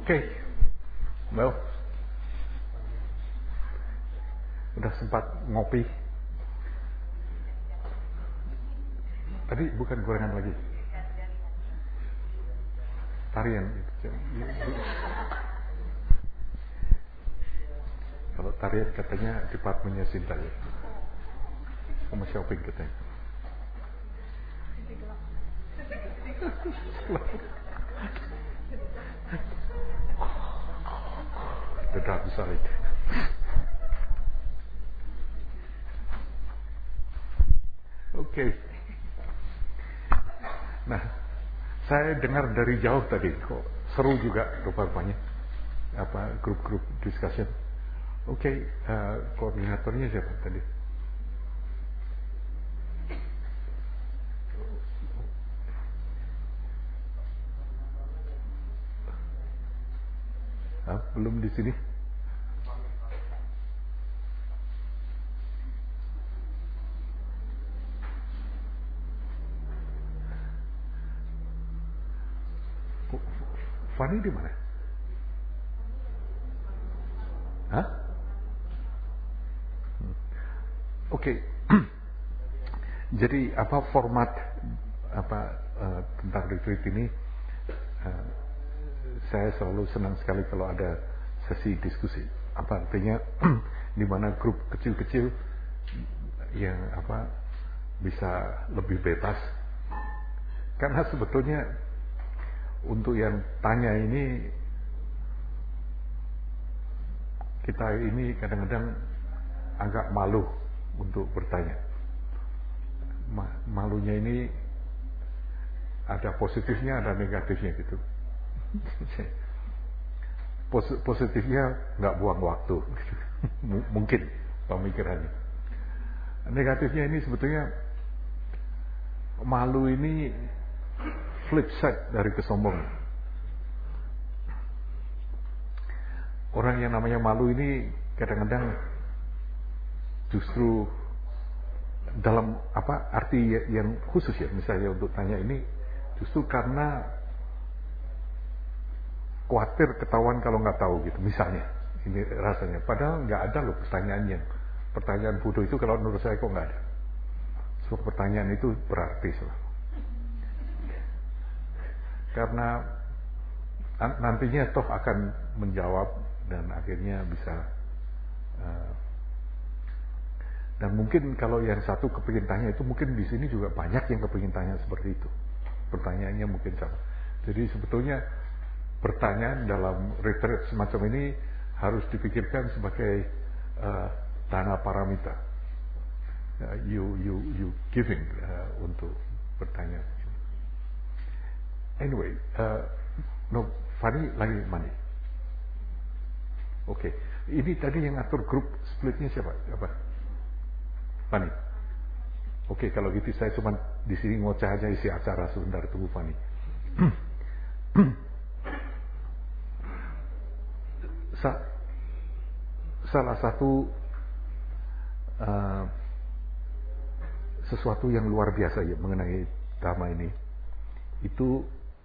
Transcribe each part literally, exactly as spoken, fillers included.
Oke, well, udah sempat ngopi. Tadi bukan gorengan lagi, tarian. Kalau tarian katanya departemennya Sinta ya, sama shopping katanya. The dark side. Oke. Okay. Nah, saya dengar dari jauh tadi kok seru juga rupanya apa grup-grup discussion. Oke, okay, uh, koordinatornya siapa tadi? Ah, belum di sini. Fanny di mana? Hah? Hmm. Oke. Okay. Jadi apa format apa uh, tentang retreat ini? Uh, saya selalu senang sekali kalau ada sesi diskusi. Apa artinya di mana grup kecil-kecil yang apa bisa lebih bebas. Karena sebetulnya untuk yang tanya ini, kita ini kadang-kadang agak malu untuk bertanya. Malunya ini ada positifnya, ada negatifnya gitu. Positifnya nggak buang waktu, mungkin pemikirannya. Negatifnya ini sebetulnya malu ini flip side dari kesombongan. Orang yang namanya malu ini kadang-kadang justru dalam apa arti yang khusus ya, misalnya untuk tanya ini justru karena khawatir ketahuan kalau nggak tahu gitu, misalnya ini rasanya. Padahal nggak ada loh pertanyaan yang pertanyaan bodoh itu, kalau menurut saya kok nggak ada. So, pertanyaan itu berarti selalu. Karena nantinya toh akan menjawab dan akhirnya bisa uh, dan mungkin kalau yang satu kepingin tanya itu mungkin di sini juga banyak yang kepingin tanya seperti itu, pertanyaannya mungkin sama. Jadi sebetulnya pertanyaan dalam retreat semacam ini harus dipikirkan sebagai uh, dana paramita, uh, you you you giving uh, untuk bertanya. Anyway, uh, no, Fanny lagi mana? Oke, okay. Ini tadi yang atur grup splitnya siapa? Apa? Fanny. Oke, okay, kalau gitu saya cuma di sini ngoceh aja isi acara sebentar, tunggu Fanny. Sa salah satu uh, sesuatu yang luar biasa ya mengenai Dhamma ini, itu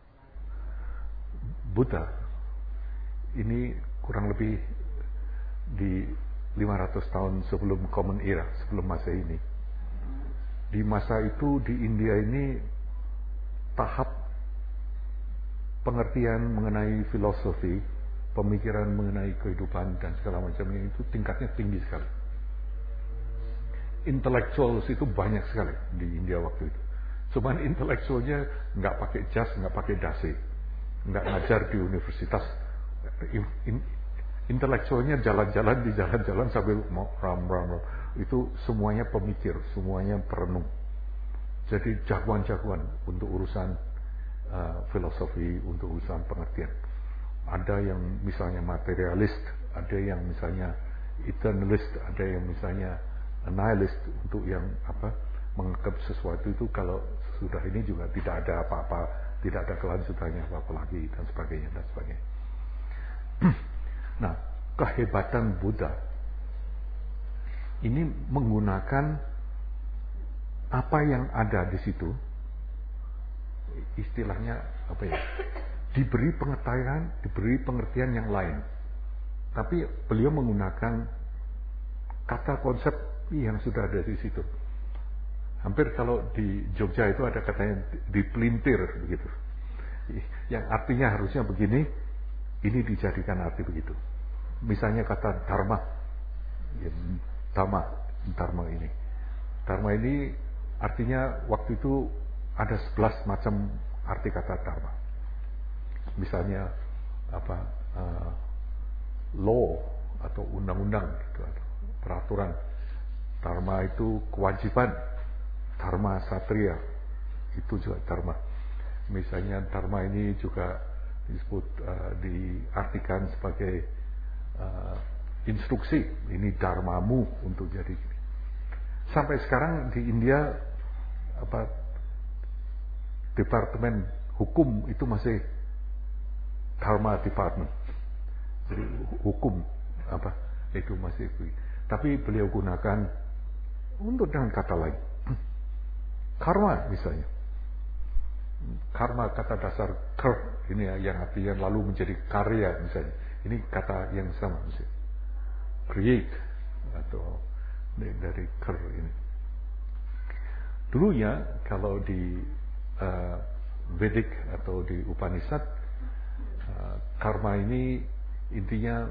Buddha ini kurang lebih di lima ratus tahun sebelum Common Era, sebelum masa ini. Di masa itu di India ini tahap pengertian mengenai filosofi, pemikiran mengenai kehidupan dan segala macamnya itu tingkatnya tinggi sekali. Intelektual itu banyak sekali di India waktu itu. Cuman intelektualnya nggak pakai jas, nggak pakai dasi, nggak ngajar di universitas. Intelektualnya jalan-jalan di jalan-jalan sambil mau ram-ram. Itu semuanya pemikir, semuanya perenung. Jadi jagoan-jagoan untuk urusan uh, filosofi, untuk urusan pengertian. Ada yang misalnya materialist, ada yang misalnya eternalist, ada yang misalnya nihilist, untuk yang apa menganggap sesuatu itu kalau sudah ini juga tidak ada apa-apa, tidak ada kelanjutannya apa-apa lagi dan sebagainya dan sebagainya. Nah, kehebatan Buddha ini menggunakan apa yang ada di situ, istilahnya apa ya, diberi pengetahuan, diberi pengertian yang lain. Tapi beliau menggunakan kata konsep yang sudah ada di situ. Hampir kalau di Jogja itu ada katanya dipelintir begitu. Yang artinya harusnya begini, ini dijadikan arti begitu. Misalnya kata dharma, ya, dharma, dharma ini. Dharma ini artinya waktu itu ada sebelas macam arti kata dharma. Misalnya apa uh, law atau undang-undang gitu, atau peraturan. Dharma itu kewajiban. Dharma satria itu juga dharma. Misalnya dharma ini juga disebut uh, diartikan sebagai uh, instruksi. Ini dharmamu untuk jadi. Sampai sekarang di India apa departemen hukum itu masih dharma department. Jadi hukum apa itu masih. Tapi beliau gunakan untuk dengan kata lain. Karma misalnya. Karma kata dasar kar ini yang artinya lalu menjadi karya misalnya. Ini kata yang sama misalnya. Create atau dari kar ini. Dulunya kalau di uh, Vedic atau di Upanishad uh, karma ini intinya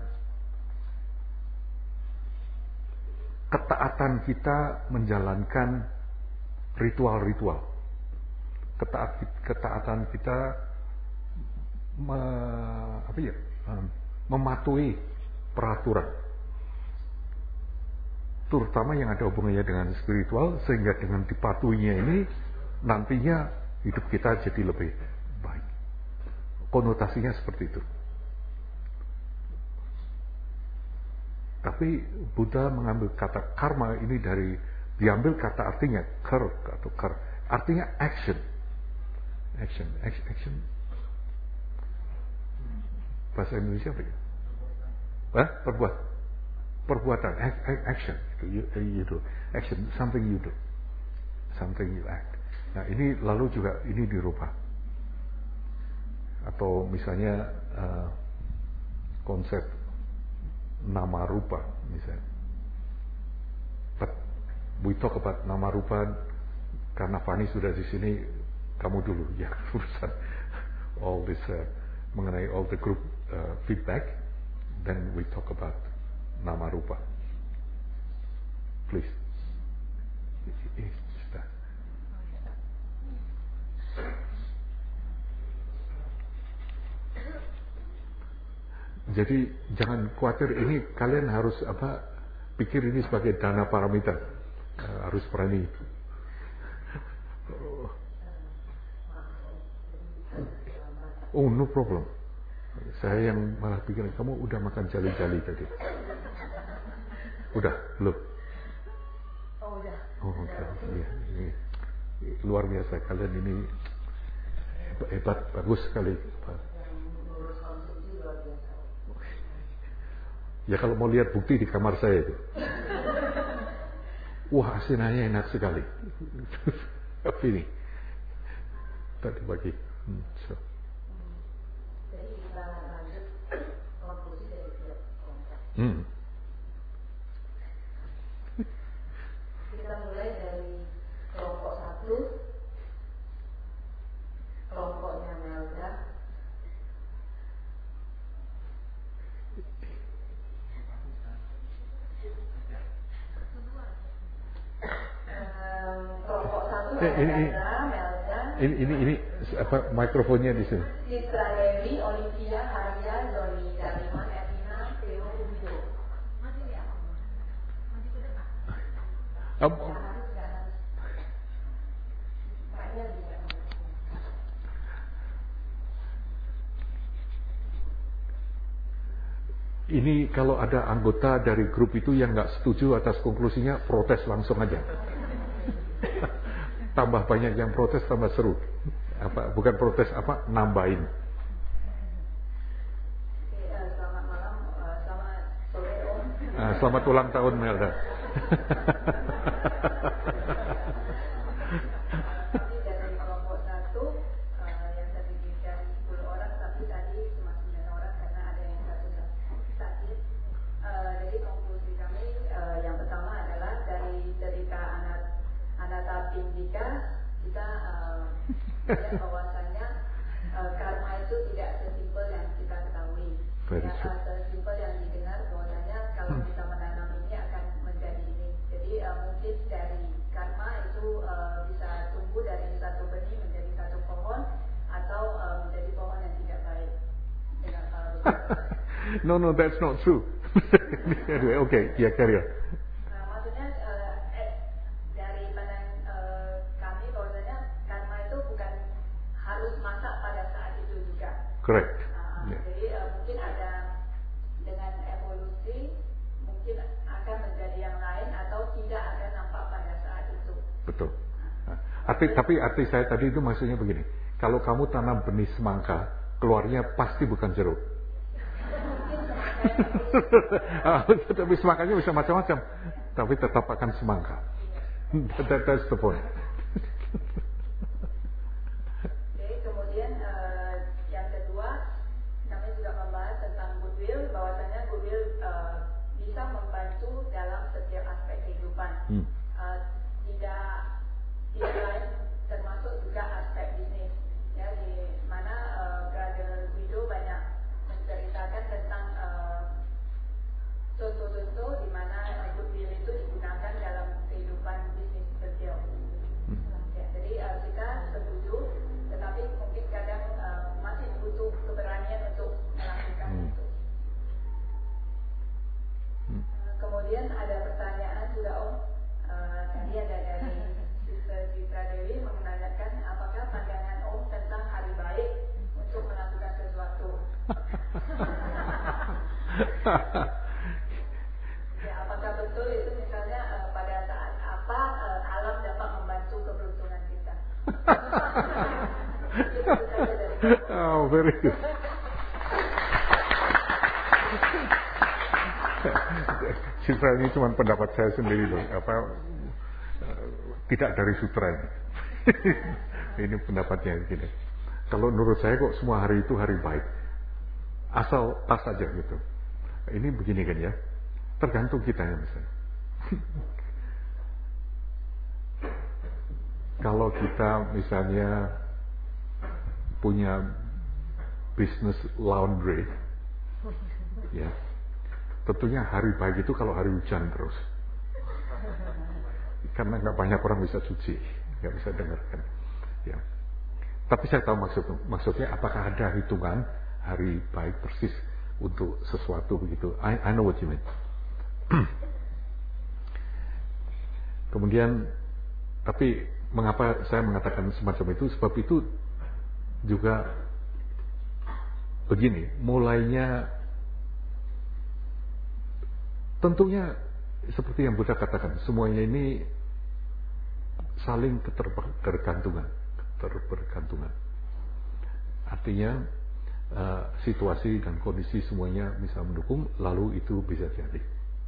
ketaatan kita menjalankan ritual-ritual. Ketaat, ketaatan kita me, apa ya, mematuhi peraturan. Terutama yang ada hubungannya dengan spiritual, sehingga dengan dipatuhinya ini nantinya hidup kita jadi lebih baik. Konotasinya seperti itu. Tapi Buddha mengambil kata karma ini dari, diambil kata artinya kar atau kar, artinya action, action, action, action. Bahasa Indonesia apa ya? Hah? Perbuat, perbuatan, action, you, you do, action, something you do, something you act. Nah ini lalu juga ini dirubah, atau misalnya uh, konsep nama rupa misalnya. But we talk about nama rupa karena Fani sudah di sini, kamu dulu ya urusan all this uh, mengenai all the group uh, feedback, then we talk about nama rupa. Please. Jadi jangan khawatir, ini kalian harus apa pikir ini sebagai dana paramita, uh, harus berani. Oh no problem. Saya yang malah pikir kamu udah makan jali-jali tadi. Udah belum? Oh udah. Oh oke. Okay. Iya, ini luar biasa kalian ini hebat, hebat bagus sekali. Ya kalau mau lihat bukti di kamar saya itu. Wah asinannya enak sekali. Tapi ini tadi pagi. Hmm, so. Jadi kita lanjut konklusi dari tiap kelompok. Hmm. Kita mulai dari kelompok satu, kelompoknya Melda. Eh, ini, ini, ini, ini, ini apa mikrofonnya di sini? Citra Dewi, Olivia, Haria, Joni, Daniman, Evina, Theo, Udo. Maju ya, maju ke depan. Um, ini kalau ada anggota dari grup itu yang nggak setuju atas konklusinya, protes langsung aja. Tambah banyak yang protes, tambah seru. Apa bukan protes, apa nambahin. Selamat malam, selamat sore Om. Nah, selamat ulang tahun Melda. Dari kelompok satu yang terdiri dari sepuluh orang, tapi Ya, bahwasanya uh, karma itu tidak sesimpel yang kita ketahui. Ya, uh, sesimpel yang didengar bahwasanya kalau kita menanam ini akan menjadi ini. Jadi uh, mungkin dari karma itu uh, bisa tumbuh dari satu benih menjadi satu pohon atau uh, menjadi pohon yang tidak baik. Dengan uh, no, no, that's not true. Anyway, okay, yeah, carry on. Nah, maksudnya uh, eh, dari pandangan uh, kami bahwasanya karma itu bukan harus masak pada saat itu juga. Correct. Uh, yeah. Jadi uh, mungkin ada dengan evolusi mungkin akan menjadi yang lain atau tidak akan nampak pada saat itu. Betul. Nah, arti, tapi arti saya tadi itu maksudnya begini. Kalau kamu tanam benih semangka, keluarnya pasti bukan jeruk. Tapi semangkanya bisa macam-macam, tapi tetap akan semangka. That, that's the point. Jadi kemudian uh, yang kedua, kami juga membahas tentang goodwill, bahwasanya goodwill uh, bisa membantu dalam setiap aspek kehidupan. Hmm. Uh, tidak tidak lain termasuk juga aspek bisnis. Ya, di mana uh, Brother Guido banyak menceritakan tentang uh, contoh-contoh di mana uh, goodwill itu digunakan dalam kehidupan bisnis beliau. Hmm. Ya, jadi uh, kita setuju, tetapi mungkin kadang uh, masih butuh keberanian untuk melakukan hmm. itu. Hmm. Uh, kemudian ada pertanyaan juga Om, uh, tadi ada dari Sister Citra Dewi menanyakan apakah pandangan Om tentang hari baik untuk melakukan sesuatu. Ya, apakah betul itu misalnya uh, pada saat apa uh, alam dapat membantu keberuntungan kita? Oh, very good. Citra ini cuma pendapat saya sendiri loh. Apa uh, tidak dari sutra ini. Ini pendapatnya begini. Kalau menurut saya kok semua hari itu hari baik. Asal pas saja gitu. Ini begini kan ya. Tergantung kita ya misalnya. Kalau kita misalnya punya bisnis laundry, ya, tentunya hari baik itu kalau hari hujan terus. Karena nggak banyak orang bisa cuci, nggak bisa dengarkan. Ya. Tapi saya tahu maksud maksudnya apakah ada hitungan hari baik persis untuk sesuatu begitu. I, I know what you mean. Kemudian, tapi mengapa saya mengatakan semacam itu? Sebab itu juga begini, mulainya tentunya seperti yang Buddha katakan, semuanya ini saling ketergantungan, ketergantungan. Artinya uh, situasi dan kondisi semuanya bisa mendukung, lalu itu bisa jadi.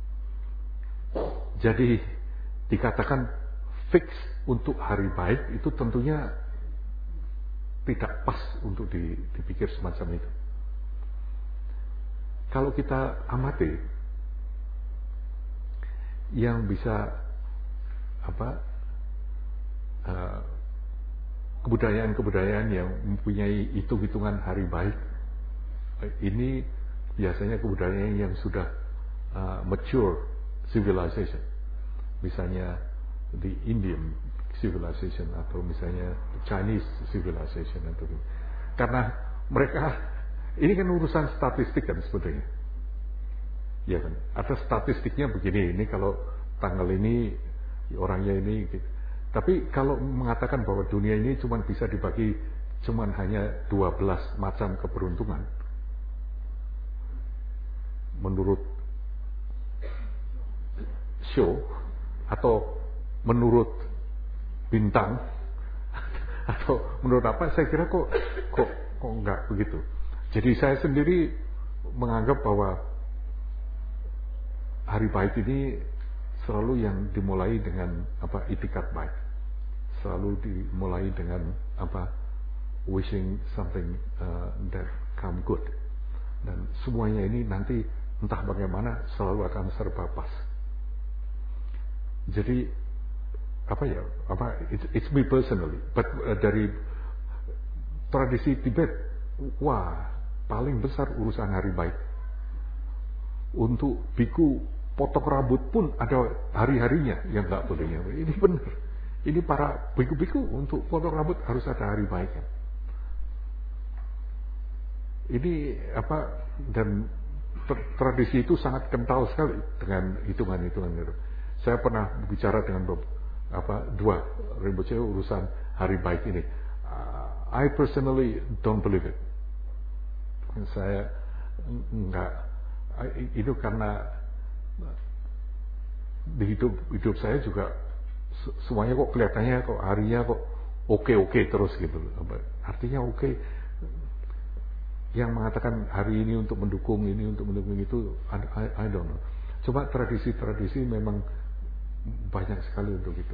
Jadi dikatakan fix untuk hari baik itu tentunya tidak pas untuk dipikir semacam itu. Kalau kita amati, yang bisa apa uh, kebudayaan-kebudayaan yang mempunyai hitung-hitungan hari baik, ini biasanya kebudayaan yang sudah uh, mature civilization, misalnya the Indian civilization atau misalnya Chinese civilization atau karena mereka ini kan urusan statistik kan sebetulnya. Ya kan, ada statistiknya begini, ini kalau tanggal ini orangnya ini gitu. Tapi kalau mengatakan bahwa dunia ini cuma bisa dibagi cuma hanya dua belas macam keberuntungan, menurut show atau menurut bintang atau menurut apa, saya kira kok kok kok enggak begitu. Jadi saya sendiri menganggap bahwa hari baik ini selalu yang dimulai dengan apa, itikat baik, selalu dimulai dengan apa, wishing something uh, that come good, dan semuanya ini nanti entah bagaimana selalu akan serba pas. Jadi apa ya, apa it's, it's me personally, but uh, dari tradisi Tibet, wah, paling besar urusan hari baik. Untuk biku potong rambut pun ada hari-harinya yang nggak bolehnya. Ini benar. Ini para biku-biku untuk potong rambut harus ada hari baik. Ini apa, dan tradisi itu sangat kental sekali dengan hitungan-hitungan itu. Saya pernah bicara dengan apa dua Rinpoche urusan hari baik ini. Uh, I personally don't believe it. Saya enggak. Itu karena di hidup hidup saya juga semuanya kok kelihatannya kok harinya kok oke-oke terus gitu. Artinya oke. Yang mengatakan hari ini untuk mendukung ini untuk mendukung itu, I, I don't know. Cuma tradisi-tradisi memang banyak sekali untuk itu.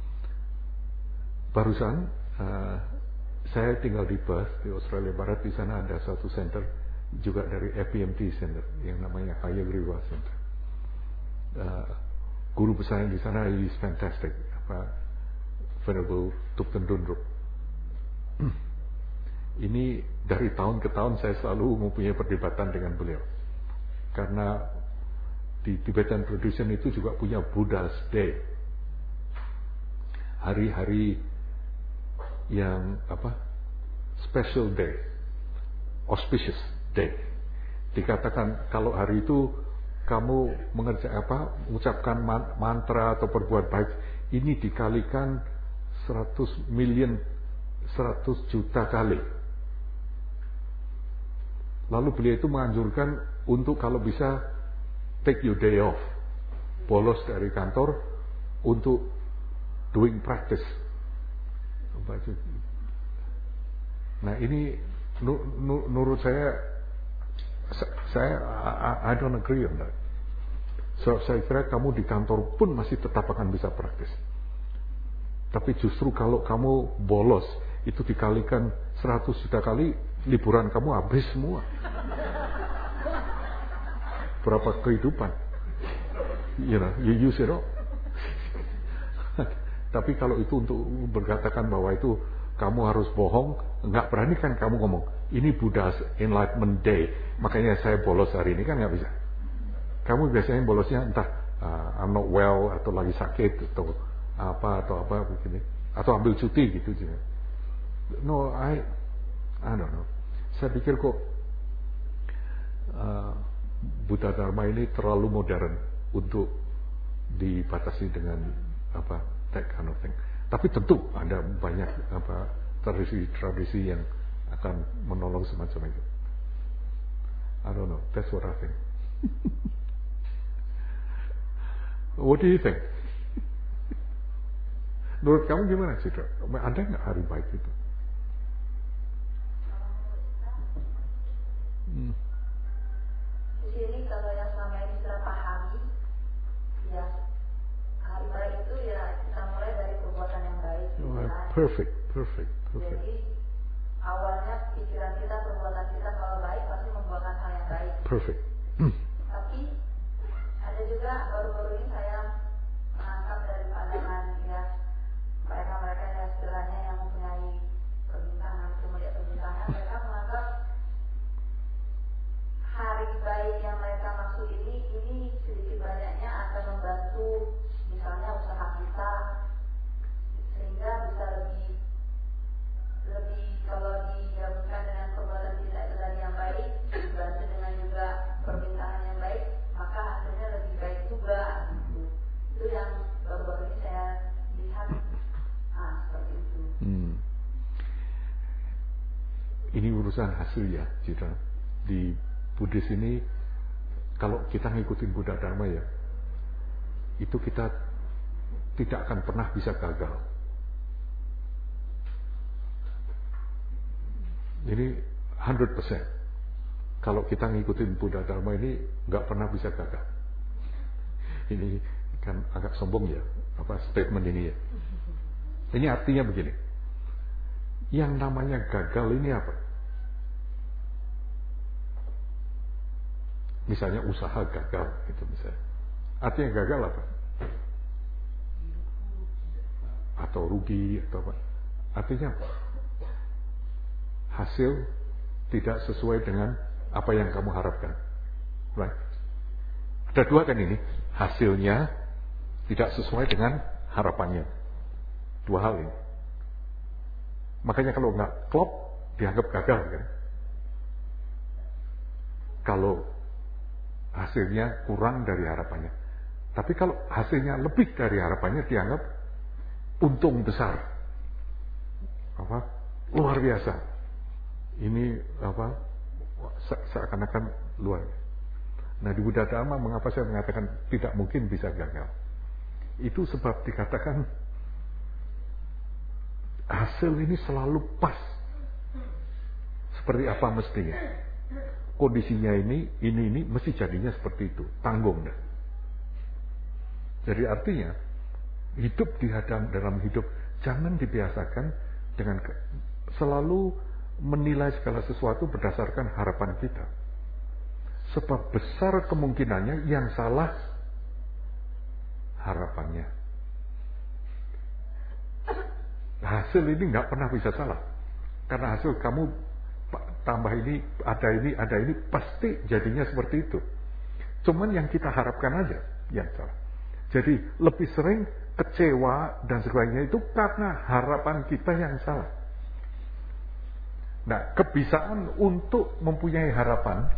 Barusan uh, saya tinggal di Perth di Australia Barat, di sana ada satu center juga dari F P M T Center yang namanya Hayagriva Center. Uh, guru besar yang di sana is fantastic, apa Venerable Thupten Dundrup. Ini dari tahun ke tahun saya selalu mempunyai perdebatan dengan beliau. Karena di Tibetan tradition itu juga punya Buddha's Day. Hari-hari yang apa? Special day. Auspicious day. Dikatakan kalau hari itu kamu mengerjakan apa? Mengucapkan mantra atau berbuat baik, ini dikalikan seratus million, seratus juta kali. Lalu beliau itu menganjurkan untuk kalau bisa take your day off, bolos dari kantor untuk doing practice. Nah ini menurut saya, saya I, I don't agree on that. So, saya kira kamu di kantor pun masih tetap akan bisa praktis. Tapi justru kalau kamu bolos itu dikalikan seratus juta kali, liburan kamu habis semua. Berapa kehidupan, you know, you use it all. Tapi kalau itu untuk berkatakan bahwa itu kamu harus bohong, nggak berani kan kamu ngomong ini Buddha's Enlightenment Day, makanya saya bolos hari ini, kan nggak bisa. Kamu biasanya bolosnya entah uh, I'm not well atau lagi sakit atau apa atau apa begini, atau ambil cuti gitu juga. No, I I don't know. Saya pikir kok uh, Buddha Dharma ini terlalu modern untuk dibatasi dengan apa that kind of thing. Tapi tentu ada banyak apa tradisi-tradisi yang akan menolong semacam itu. I don't know. That's what I think. What do you think? Menurut kamu gimana, Citra? Ada nggak hari baik itu? Hmm. Di sini kalau yang selama ini kita pahami, ya hari baik itu ya kita mulai dari perbuatan yang baik. Oh, kan? Perfect, perfect, perfect. Jadi awalnya pikiran kita, perbuatan kita kalau baik pasti membuahkan hal yang baik. Perfect. Tapi ada juga baru-baru ini saya menangkap dari pandangan ya mereka-mereka yang istilahnya yang mempunyai perbintangan, kemudian perbintangan, mereka menganggap hari baik yang mereka maksud ini, ini sedikit banyaknya akan membantu misalnya usaha kita, sehingga bisa lebih lebih kalau digabungkan dengan perbuatan kita itu tadi yang baik, dibantu dengan juga perbintangan yang baik, maka hasilnya lebih baik juga. Gitu. Itu yang baru-baru ini saya lihat, ah seperti itu. Hmm. Ini urusan hasil ya, Citra. Di Buddhis ini, kalau kita ngikutin Buddha Dharma ya, itu kita tidak akan pernah bisa gagal. Ini one hundred percent. Kalau kita ngikutin Buddha Dharma ini, nggak pernah bisa gagal. Ini kan agak sombong ya, apa statement ini ya. Ini artinya begini. Yang namanya gagal ini apa? Misalnya usaha gagal, gitu misalnya. Artinya gagal apa? Atau rugi atau apa? Artinya apa? hasil tidak sesuai dengan apa yang kamu harapkan. Right? Ada dua kan ini, hasilnya tidak sesuai dengan harapannya. Dua hal ini. Makanya kalau nggak klop, dianggap gagal kan. Kalau hasilnya kurang dari harapannya. Tapi kalau hasilnya lebih dari harapannya, dianggap untung besar. Apa? Luar biasa. Ini apa? Seakan-akan luar. Nah, di Buddha Dhamma mengapa saya mengatakan tidak mungkin bisa gagal? Itu sebab dikatakan hasil ini selalu pas. Seperti apa mestinya. Kondisinya ini, ini, ini, mesti jadinya seperti itu. Tanggung dah. Jadi artinya, hidup di hadam dalam hidup, jangan dibiasakan dengan ke, selalu menilai segala sesuatu berdasarkan harapan kita. Sebab besar kemungkinannya yang salah harapannya. Hasil ini nggak pernah bisa salah. Karena hasil kamu tambah ini, ada ini, ada ini, pasti jadinya seperti itu. Cuman yang kita harapkan aja yang salah. Jadi lebih sering kecewa dan sebagainya itu karena harapan kita yang salah. Nah, kebiasaan untuk mempunyai harapan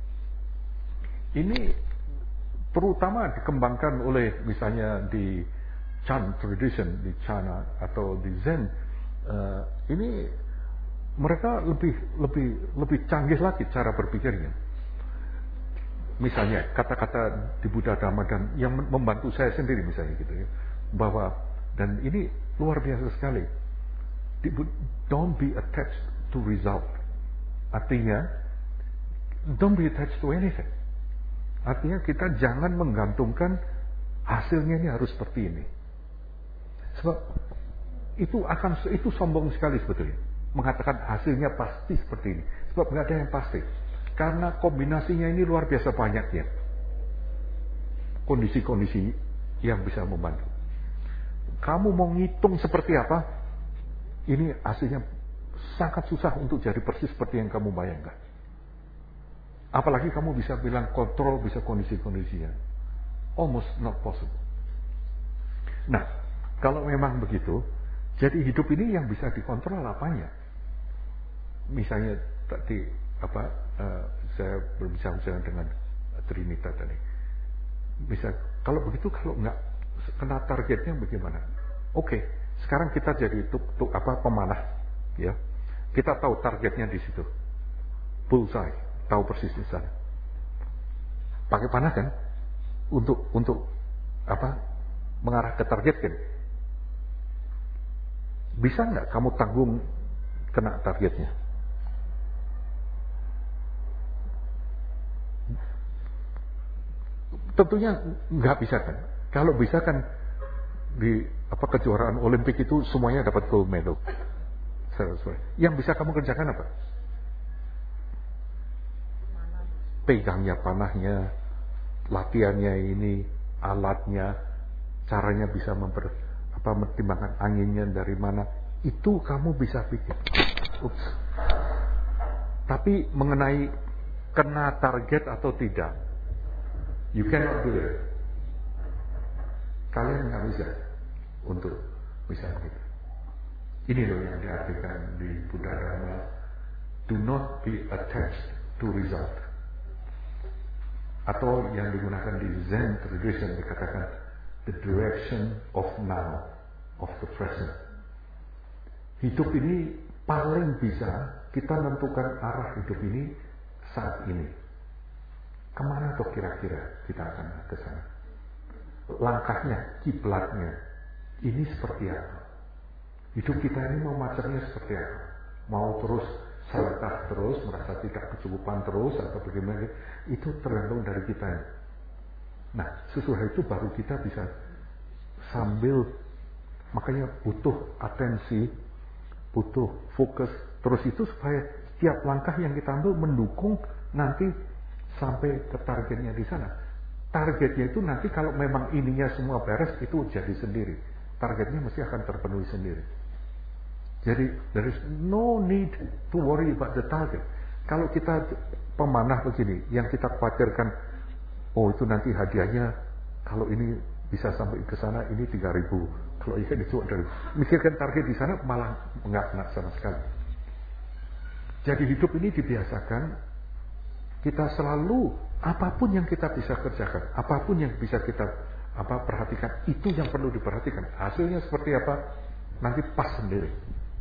ini terutama dikembangkan oleh misalnya di Chan tradition, di China atau di Zen. Uh, ini mereka lebih lebih lebih canggih lagi cara berpikirnya. Misalnya kata-kata di Buddha Dhamma dan yang membantu saya sendiri misalnya gitu ya, bahwa dan ini luar biasa sekali. Don't be attached to result. Artinya don't be attached to anything. Artinya kita jangan menggantungkan hasilnya ini harus seperti ini. Sebab itu akan itu sombong sekali sebetulnya. Mengatakan hasilnya pasti seperti ini. Sebab nggak ada yang pasti. Karena kombinasinya ini luar biasa banyaknya. Kondisi-kondisi yang bisa membantu. Kamu mau ngitung seperti apa? Ini hasilnya sangat susah untuk jadi persis seperti yang kamu bayangkan. Apalagi kamu bisa bilang kontrol, bisa kondisi-kondisinya. Almost not possible. Nah, kalau memang begitu, jadi hidup ini yang bisa dikontrol apanya? Misalnya tadi apa uh, saya berbicara dengan Trinita tadi. Bisa kalau begitu kalau nggak kena targetnya bagaimana? Oke, okay, sekarang kita jadi tuk, tuk apa pemanah, ya. Kita tahu targetnya di situ, bullseye, tahu persis di sana. Pakai panah kan, untuk untuk apa mengarah ke target kan? Bisa nggak kamu tanggung kena targetnya? Tentunya nggak bisa kan. Kalau bisa kan di apa kejuaraan Olimpik itu semuanya dapat gold medal. Yang bisa kamu kerjakan apa? Pegangnya panahnya, latihannya ini, alatnya, caranya bisa memper apa mempertimbangkan anginnya dari mana. Itu kamu bisa pikir. Ups. Tapi mengenai kena target atau tidak, you cannot do it. Kalian nggak bisa untuk bisa gitu. Ini loh yang diartikan di Buddha Dhamma. Do not be attached to result. Atau yang digunakan di Zen tradition dikatakan the direction of now, of the present. Hidup ini paling bisa kita menentukan arah hidup ini saat ini. Kemana tuh kira-kira kita akan ke sana? Langkahnya, kiblatnya, ini seperti apa? Hidup kita ini mau macamnya seperti apa? Mau terus serakah terus, merasa tidak kecukupan terus, atau bagaimana? Itu tergantung dari kita. Nah, sesudah itu baru kita bisa sambil, makanya butuh atensi, butuh fokus, terus itu supaya setiap langkah yang kita ambil mendukung nanti sampai ke targetnya di sana. Targetnya itu nanti kalau memang ininya semua beres, itu jadi sendiri. Targetnya mesti akan terpenuhi sendiri. Jadi there is no need to worry about the target. Kalau kita pemanah begini, yang kita khawatirkan, oh itu nanti hadiahnya kalau ini bisa sampai ke sana ini tiga ribu, kalau ikan itu ada. Mikirkan target di sana malah enggak kena sama sekali. Jadi hidup ini dibiasakan kita selalu apapun yang kita bisa kerjakan, apapun yang bisa kita apa perhatikan, itu yang perlu diperhatikan. Hasilnya seperti apa nanti pas sendiri.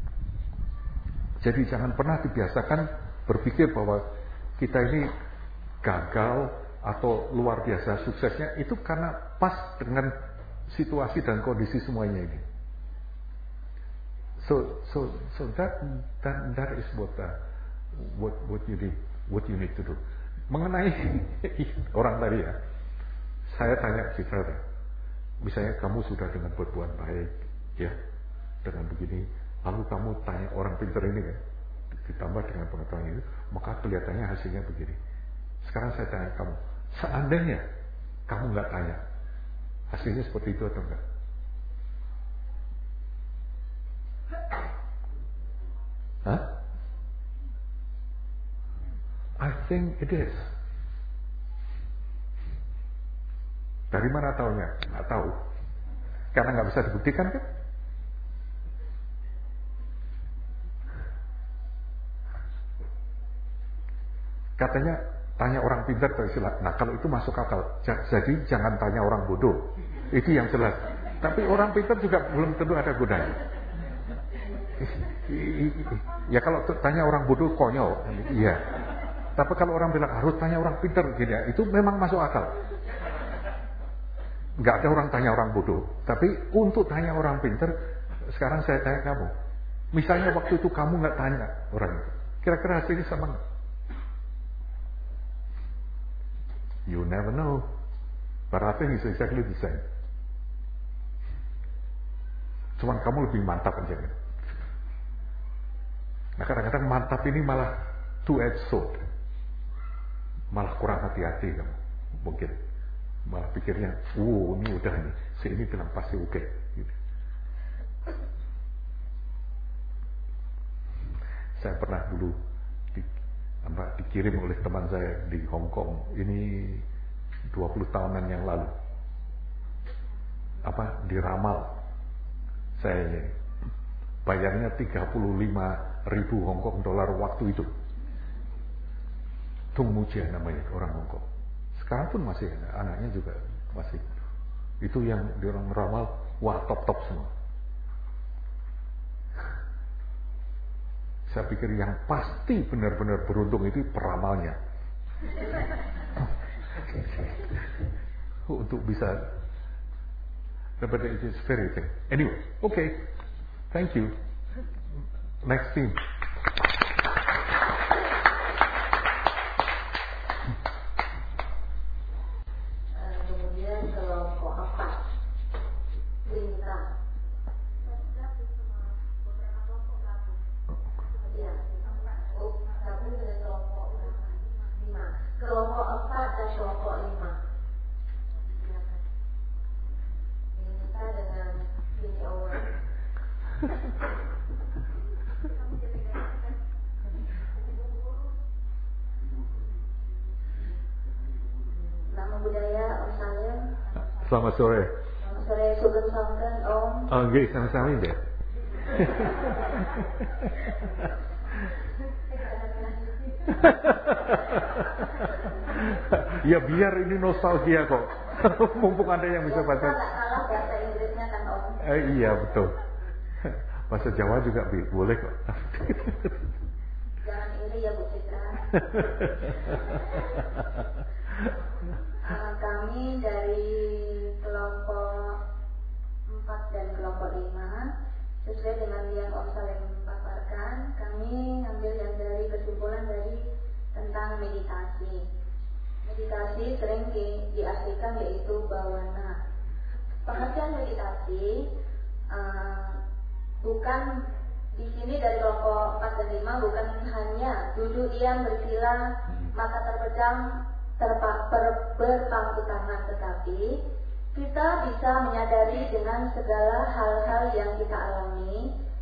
Jadi jangan pernah dibiasakan berpikir bahwa kita ini gagal atau luar biasa suksesnya itu karena pas dengan situasi dan kondisi semuanya ini. So so so that that, that is what uh, what what you need what you need to do. Mengenai orang tadi ya, saya tanya kita, misalnya kamu sudah dengan berbuat baik, ya, dengan begini, lalu kamu tanya orang pintar ini kan, ditambah dengan pengetahuan itu, maka kelihatannya hasilnya begini. Sekarang saya tanya kamu, seandainya kamu nggak tanya, hasilnya seperti itu atau enggak? Hah? I think it is. Dari mana taunya? Nggak tahu. Karena nggak bisa dibuktikan kan? Katanya tanya orang pintar tersilat. Nah kalau itu masuk akal. Jadi jangan tanya orang bodoh. Itu yang jelas. Tapi orang pintar juga belum tentu ada gunanya. Ya kalau tanya orang bodoh konyol. Iya. Tapi kalau orang bilang harus tanya orang pintar gini ya, itu memang masuk akal. Nggak ada orang tanya orang bodoh. Tapi untuk tanya orang pintar, sekarang saya tanya kamu. Misalnya waktu itu kamu nggak tanya orang itu, kira-kira hasilnya sama nggak? You never know. But I think it's exactly the same. Cuman kamu lebih mantap aja kan. Nah kadang-kadang mantap ini malah two-edged sword. Malah kurang hati-hati kamu. Mungkin. Malah pikirnya, wow ini udah nih. Si ini bilang pasti oke. Okay. Gitu. Saya pernah dulu di, apa, dikirim oleh teman saya di Hong Kong. Ini dua puluh tahunan yang lalu. Apa, diramal. Saya bayarnya tiga puluh lima ribu Hong Kong dolar waktu itu. Tung Mujia namanya, orang Hong Kong. Sekarang pun masih ada, anaknya juga masih. Itu yang di orang ramal, wah top-top semua. Saya pikir yang pasti benar-benar beruntung itu peramalnya. Untuk bisa dapat itu very thing. Anyway, okay. Thank you. Next team. Selamat sore. Selamat sore, Sugeng Songken, Om. Oh, nggih, sama-sama deh. Ya biar ini nostalgia kok. Mumpung ada yang bisa baca. Salah bahasa Inggrisnya kan Om. Eh, iya betul. Bahasa Jawa juga boleh kok. Jangan iri ya Bu Citra. uh, kami dari kelompok empat dan kelompok lima, sesuai dengan yang Om Saleh paparkan, kami ambil yang dari kesimpulan dari tentang meditasi. Meditasi sering di, diartikan yaitu bawana. Pengertian meditasi uh, bukan di sini dari kelompok empat dan lima bukan hanya duduk diam bersila mata terpejam terpa, ber, berpangku tangan, tetapi kita bisa menyadari dengan segala hal-hal yang kita alami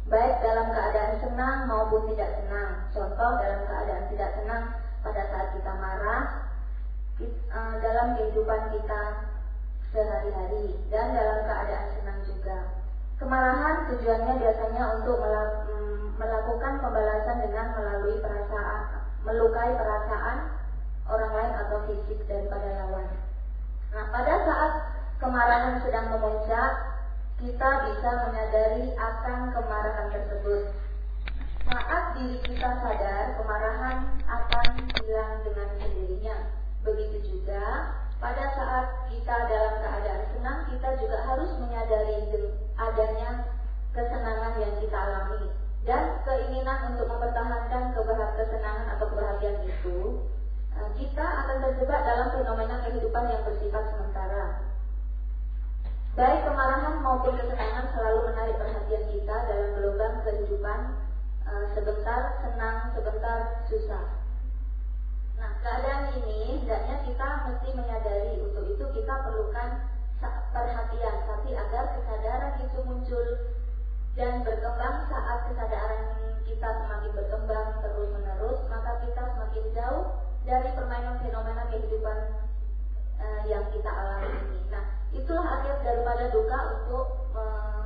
baik dalam keadaan senang maupun tidak senang. Contoh, dalam keadaan tidak senang pada saat kita marah, kita, uh, dalam kehidupan kita sehari-hari, dan dalam keadaan senang juga. Kemarahan tujuannya biasanya untuk melakukan pembalasan dengan melalui perasaan, melukai perasaan orang lain atau fisik daripada lawan. Nah, pada saat kemarahan sedang memuncak, kita bisa menyadari akan kemarahan tersebut. Saat diri kita sadar, kemarahan akan hilang dengan sendirinya. Begitu juga pada saat kita dalam keadaan senang, kita juga harus menyadari adanya kesenangan yang kita alami, dan keinginan untuk mempertahankan kesenangan atau kebahagiaan itu, kita akan terjebak dalam fenomena kehidupan yang bersifat sementara. Baik kemarahan maupun kesenangan selalu menarik perhatian kita dalam gelombang kehidupan, sebentar senang, sebentar susah. Nah, keadaan ini hendaknya kita mesti menyadari. Untuk itu kita perlukan perhatian, tapi agar kesadaran itu muncul dan berkembang. Saat kesadaran kita semakin berkembang terus menerus, maka kita semakin jauh dari permainan fenomena kehidupan uh, yang kita alami ini. Nah, itulah akhir daripada duka untuk uh,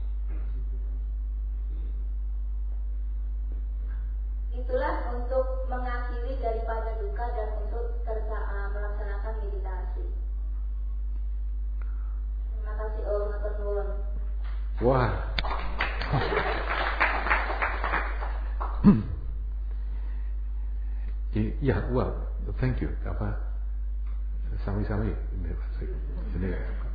itulah untuk mengakhiri daripada duka dan untuk tersa, uh, melaksanakan meditasi. Terima kasih Om Matur Nuwun. Wah. Ya, wah, thank you. Apa? Sami-sami. Ini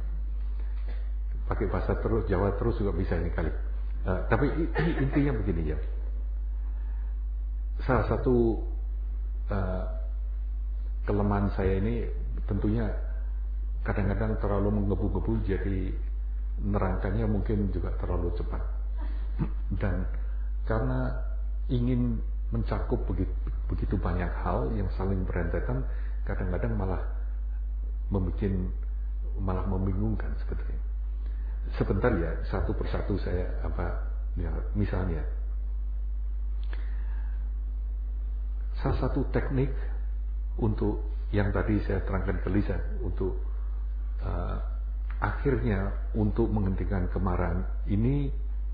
pakai bahasa terus Jawa terus juga bisa ini kali. Uh, tapi ini intinya begini ya. Salah satu uh, kelemahan saya ini tentunya kadang-kadang terlalu menggebu-gebu, jadi nerangkannya mungkin juga terlalu cepat. Dan karena ingin mencakup begitu, begitu banyak hal yang saling berentetan, kadang-kadang malah membuat malah membingungkan sebetulnya. Sebentar ya, satu persatu saya apa ya, misalnya salah satu teknik untuk yang tadi saya terangkan ke Lisa untuk uh, akhirnya untuk menghentikan kemarahan ini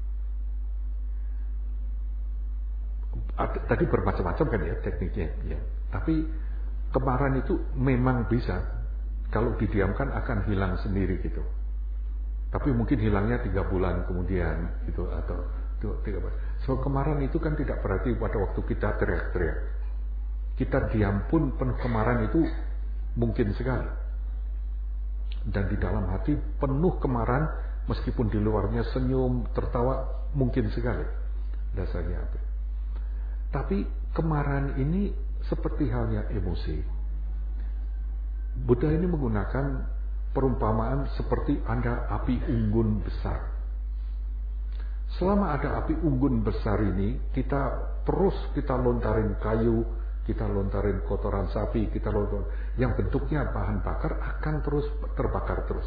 tadi bermacam-macam kan ya tekniknya ya. Tapi kemarahan itu memang bisa kalau didiamkan akan hilang sendiri gitu. Tapi mungkin hilangnya tiga bulan kemudian gitu atau tiga bulan. So kemarahan itu kan tidak berarti pada waktu kita teriak-teriak. Kita diam pun penuh kemarahan itu mungkin sekali. Dan di dalam hati penuh kemarahan meskipun di luarnya senyum, tertawa mungkin sekali. Dasarnya apa? Tapi kemarahan ini seperti halnya emosi. Buddha ini menggunakan perumpamaan seperti ada api unggun besar. Selama ada api unggun besar ini, kita terus kita lontarin kayu, kita lontarin kotoran sapi, kita lontarin yang bentuknya bahan bakar akan terus terbakar terus.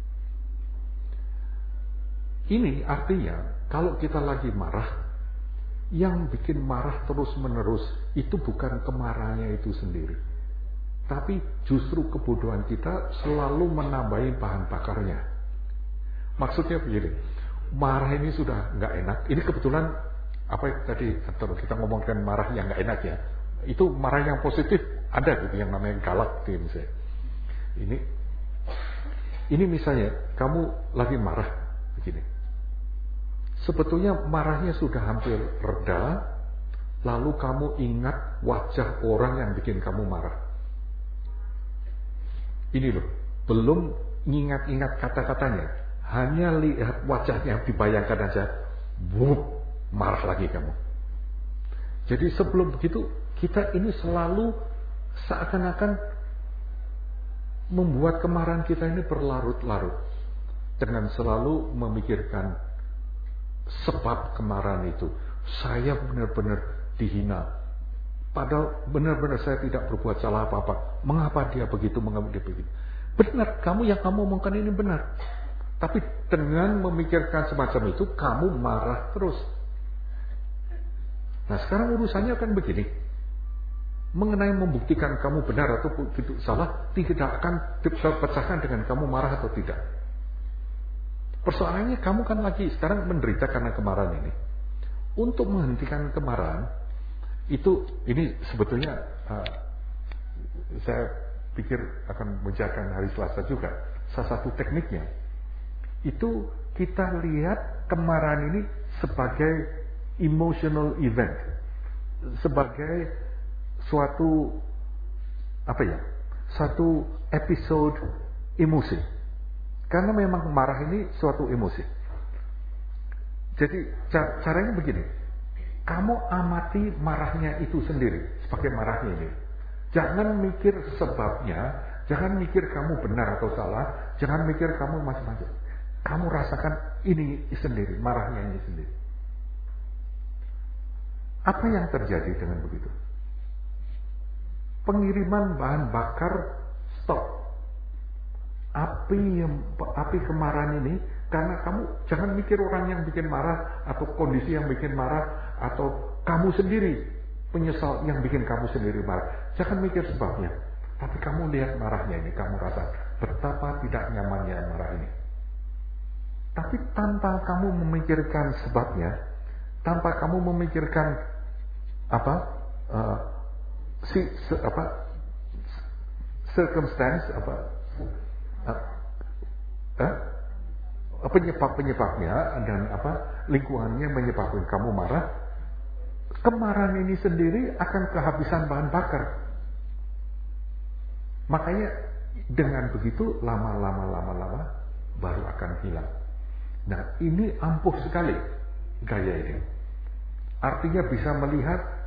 Ini artinya kalau kita lagi marah, yang bikin marah terus menerus itu bukan kemarahannya itu sendiri, tapi justru kebodohan kita selalu menambahi bahan bakarnya. Maksudnya begini, marah ini sudah nggak enak. Ini kebetulan apa tadi kita ngomongkan marah yang nggak enak ya. Itu marah yang positif ada gitu yang namanya galak gitu misalnya. Ini ini misalnya kamu lagi marah begini. Sebetulnya marahnya sudah hampir reda, lalu kamu ingat wajah orang yang bikin kamu marah. Ini loh, belum ingat-ingat kata-katanya, hanya lihat wajahnya dibayangkan aja, wup, marah lagi kamu. Jadi sebelum begitu kita ini selalu seakan-akan membuat kemarahan kita ini berlarut-larut dengan selalu memikirkan sebab kemarahan itu. Saya benar-benar dihina, padahal benar-benar saya tidak berbuat salah apa-apa. Mengapa dia begitu, mengapa dia begitu? Benar, kamu yang kamu omongkan ini benar. Tapi dengan memikirkan semacam itu, kamu marah terus. Nah sekarang urusannya kan begini. Mengenai membuktikan kamu benar atau salah, tidak akan terpecahkan dengan kamu marah atau tidak. Persoalannya kamu kan lagi sekarang menderita karena kemarahan ini. Untuk menghentikan kemarahan, itu ini sebetulnya uh, saya pikir akan menjalankan hari Selasa juga. Salah satu tekniknya, itu kita lihat kemarahan ini sebagai emotional event. Sebagai suatu apa ya, satu episode emosi, karena memang marah ini suatu emosi. Jadi caranya begini, kamu amati marahnya itu sendiri sebagai marahnya ini. Jangan mikir sebabnya, jangan mikir kamu benar atau salah, jangan mikir kamu macam-macam. Kamu rasakan ini sendiri, marahnya ini sendiri. Apa yang terjadi dengan begitu? Pengiriman bahan bakar stop. Api yang api kemarahan ini, karena kamu jangan mikir orang yang bikin marah atau kondisi yang bikin marah atau kamu sendiri penyesal yang bikin kamu sendiri marah. Jangan mikir sebabnya, tapi kamu lihat marahnya ini, kamu rasa betapa tidak nyamannya marah ini. Tapi tanpa kamu memikirkan sebabnya, tanpa kamu memikirkan apa? Uh, si se, apa circumstance apa uh, uh, penyebab penyebabnya dan apa lingkungannya menyebabkan kamu marah, kemarahan ini sendiri akan kehabisan bahan bakar. Makanya dengan begitu lama-lama lama-lama baru akan hilang. Nah ini ampuh sekali gaya ini. Artinya bisa melihat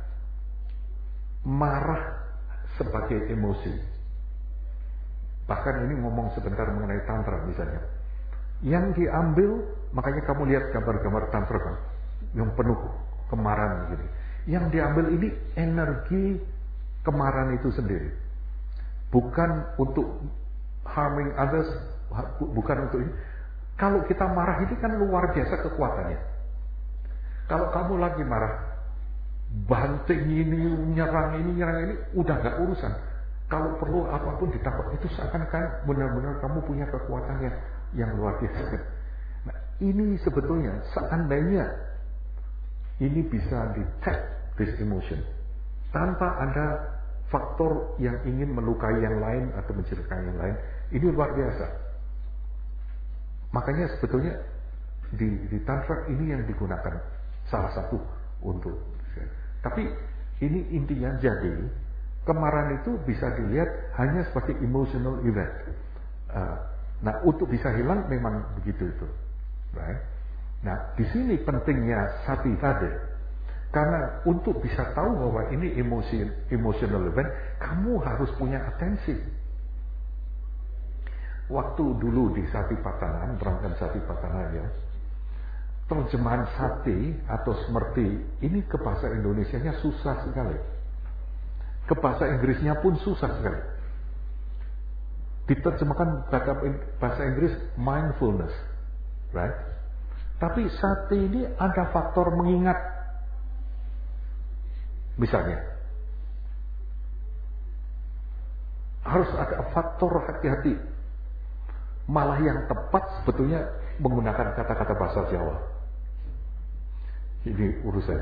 marah sebagai emosi. Bahkan ini ngomong sebentar mengenai tantra misalnya. Yang diambil, makanya kamu lihat gambar-gambar tantra kan, yang penuh kemarahan gitu. Yang diambil ini energi kemarahan itu sendiri. Bukan untuk harming others, bukan untuk ini. Kalau kita marah ini kan luar biasa kekuatannya. Kalau kamu lagi marah, banting ini, nyerang ini, nyerang ini, udah gak urusan. Kalau perlu apapun ditangkap, itu seakan-akan benar-benar kamu punya kekuatan yang, yang luar biasa. Nah, ini sebetulnya seandainya ini bisa detect this emotion tanpa ada faktor yang ingin melukai yang lain atau mencelakai yang lain, ini luar biasa. Makanya sebetulnya di, di tantra ini yang digunakan salah satu untuk. Tapi ini intinya, jadi kemarahan itu bisa dilihat hanya sebagai emotional event. Uh, nah untuk bisa hilang memang begitu itu, right? Nah di sini pentingnya sati tadi, karena untuk bisa tahu bahwa ini emosi emotional event, kamu harus punya atensi. Waktu dulu di Satipatthana, berangkat Satipatthana ya. Terjemahan sati atau smerti ini ke bahasa Indonesianya susah sekali. Ke bahasa Inggrisnya pun susah sekali. Diterjemahkan bahasa Inggris mindfulness, right? Tapi sati ini ada faktor mengingat. Misalnya, harus ada faktor hati-hati. Malah yang tepat sebetulnya menggunakan kata-kata bahasa Jawa. Ini urusan.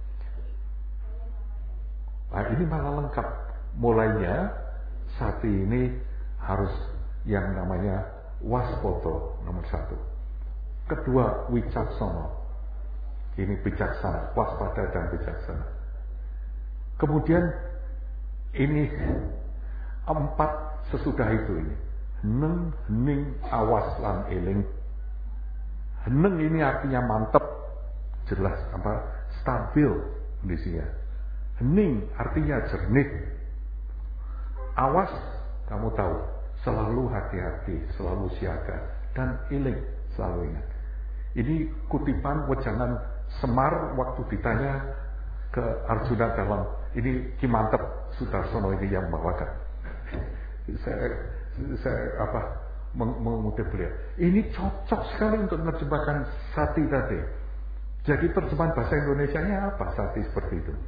Nah, ini malah lengkap. Mulainya sati ini harus yang namanya waspoto nomor satu. Kedua wicaksono. Ini bijaksana, waspada dan bijaksana. Kemudian ini empat sesudah itu ini. Neng, hening, awas lan eling. Heneng ini artinya mantep, jelas apa stabil kondisinya. Hening artinya jernih. Awas, kamu tahu, selalu hati-hati, selalu siaga, dan eling, selalu ingat. Ini kutipan wejangan Semar waktu ditanya ke Arjuna dalam ini Ki Mantep Sudarsono ini yang membawakan. saya saya apa mengutip beliau. Ini cocok sekali untuk menerjemahkan sati tadi. Jadi terjemahan bahasa Indonesianya apa saat seperti itu?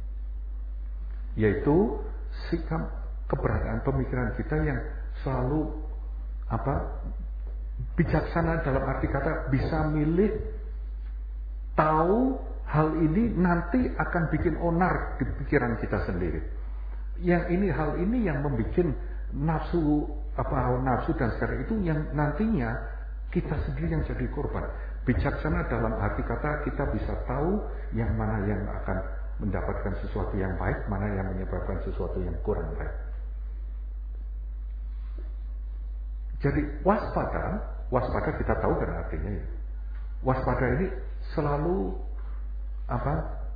Yaitu sikap keberadaan pemikiran kita yang selalu apa bijaksana dalam arti kata bisa milih, tahu hal ini nanti akan bikin onar di pikiran kita sendiri. Yang ini hal ini yang membuat nafsu apa nafsu dan sekarang itu yang nantinya kita sendiri yang jadi korban. Bijaksana dalam arti kata kita bisa tahu yang mana yang akan mendapatkan sesuatu yang baik, mana yang menyebabkan sesuatu yang kurang baik. Jadi waspada, waspada kita tahu kan artinya ya. Waspada ini selalu apa?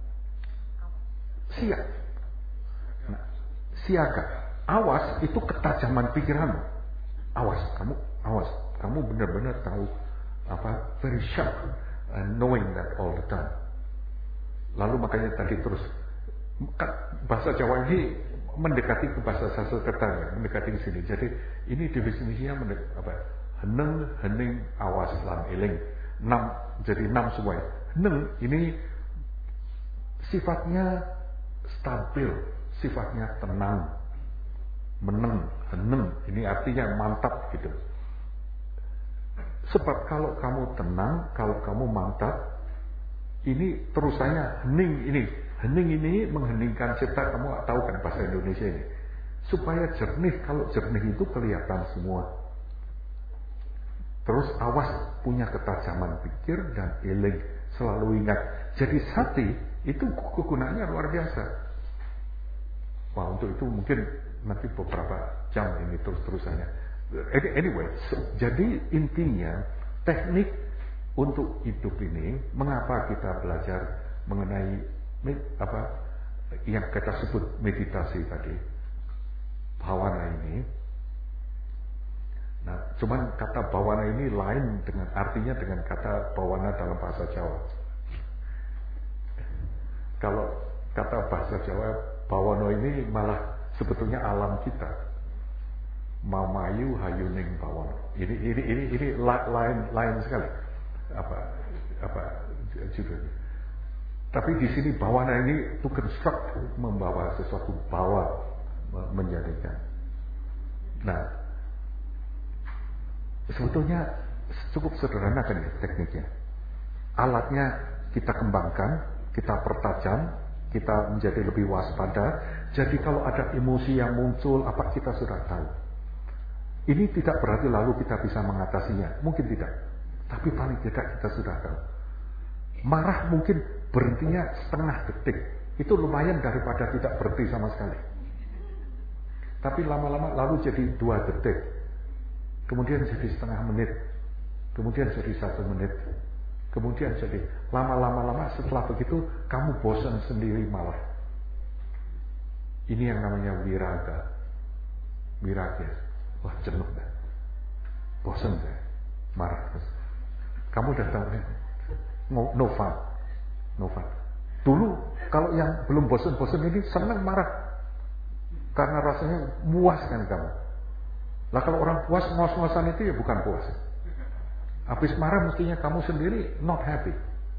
Siap. Nah, siaga. Awas itu ketajaman pikiranmu. Awas, kamu awas, kamu benar-benar tahu apa? Very sharp, and knowing that all the time. Lalu makanya tadi terus bahasa Jawa ini mendekati ke bahasa Sanskerta, mendekati ke sini. Jadi ini definisinya mendek, apa? Heneng, hening, awas, lan, eling. Enam, jadi enam semua. Heneng ini sifatnya stabil, sifatnya tenang, meneng, heneng. Ini artinya mantap gitu. Sebab kalau kamu tenang, kalau kamu mantap, ini terusannya hening ini. Hening ini mengheningkan cipta, kamu tahu kan bahasa Indonesia ini. Supaya jernih, kalau jernih itu kelihatan semua. Terus awas, punya ketajaman pikir dan eling, selalu ingat. Jadi sati itu kegunaannya luar biasa. Wah, untuk itu mungkin nanti beberapa jam ini terus-terusannya. Anyway, so, jadi intinya teknik untuk hidup ini, mengapa kita belajar mengenai apa yang kita sebut meditasi tadi, bhawana ini. Nah, cuman kata bhawana ini lain dengan artinya dengan kata bhawana dalam bahasa Jawa. Kalau kata bahasa Jawa, bhawana ini malah sebetulnya alam kita. Mamayu hayuning bhawana. Ini ini ini ini lain lain sekali. Apa apa judulnya. Tapi di sini bhawana ini to construct, membawa sesuatu bawa, menjadikan. Nah, sebetulnya cukup sederhana kan ya tekniknya. Alatnya kita kembangkan, kita pertajam, kita menjadi lebih waspada. Jadi kalau ada emosi yang muncul, apa kita sudah tahu. Ini tidak berarti lalu kita bisa mengatasinya, mungkin tidak. Tapi paling tidak kita sudah tahu. Marah mungkin berhentinya setengah detik, itu lumayan daripada tidak berhenti sama sekali. Tapi lama-lama lalu jadi dua detik, kemudian jadi setengah menit, kemudian jadi satu menit, kemudian jadi lama-lama-lama setelah begitu kamu bosan sendiri malah. Ini yang namanya wiraga, wiraga. Wah, jenuh dah, bosan dah, marah terus. Kamu udah tahu ya? No, no fun, no fun. Dulu kalau yang belum bosan-bosan ini senang marah, karena rasanya puas kan kamu. Lah kalau orang puas ngos-ngosan itu ya bukan puas. Habis marah mestinya kamu sendiri not happy.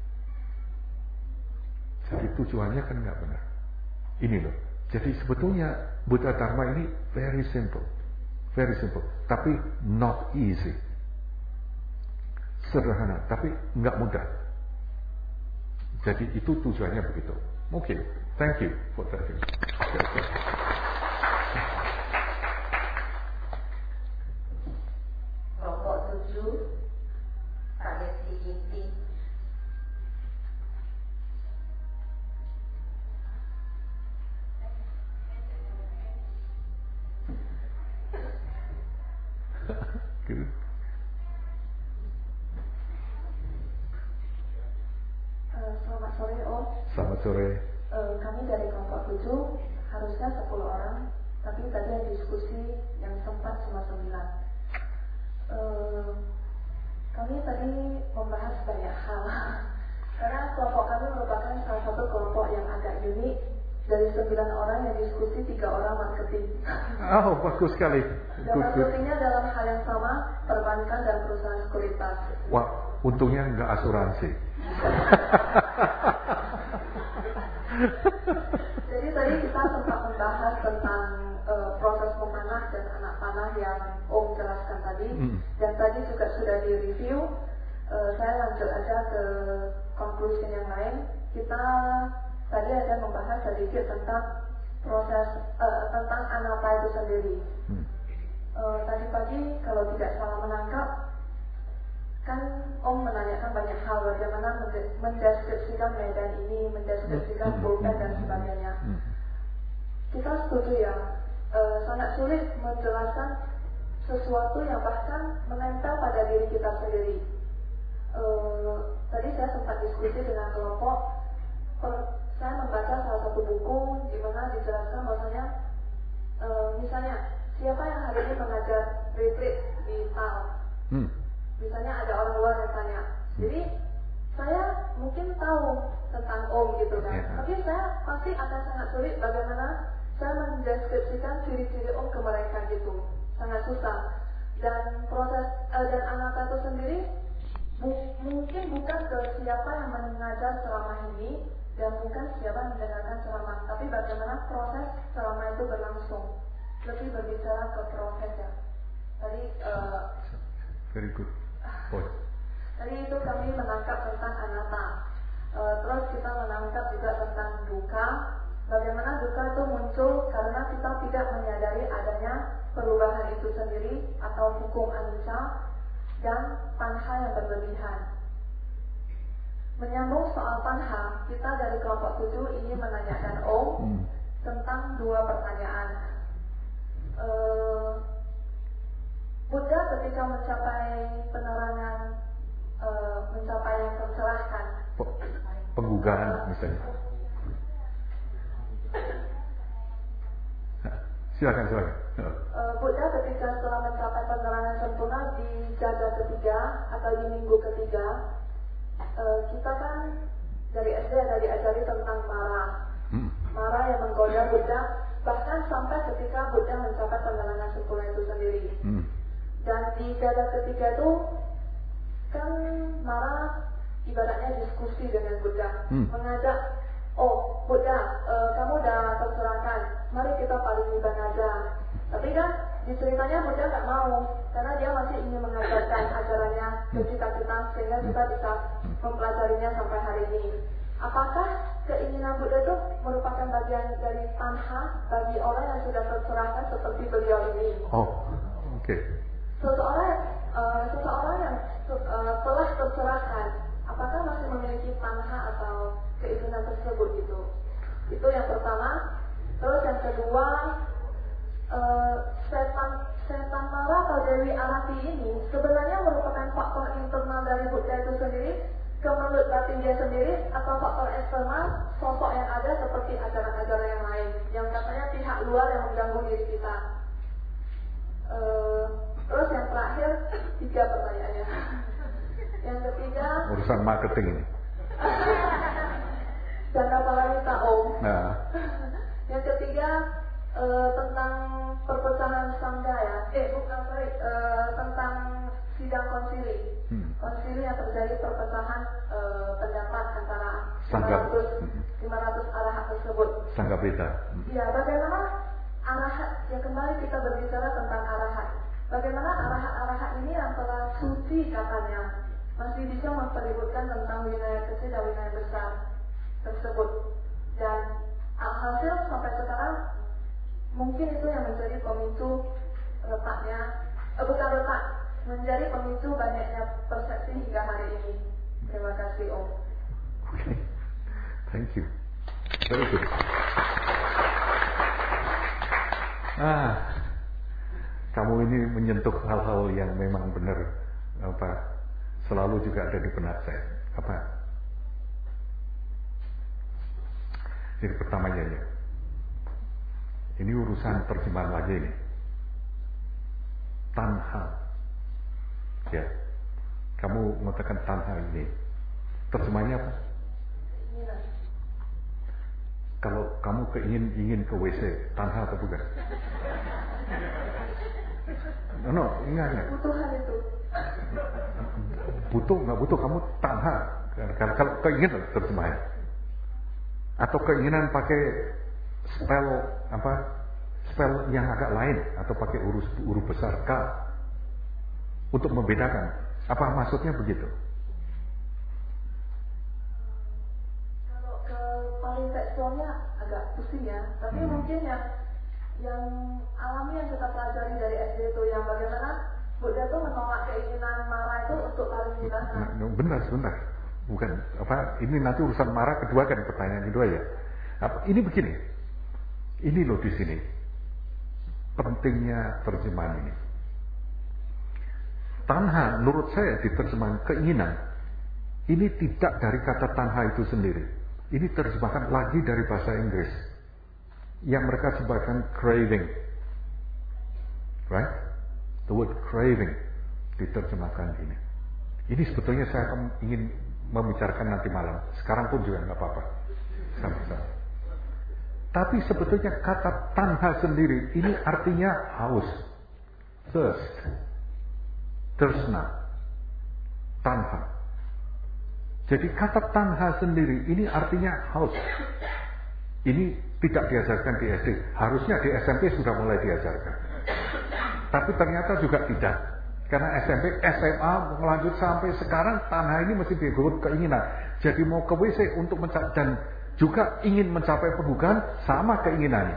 Jadi tujuannya kan nggak benar. Ini loh. Jadi sebetulnya Buddha Dharma ini very simple. Very simple, tapi not easy. Sederhana, tapi nggak mudah. Jadi itu tujuannya begitu. Oke, okay. Thank you for that. Kelompok tujuh, Pak Desi Inti. Selamat sore Om. Selamat sore. Uh, kami dari kelompok tujuh, harusnya sepuluh orang, tapi tadi ada diskusi yang sempat cuma sembilan. Uh, kami tadi membahas banyak hal, karena kelompok kami merupakan salah satu kelompok yang agak unik. Dari sembilan orang yang diskusi, tiga orang marketing. Oh, bagus sekali. Dan marketingnya dalam hal yang sama, perbankan dan perusahaan sekuritas. Wah, Untungnya nggak asuransi. Jadi tadi kita sempat membahas tentang uh, proses memanah dan anak panah yang Om jelaskan tadi, mm. dan tadi juga sudah di-review. Uh, saya lanjut aja ke conclusion yang lain. Kita tadi ada membahas sedikit tentang proses uh, tentang anapa itu sendiri. Mm. Uh, tadi pagi kalau tidak salah menangkap, kan Om menanyakan banyak hal, bagaimana mendeskripsikan medan ini, mendeskripsikan pulpen dan sebagainya. Kita setuju ya, e, sangat sulit menjelaskan sesuatu yang bahkan menempel pada diri kita sendiri. E, tadi saya sempat diskusi dengan kelompok, per, saya membaca salah satu buku di mana dijelaskan bahwasanya, e, misalnya siapa yang hari ini mengajar retreat di T A L? Hmm. Misalnya ada orang luar yang tanya, jadi saya mungkin tahu tentang Om gitu kan, yeah. tapi saya pasti akan sangat sulit bagaimana saya mendeskripsikan ciri-ciri Om ke mereka gitu, sangat susah. Dan proses uh, dan anak itu sendiri bu- mungkin bukan ke siapa yang mengajar ceramah ini dan bukan siapa yang mendengarkan ceramah, tapi bagaimana proses ceramah itu berlangsung, lebih berbicara ke proses ya. Tadi uh, very good. Oh. Tadi itu kami menangkap tentang anatta. E, terus kita menangkap juga tentang duka. Bagaimana duka itu muncul karena kita tidak menyadari adanya perubahan itu sendiri atau hukum anicca dan tanha yang berlebihan. Menyambung soal tanha, kita dari kelompok tujuh ingin menanyakan Om hmm. tentang dua pertanyaan. E, Buddha ketika mencapai penerangan, e, mencapai yang tercerahkan, penggugahan misalnya. Silakan, silakan. E, Buddha ketika setelah mencapai penerangan sempurna di jaga ketiga atau di minggu ketiga, e, kita kan dari S D ada diajari tentang marah, hmm. marah yang menggoda Buddha, bahkan sampai ketika Buddha mencapai penerangan sempurna itu sendiri. Hmm. Dan di jaga ketiga itu kan marah ibaratnya diskusi dengan Buddha, hmm. mengajak, oh Buddha, e, kamu udah terserahkan, mari kita paling ibadah. Tapi kan di ceritanya Buddha nggak mau, karena dia masih ingin mengajarkan ajarannya ke kita-kita sehingga kita bisa mempelajarinya sampai hari ini. Apakah keinginan Buddha itu merupakan bagian dari tanha bagi orang yang sudah terserahkan seperti beliau ini? Oh, oke. Okay. Seseorang, uh, seseorang yang uh, telah terserahkan, apakah masih memiliki tanha atau keinginan tersebut gitu? Itu yang pertama. Terus yang kedua, uh, setan setan mara atau Dewi Arati ini sebenarnya merupakan faktor internal dari Buddha itu sendiri, kemelut batin dia sendiri, atau faktor eksternal sosok yang ada seperti ajaran-ajaran yang lain yang katanya pihak luar yang mengganggu diri kita. Uh, Terus yang terakhir, tiga pertanyaannya. Yang ketiga, urusan marketing ini. Janda Paramita Om. Nah. Yang ketiga e, tentang perpecahan sangga ya. Eh bukan sorry, e, tentang sidang konsili. Hmm. Konsili yang terjadi perpecahan e, pendapat antara lima ratus arahat tersebut. Sangga beda. Ya, bagaimana arahat? Ya kembali kita berbicara tentang arahat. Bagaimana arahat-arahat ini yang telah suci katanya masih bisa mempeributkan tentang wilayah kecil dan wilayah besar tersebut, dan alhasil sampai sekarang mungkin itu yang menjadi pemicu retaknya, eh, bukan retak, menjadi pemicu banyaknya persepsi hingga hari ini. Terima kasih Om. Okay, thank you. Very good. Ah. Kamu ini menyentuh hal-hal yang memang benar, apa, selalu juga ada di benak saya. Apa? Jadi pertamanya ya, ini urusan terjemahan lagi ini. Tanha. Ya. Kamu mengatakan tanha ini. Terjemahnya apa? Kalau kamu keingin ingin ke W C, tanha atau bukan? No, no, ingat ya. Kebutuhan itu. butuh nggak butuh kamu tanha. Kalau keinginan terjemahan. Atau keinginan pakai spell apa? Spell yang agak lain atau pakai huruf huruf besar K untuk membedakan. Apa maksudnya begitu? Kalau ke paling tekstualnya agak pusing ya, tapi hmm. mungkin yang yang alami yang kita pelajari dari S D itu yang bagaimana Buddha itu menolak keinginan marah itu untuk paling binasa. Nah, benar, sebentar. Bukan apa? Ini nanti urusan marah kedua kan pertanyaan kedua ya. Apa, ini begini. Ini loh di sini pentingnya terjemahan ini. Tanha, menurut saya diterjemahkan keinginan. Ini tidak dari kata tanha itu sendiri. Ini terjemahkan lagi dari bahasa Inggris yang mereka sebutkan craving, right? The word craving diterjemahkan ini. Ini sebetulnya saya ingin membicarakan nanti malam. Sekarang pun juga nggak apa-apa. Sama-sama. Tapi sebetulnya kata tanha sendiri ini artinya haus, thirst, tersna, tanha. Jadi kata tanha sendiri ini artinya haus. Ini tidak diajarkan di S D. Harusnya di S M P sudah mulai diajarkan. Tapi ternyata juga tidak. Karena S M P, S M A melanjut sampai sekarang tanha ini mesti disebut keinginan. Jadi mau ke W C untuk mencapai dan juga ingin mencapai pembukaan sama keinginannya.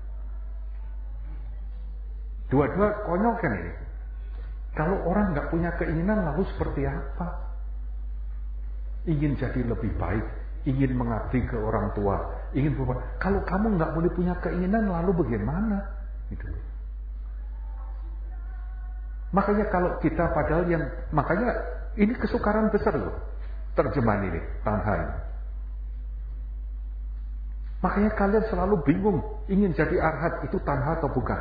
Dua-dua konyol kan ini. Kalau orang nggak punya keinginan lalu seperti apa? Ingin jadi lebih baik, ingin mengabdi ke orang tua, ingin berubah. Kalau kamu nggak boleh punya keinginan lalu bagaimana? Gitu. Makanya kalau kita padahal yang makanya ini kesukaran besar loh terjemahan ini, tanha ini. Makanya kalian selalu bingung ingin jadi arhat itu tanha atau bukan?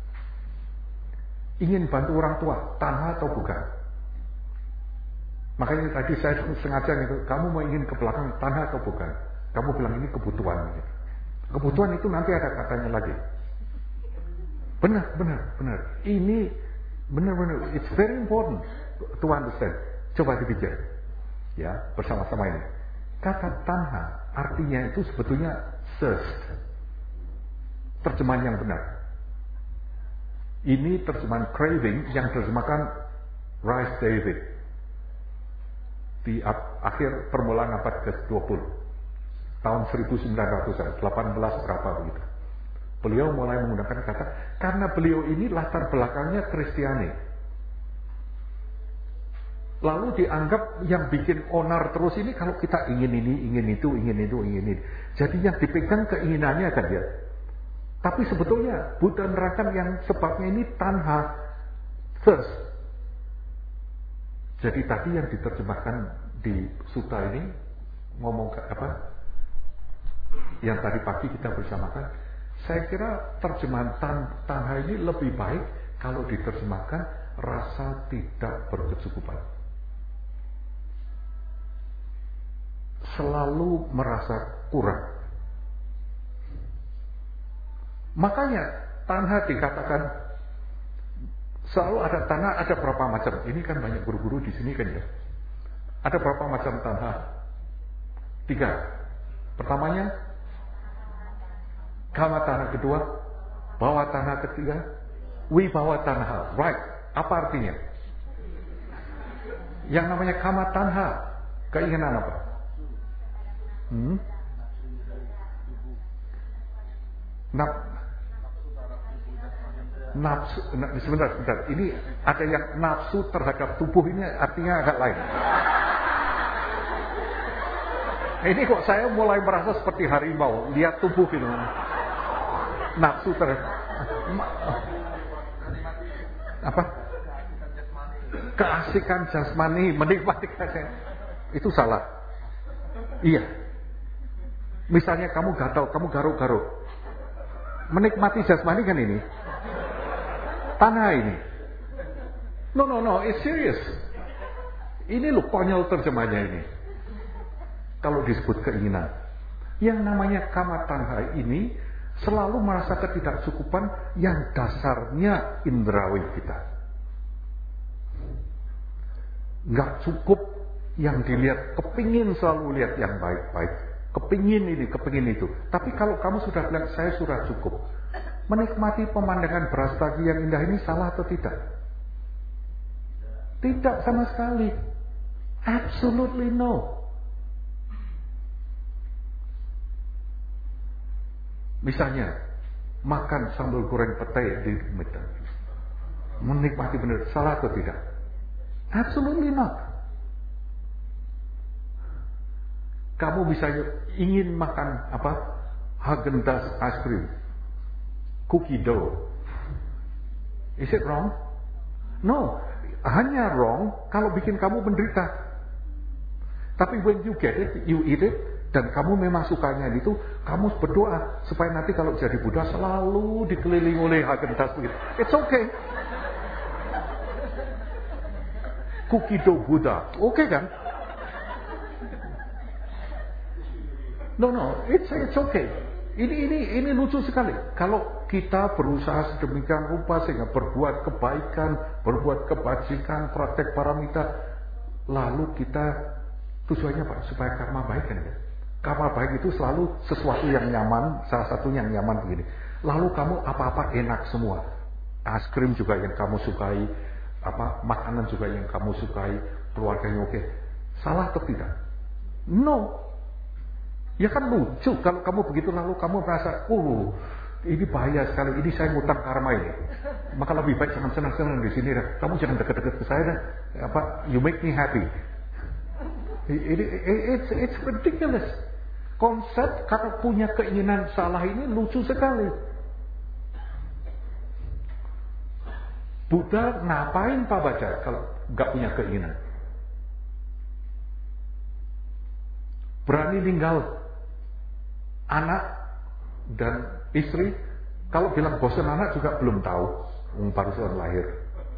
Ingin bantu orang tua tanha atau bukan? Makanya tadi saya sengaja gitu, kamu mau ingin ke belakang tanha atau bukan? Kamu bilang ini kebutuhan. Gitu. Kebutuhan itu nanti ada katanya lagi. Benar, benar, benar. Ini benar-benar, it's very important to understand. Coba dipikir, ya bersama-sama ini. Kata tanha artinya itu sebetulnya thirst. Terjemahan yang benar. Ini terjemahan craving yang terjemahkan Rice David di akhir permulaan abad ke dua puluh tahun seribu sembilan ratusan, delapan belas berapa begitu. Beliau mulai menggunakan kata karena beliau ini latar belakangnya Kristiani. Lalu dianggap yang bikin onar terus ini kalau kita ingin ini, ingin itu, ingin itu, ingin ini. Jadi yang dipegang keinginannya kan dia. Tapi sebetulnya Buddha nerangkan yang sebabnya ini tanha, thirst. Jadi tadi yang diterjemahkan di sutta ini ngomong apa? Yang tadi pagi kita bersamakan, saya kira terjemahan tan, tanha ini lebih baik kalau diterjemahkan rasa tidak berkecukupan. Selalu merasa kurang. Makanya tanha dikatakan selalu ada tanha, ada berapa macam. Ini kan banyak guru-guru di sini kan ya. Ada berapa macam tanha? Tiga. Pertamanya kama tanha, kedua bawa tanha, ketiga wibawa tanha. Right. Apa artinya? Yang namanya kama tanha, keinginan apa? Hmm? Nap, nafsu, sebentar, sebentar. Ini ada yang nafsu terhadap tubuh ini artinya agak lain. Ini kok saya mulai merasa seperti harimau lihat tubuh itu. Nafsu terhadap apa? Keasikan jasmani, menikmati kasih. Itu salah. Iya. Misalnya kamu gatal, kamu garuk-garuk. Menikmati jasmani kan ini. Tanha ini. No, no, no, it's serious. Ini loh konyol terjemahnya ini. Kalau disebut keinginan. Yang namanya kama tanha ini selalu merasa ketidakcukupan yang dasarnya indrawi kita. Nggak cukup yang dilihat, kepingin selalu lihat yang baik-baik, kepingin ini, kepingin itu. Tapi kalau kamu sudah bilang saya sudah cukup, menikmati pemandangan Brastagi yang indah ini salah atau tidak? Tidak sama sekali. Absolutely no. Misalnya makan sambal goreng petai di Medan, menikmati benar, salah atau tidak? Absolutely not. Kamu bisa ingin makan apa? Haagen-Dazs ice cream, cookie dough. Is it wrong? No, hanya wrong kalau bikin kamu menderita. Tapi when you get it, you eat it, dan kamu memang sukanya itu, kamu berdoa supaya nanti kalau jadi Buddha selalu dikelilingi oleh Haagen-Dazs begitu. It's okay. Cookie dough Buddha, oke okay kan? No no, it's it's okay. Ini ini ini lucu sekali. Kalau kita berusaha sedemikian rupa sehingga berbuat kebaikan, berbuat kebajikan, praktek paramita, lalu kita tujuannya apa? Supaya karma baik kan? Karma baik itu selalu sesuatu yang nyaman, salah satu yang nyaman begini. Lalu kamu apa-apa enak semua. Es krim juga yang kamu sukai, apa makanan juga yang kamu sukai, keluarganya oke. Salah atau tidak? No. Ya kan lucu kalau kamu begitu lalu kamu merasa, oh ini bahaya sekali, ini saya ngutang karma ini. Maka lebih baik jangan senang-senang di sini dah. Kamu jangan dekat-dekat ke saya dah. Apa? You make me happy. It, it, it's it's ridiculous. Konsep kalau punya keinginan salah ini lucu sekali. Buddha ngapain Pak baca kalau nggak punya keinginan? Berani tinggal anak dan istri. Kalau bilang bosan anak juga belum tahu, baru saja lahir.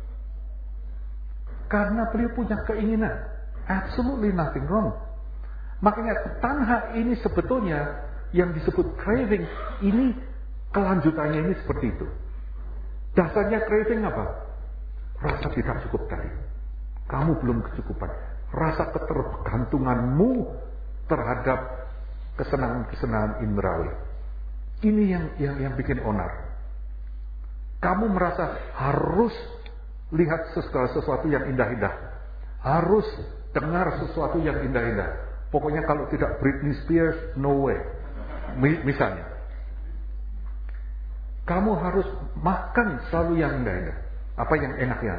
Karena beliau punya keinginan. Absolutely nothing wrong. Makanya tanha ini sebetulnya yang disebut craving, ini kelanjutannya ini seperti itu. Dasarnya craving apa? Rasa tidak cukup tadi. Kamu belum kecukupan. Rasa ketergantunganmu terhadap kesenangan-kesenangan indrawi. Ini yang yang yang bikin onar. Kamu merasa harus lihat segala sesuatu yang indah-indah. Harus dengar sesuatu yang indah-indah. Pokoknya kalau tidak Britney Spears, no way. Misalnya, kamu harus makan selalu yang indah-indah. Apa yang enaknya?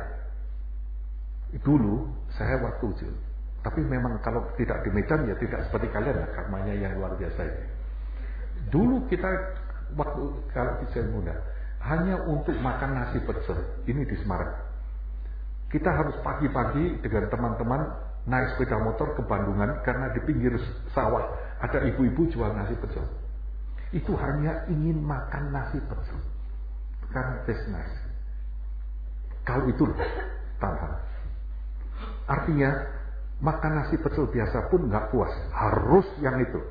Dulu saya waktu kecil, tapi memang kalau tidak di Medan ya tidak seperti kalian ya, karmanya yang luar biasa ini. Dulu kita waktu kalau kecil muda hanya untuk makan nasi pecel ini di Semarang. Kita harus pagi-pagi dengan teman-teman naik sepeda motor ke Bandungan karena di pinggir sawah ada ibu-ibu jual nasi pecel. Itu hanya ingin makan nasi pecel karena taste nice. Kalau itu tantangan. Artinya makan nasi pecel biasa pun nggak puas, harus yang itu.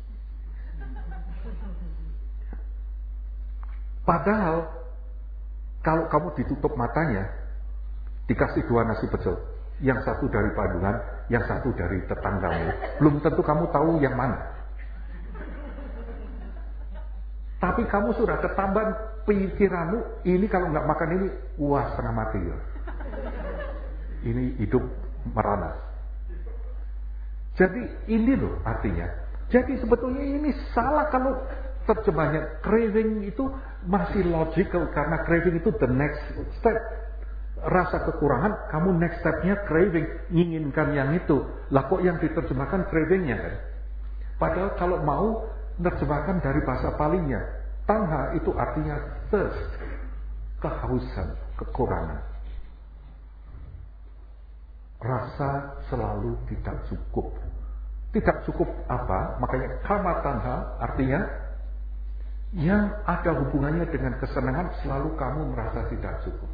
Padahal kalau kamu ditutup matanya, dikasih dua nasi pecel, yang satu dari Bandungan, yang satu dari tetanggamu, belum tentu kamu tahu yang mana. Tapi kamu sudah ketambahan pikiranmu, ini kalau nggak makan ini, wah setengah mati ya. Ini hidup merana. Jadi ini loh artinya. Jadi sebetulnya ini salah kalau terjemahnya. Craving itu masih logical karena craving itu the next step. Rasa kekurangan, kamu next stepnya craving, menginginkan yang itu. Lah kok yang diterjemahkan cravingnya kan? Padahal kalau mau terjemahkan dari bahasa Palinya, tanha itu artinya thirst, kehausan, kekurangan. Rasa selalu tidak cukup. Tidak cukup apa? Makanya kama tanha artinya yang ada hubungannya dengan kesenangan selalu kamu merasa tidak cukup.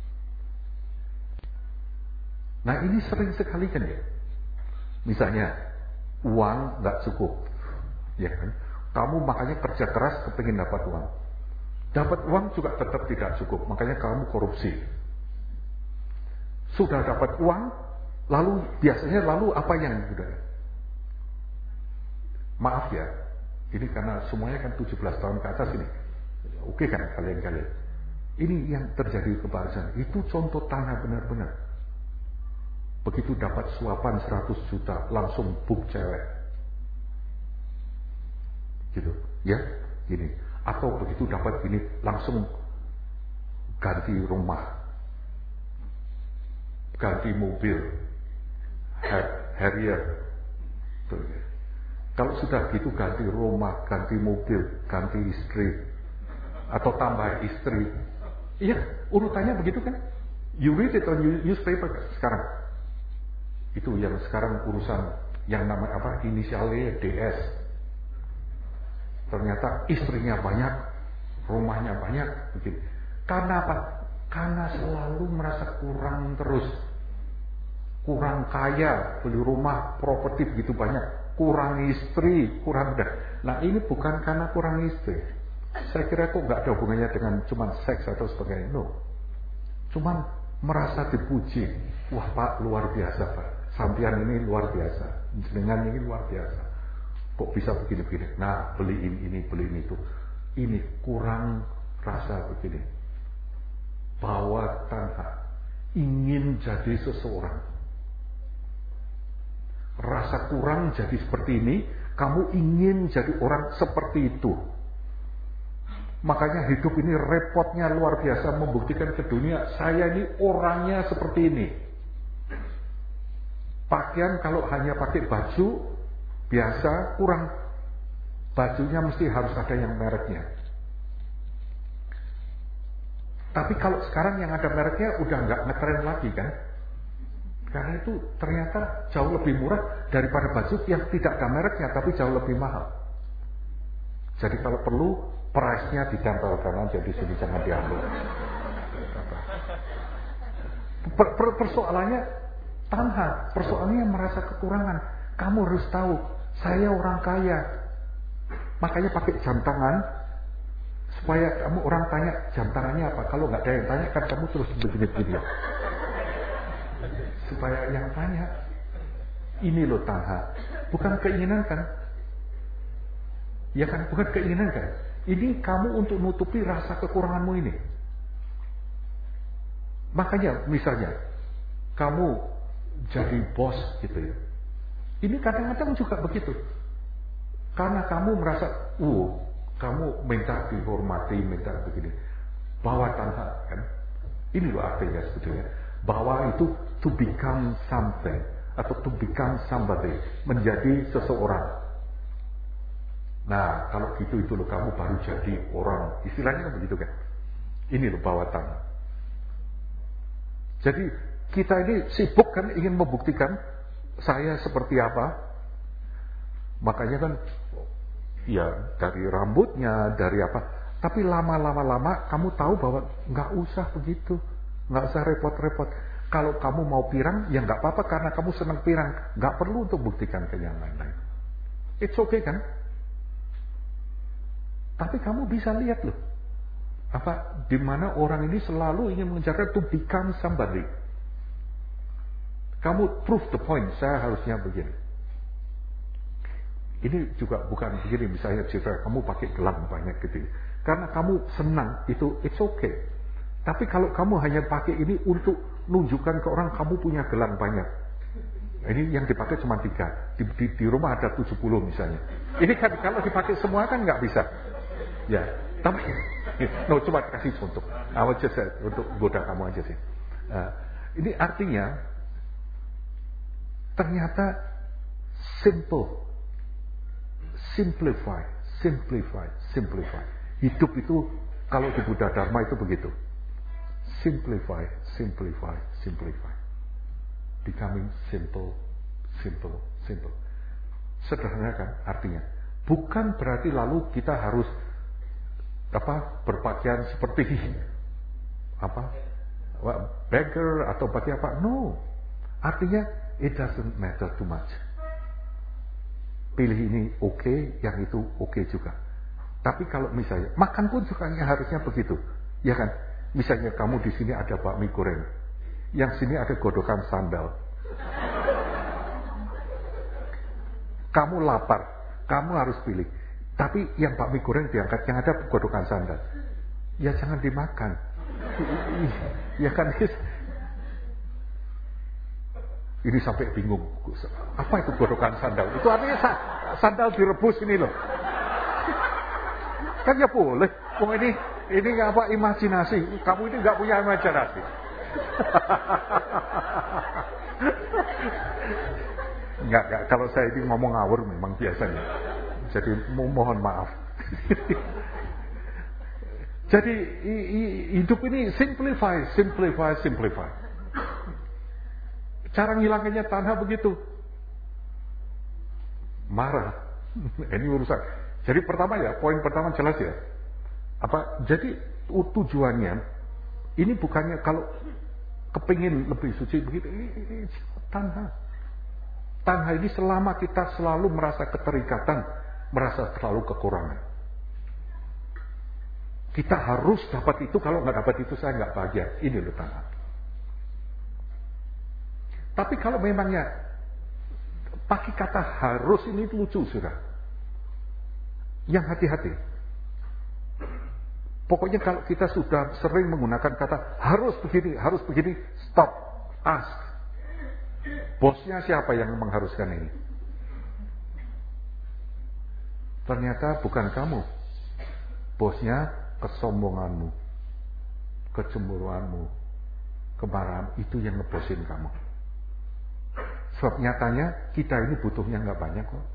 Nah ini sering sekali kan ya. Misalnya uang nggak cukup, ya kan? Kamu makanya kerja keras kepingin dapat uang. Dapat uang juga tetap tidak cukup, makanya kamu korupsi. Sudah dapat uang, Lalu biasanya lalu apa yang sudah? Maaf ya, ini karena semuanya kan tujuh belas tahun ke atas ini. Oke kan kalian-kalian? Ini yang terjadi kebahagiaan. Itu contoh tanah benar-benar. Begitu dapat suapan seratus juta, langsung book cewek. Gitu, ya, gini. Atau begitu dapat gini, langsung ganti rumah, ganti mobil, Harrier. Tuh, ya. Kalau sudah gitu ganti rumah, ganti mobil, ganti istri, atau tambah istri. Iya, urutannya begitu kan? You read it on newspaper sekarang. Itu yang sekarang urusan yang namanya apa? Inisialnya D S. Ternyata istrinya banyak, rumahnya banyak, begitu. Karena apa? Karena selalu merasa kurang terus. Kurang kaya, beli rumah, properti begitu banyak. Kurang istri, kurang dah. Nah ini bukan karena kurang istri. Saya kira kok nggak ada hubungannya dengan cuman seks atau sebagainya. No. Cuman merasa dipuji. Wah Pak luar biasa Pak. Sampian ini luar biasa. Dengan ini luar biasa. Kok bisa begini-begini. Nah beli ini, ini, beli ini itu. Ini kurang rasa begini. Bawa tanha. Ingin jadi seseorang. Rasa kurang jadi seperti ini, kamu ingin jadi orang seperti itu. Makanya hidup ini repotnya luar biasa membuktikan ke dunia, saya ini orangnya seperti ini. Pakaian kalau hanya pakai baju biasa kurang, bajunya mesti harus ada yang mereknya. Tapi kalau sekarang yang ada mereknya udah nggak ngetren lagi kan? Karena itu ternyata jauh lebih murah daripada baju yang tidak ada mereknya tapi jauh lebih mahal. Jadi kalau perlu price-nya ditempelkan aja di sini, jangan diambil. Per, per, persoalannya tanha, persoalannya merasa kekurangan. Kamu harus tahu, saya orang kaya. Makanya pakai jam tangan supaya kamu orang tanya jam tangannya apa. Kalau nggak ada yang tanya kan kamu terus begini-begini. Supaya yang tanya, ini loh tanha, bukan keinginan kan? Ya kan, bukan keinginan kan? Ini kamu untuk nutupi rasa kekuranganmu ini. Makanya, misalnya, kamu jadi bos gitu ya. Ini kadang-kadang juga begitu. Karena kamu merasa, uh, kamu minta dihormati, minta begini. Bawa tanha kan? Ini loh artinya sebetulnya. Bahwa itu to become something atau to become somebody, menjadi seseorang. Nah, kalau gitu itu loh kamu baru jadi orang. Istilahnya kan begitu kan. Ini loh bawatan. Jadi kita ini sibuk kan ingin membuktikan saya seperti apa. Makanya kan ya dari rambutnya, dari apa. Tapi lama-lama lama kamu tahu bahwa nggak usah begitu. Nggak usah repot-repot. Kalau kamu mau pirang, ya nggak apa-apa karena kamu senang pirang. Nggak perlu untuk buktikan ke yang lain-lain. It's okay kan? Tapi kamu bisa lihat loh. Apa, di mana orang ini selalu ingin mengejar to become somebody. Kamu prove the point, saya harusnya begini. Ini juga bukan begini, misalnya cerita kamu pakai gelang banyak gitu. Karena kamu senang, itu it's okay. Tapi kalau kamu hanya pakai ini untuk nunjukkan ke orang kamu punya gelang banyak. Ini yang dipakai cuma tiga. Di, di, di rumah ada tujuh puluh misalnya. Ini kan kalau dipakai semua kan nggak bisa. Ya, tapi no, cuma kasih contoh. Awal just untuk goda kamu aja sih. Uh, ini artinya ternyata simple, simplify, simplify, simplify. Hidup itu kalau di Buddha Dharma itu begitu. Simplify, simplify, simplify. Becoming simple, simple, simple. Sederhana kan artinya. Bukan berarti lalu kita harus apa berpakaian seperti apa beggar atau pakai apa. No. Artinya it doesn't matter too much. Pilih ini oke, okay, yang itu oke okay juga. Tapi kalau misalnya makan pun juga harusnya begitu, ya kan? Misalnya kamu di sini ada bakmi goreng, yang sini ada godokan sambal, Kamu lapar, kamu harus pilih. Tapi yang bakmi goreng diangkat, yang ada godokan sandal. Ya jangan dimakan. Ya kan, ini sampai bingung. Apa itu godokan sandal? Itu artinya sandal direbus ini loh. Kan ya boleh. Wong ini ini apa imajinasi? Kamu ini nggak punya imajinasi. Enggak, enggak. Kalau saya ini ngomong ngawur memang biasanya. Jadi mohon maaf. Jadi hidup ini simplify, simplify, simplify. Cara ngilanginnya tanha begitu. Marah. Ini urusan. Jadi pertama ya, poin pertama jelas ya. Apa? Jadi tujuannya ini bukannya kalau kepingin lebih suci begitu. Ini, ini tanha. Tanha ini selama kita selalu merasa keterikatan, merasa selalu kekurangan. Kita harus dapat itu, kalau nggak dapat itu saya nggak bahagia. Ini loh tanha. Tapi kalau memangnya pakai kata harus ini lucu sudah. Yang hati-hati. Pokoknya kalau kita sudah sering menggunakan kata harus begini, harus begini, stop, ask. Bosnya siapa yang mengharuskan ini? Ternyata bukan kamu. Bosnya kesombonganmu, kecemburuanmu, kemarahan itu yang ngebosin kamu. Sebab nyatanya kita ini butuhnya nggak banyak kok.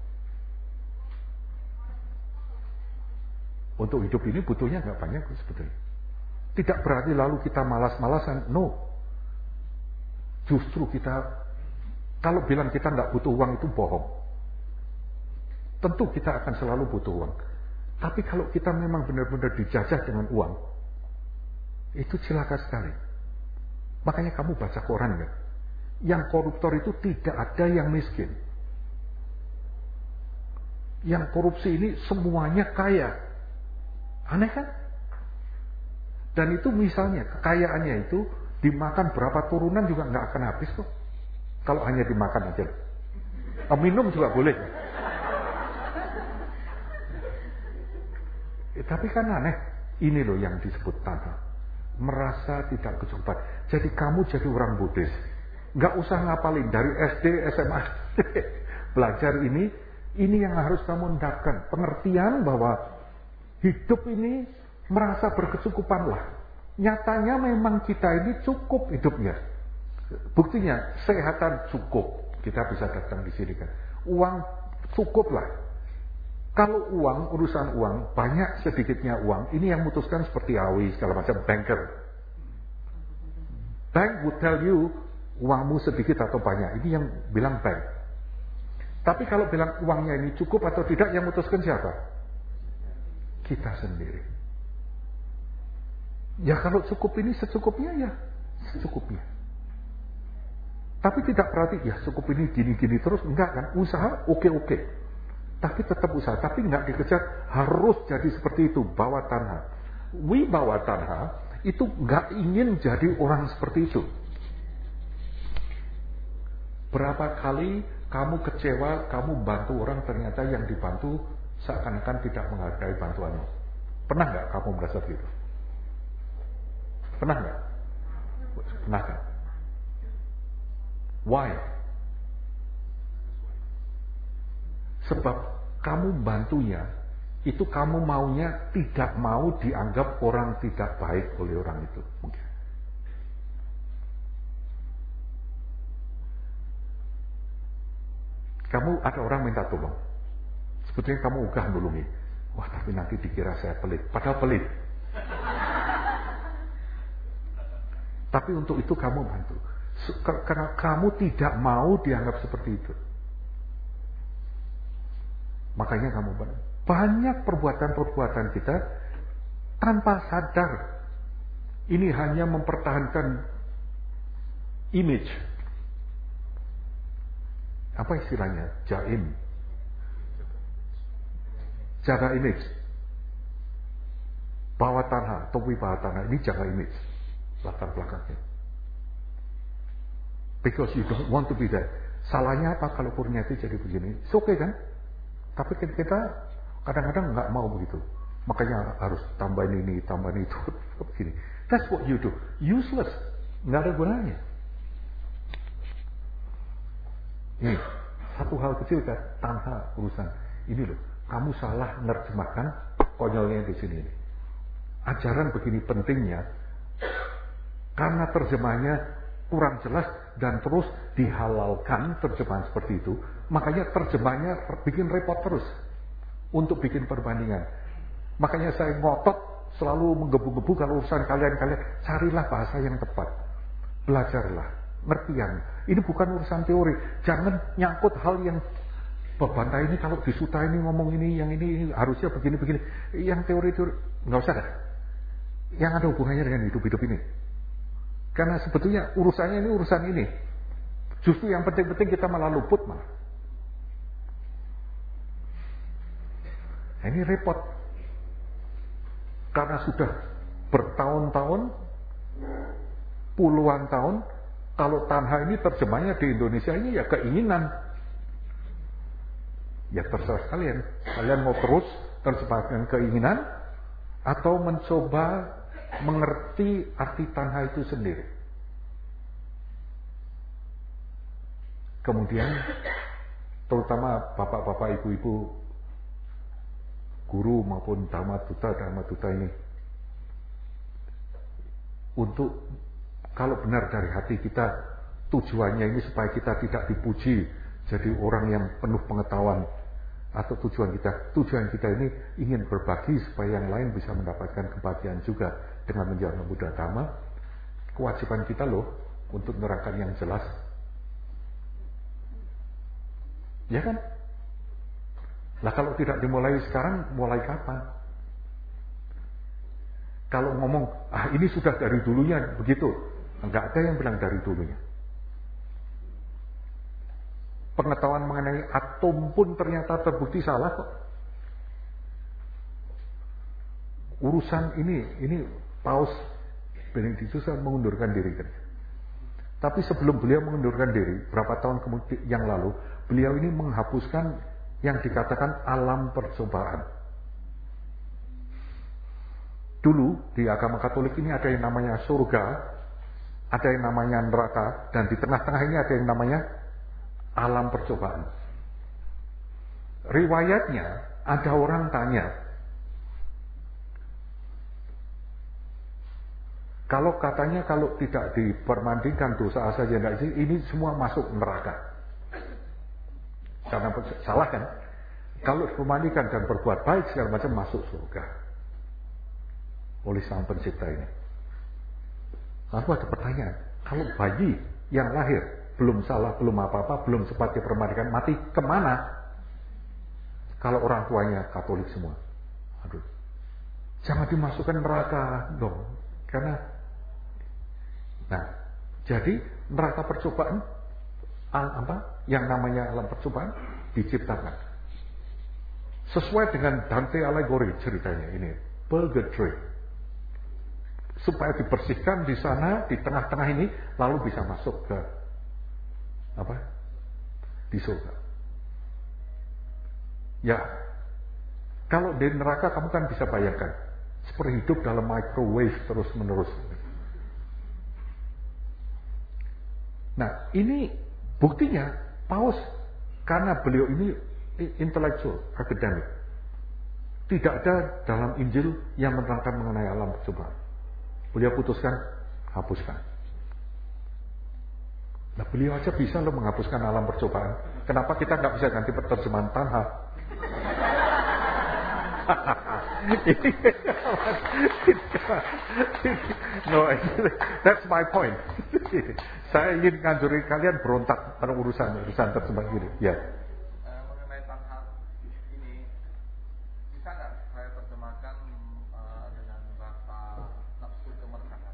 Untuk hidup ini butuhnya nggak banyak kok sebetulnya. Tidak berarti lalu kita malas-malasan. No. Justru kita kalau bilang kita nggak butuh uang itu bohong. Tentu kita akan selalu butuh uang. Tapi kalau kita memang benar-benar dijajah dengan uang, itu celaka sekali. Makanya kamu baca koran ya. Yang koruptor itu tidak ada yang miskin. Yang korupsi ini semuanya kaya. Aneh kan? Dan itu misalnya kekayaannya itu dimakan berapa turunan juga nggak akan habis kok. Kalau hanya dimakan aja. Oh, minum juga boleh. Eh, tapi kan aneh. Ini loh yang disebut tanha. Merasa tidak kecukupan. Jadi kamu jadi orang Buddhis. Nggak usah ngapalin dari S D, S M A. Belajar ini. Ini yang harus kamu hendakkan. Pengertian bahwa hidup ini merasa berkecukupan lah. Nyatanya memang kita ini cukup hidupnya. Buktinya kesehatan cukup, kita bisa datang di sini kan. Uang cukup lah. Kalau uang, urusan uang, banyak sedikitnya uang, ini yang memutuskan seperti Awi segala macam banker. Bank would tell you uangmu sedikit atau banyak. Ini yang bilang bank. Tapi kalau bilang uangnya ini cukup atau tidak, yang memutuskan siapa? Kita sendiri. Ya kalau cukup ini secukupnya ya secukupnya. Tapi tidak berarti ya cukup ini gini-gini terus, enggak kan? Usaha oke-oke. Tapi tetap usaha, tapi enggak dikejar harus jadi seperti itu, bawa tanha. We bawa tanha itu enggak ingin jadi orang seperti itu. Berapa kali kamu kecewa, kamu bantu orang ternyata yang dibantu seakan-akan tidak menghargai bantuanmu. Pernah enggak kamu merasa begitu? Pernah enggak? Pernah kan? Why? Sebab kamu bantunya, itu kamu maunya tidak mau dianggap orang tidak baik oleh orang itu. Mungkin. Kamu ada orang minta tolong. Sebetulnya kamu ugah nulungi. Wah tapi nanti dikira saya pelit. Padahal pelit. Tapi untuk itu kamu bantu. Karena kamu tidak mau dianggap seperti itu. Makanya kamu bantu. Banyak perbuatan-perbuatan kita tanpa sadar. Ini hanya mempertahankan image. Apa istilahnya? Jaim. Jaga image. Bawa tanah, topi bawa tanah. Ini jaga image. Latar belakangnya. Because you don't want to be that. Salahnya apa kalau Kurniati jadi begini? It's okay kan? Tapi kita kadang-kadang nggak mau begitu. Makanya harus tambahin ini, tambahin itu. Begini. That's what you do. Useless. Nggak ada gunanya. Ini satu hal kecil kan, tanpa urusan. Ini loh, kamu salah menerjemahkan konyolnya di sini. Ajaran begini pentingnya, karena terjemahnya kurang jelas dan terus dihalalkan terjemahan seperti itu, makanya terjemahnya bikin repot terus untuk bikin perbandingan. Makanya saya ngotot selalu menggebu-gebu kalau urusan kalian-kalian, carilah bahasa yang tepat, belajarlah, ngertian. Ini bukan urusan teori, jangan nyangkut hal yang bebantai ini kalau disuta ini ngomong ini, yang ini, ini harusnya begini-begini. Yang teori-teori nggak usah dah. Yang ada hubungannya dengan hidup-hidup ini. Karena sebetulnya urusannya ini urusan ini. Justru yang penting-penting kita malah luput malah. Nah, ini repot. Karena sudah bertahun-tahun, puluhan tahun, kalau tanha ini terjemahnya di Indonesia ini ya keinginan. Ya terserah kalian. Kalian mau terus terjemahkan keinginan atau mencoba mengerti arti tanha itu sendiri. Kemudian terutama bapak-bapak, ibu-ibu, guru maupun dhamma duta, dhamma duta ini, untuk kalau benar dari hati kita tujuannya ini supaya kita tidak dipuji jadi orang yang penuh pengetahuan, atau tujuan kita tujuan kita ini ingin berbagi supaya yang lain bisa mendapatkan kebahagiaan juga dengan menjadi pemuda dhamma, kewajiban kita loh untuk menerangkan yang jelas, ya kan? Lah kalau tidak dimulai sekarang, mulai kapan? Kalau ngomong, ah ini sudah dari dulunya begitu, enggak ada yang bilang dari dulunya. Pengetahuan mengenai atom pun ternyata terbukti salah kok. Urusan ini, ini Paus Benediktus mengundurkan diri kan. Tapi sebelum beliau mengundurkan diri, berapa tahun kemudian yang lalu, beliau ini menghapuskan yang dikatakan alam percobaan. Dulu di agama Katolik ini ada yang namanya surga, ada yang namanya neraka, dan di tengah-tengah ini ada yang namanya alam percobaan. Riwayatnya ada orang tanya, kalau katanya kalau tidak dipermandikan dosa saja tidak, ini semua masuk neraka. Karena salah kan? Kalau dipermandikan dan berbuat baik segala macam masuk surga oleh Sang Pencipta ini. Lalu ada pertanyaan, kalau bayi yang lahir belum salah, belum apa-apa, belum sempat dipermandikan, mati kemana? Kalau orang tuanya Katolik semua, aduh, jangan dimasukkan neraka dong, karena, nah, jadi neraka percobaan, apa, yang namanya alam percobaan diciptakan sesuai dengan Dante alegori ceritanya ini, purgatory, supaya dibersihkan di sana, di tengah-tengah ini, lalu bisa masuk ke apa? Di surga. Ya, kalau di neraka kamu kan bisa bayangkan, seperti hidup dalam microwave terus menerus. Nah, ini buktinya Paus, karena beliau ini intelektual, akademik, tidak ada dalam Injil yang menerangkan mengenai alam percobaan. Beliau putuskan hapuskan. Nah, beliau aja bisa loh menghapuskan alam percobaan. Kenapa kita nggak bisa ganti terjemahan tanha? No, that's my point. Saya ingin nganjurin kalian berontak pada urusan urusan terjemahan gini. Ya. Uh, mengenai tanha ini, bisa nggak saya terjemahkan uh, dengan bahasa nafsu kemerdekaan?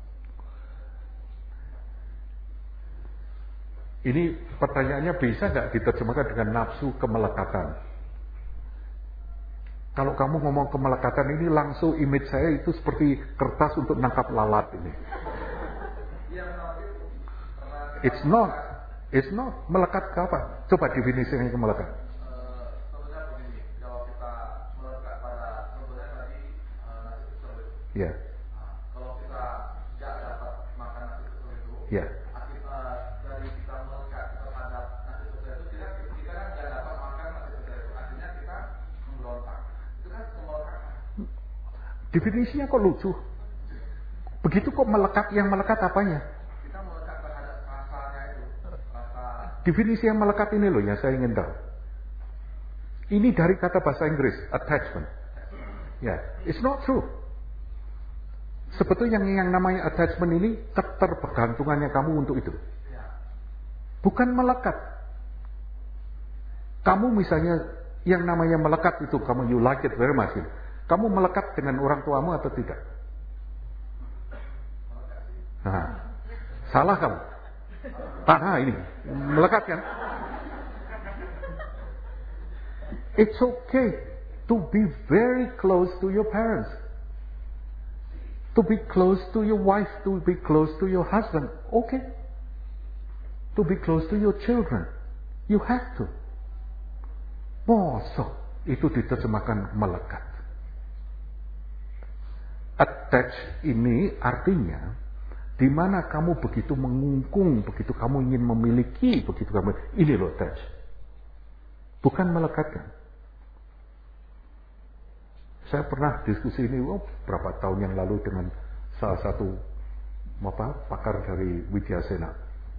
Ini pertanyaannya, bisa nggak diterjemahkan dengan nafsu kemelekatan? Kalau kamu ngomong kemelekatan ini, langsung image saya itu seperti kertas untuk nangkap lalat ini. It's not. It's not. Melekat ke apa? Coba definisinya ke melekat. Uh, Sebenarnya begini, kalau kita melekat pada sebenarnya tadi uh, nasi kecil itu. Ya. Yeah. Nah, kalau kita tidak dapat makan nasi kecil itu, ya. Yeah. Akibat dari kita melekat terhadap nasi kecil itu, kita kita kan tidak dapat makan nasi kecil itu, artinya kita memberontak. Itu kan melekatkan. Definisinya kok lucu. Begitu kok melekat, yang melekat apanya? Kita melekat terhadap rasanya itu. Rasa... Definisi yang melekat ini loh yang saya ingin tahu. Ini dari kata bahasa Inggris, attachment. Ya, yeah. It's not true. Sebetulnya yang, yang namanya attachment ini ketergantungannya kamu untuk itu. Bukan melekat. Kamu misalnya yang namanya melekat itu, kamu you like it very much. Kamu melekat dengan orang tuamu atau tidak? Nah, salah kamu. Nah, ini melekat kan? It's okay to be very close to your parents, to be close to your wife, to be close to your husband. Okay, to be close to your children, you have to. Mosok itu diterjemahkan melekat. Attach ini artinya di mana kamu begitu mengungkung, begitu kamu ingin memiliki, begitu kamu ini loh attach. Bukan melekatkan. Saya pernah diskusi ini oh, berapa tahun yang lalu dengan salah satu apa, pakar dari Widyasena.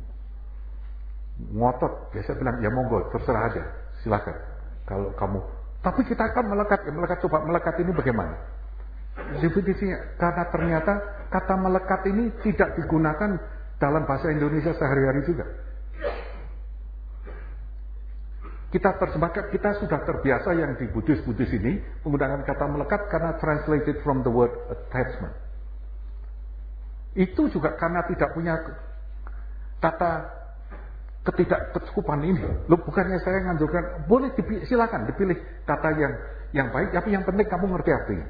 Ngotot, biasa bilang ya monggo terserah aja, silakan. Kalau kamu, tapi kita akan melekat, ya melekat coba melekat ini bagaimana? Definisinya, karena ternyata kata melekat ini tidak digunakan dalam bahasa Indonesia sehari-hari juga. Kita terjemahkan, kita sudah terbiasa yang di Buddhis-Buddhis ini menggunakan kata melekat karena translated from the word attachment. Itu juga karena tidak punya kata ketidakkecukupan ini. Loh, bukannya saya nganjurkan, boleh dipilih, silakan dipilih kata yang yang baik, tapi yang penting kamu ngerti artinya.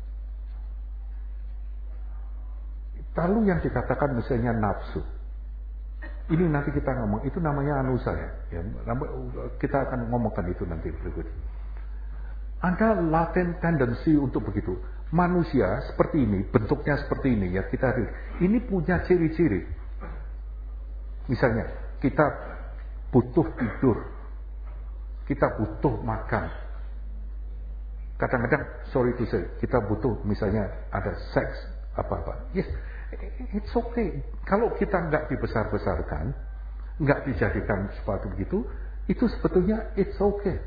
Lalu yang dikatakan misalnya nafsu. Ini nanti kita ngomong, itu namanya anusa ya. ya kita akan ngomongkan itu nanti berikut. Ada latent tendency untuk begitu. Manusia seperti ini, bentuknya seperti ini ya kita ini punya ciri-ciri. Misalnya kita butuh tidur, kita butuh makan. Kadang-kadang sorry to say, kita butuh misalnya ada seks apa-apa. Yes. It's okay. Kalau kita nggak dibesar-besarkan, nggak dijadikan sesuatu begitu, itu sebetulnya it's okay.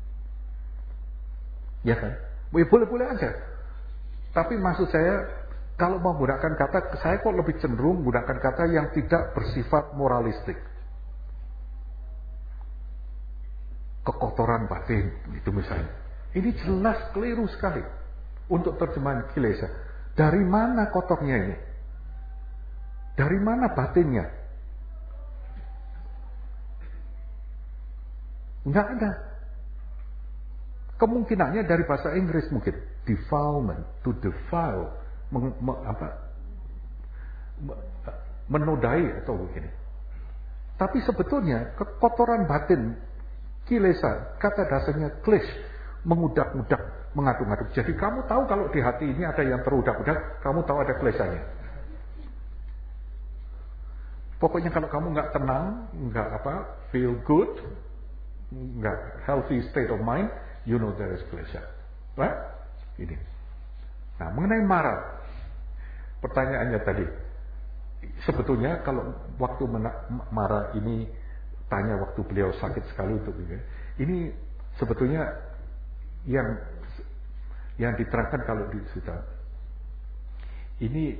Ya kan? Boleh-boleh aja. Tapi maksud saya, kalau menggunakan kata, saya kok lebih cenderung menggunakan kata yang tidak bersifat moralistik. Kekotoran batin, itu misalnya. Ini jelas keliru sekali untuk terjemahan kilesa. Dari mana kotornya ini? Dari mana batinnya? Enggak ada. Kemungkinannya dari bahasa Inggris mungkin. Defilement, to defile. Meng, me, apa, menodai atau begini. Tapi sebetulnya kekotoran batin, kilesa, kata dasarnya klish, mengudak-udak, mengaduk-aduk. Jadi kamu tahu kalau di hati ini ada yang terudak-udak, kamu tahu ada klesanya. Pokoknya kalau kamu nggak tenang, nggak apa, feel good, nggak healthy state of mind, you know there is pleasure, right? Ini. Nah, mengenai marah, pertanyaannya tadi, sebetulnya kalau waktu marah ini tanya waktu beliau sakit sekali untuk ini, ini sebetulnya yang yang diterangkan kalau di situ, ini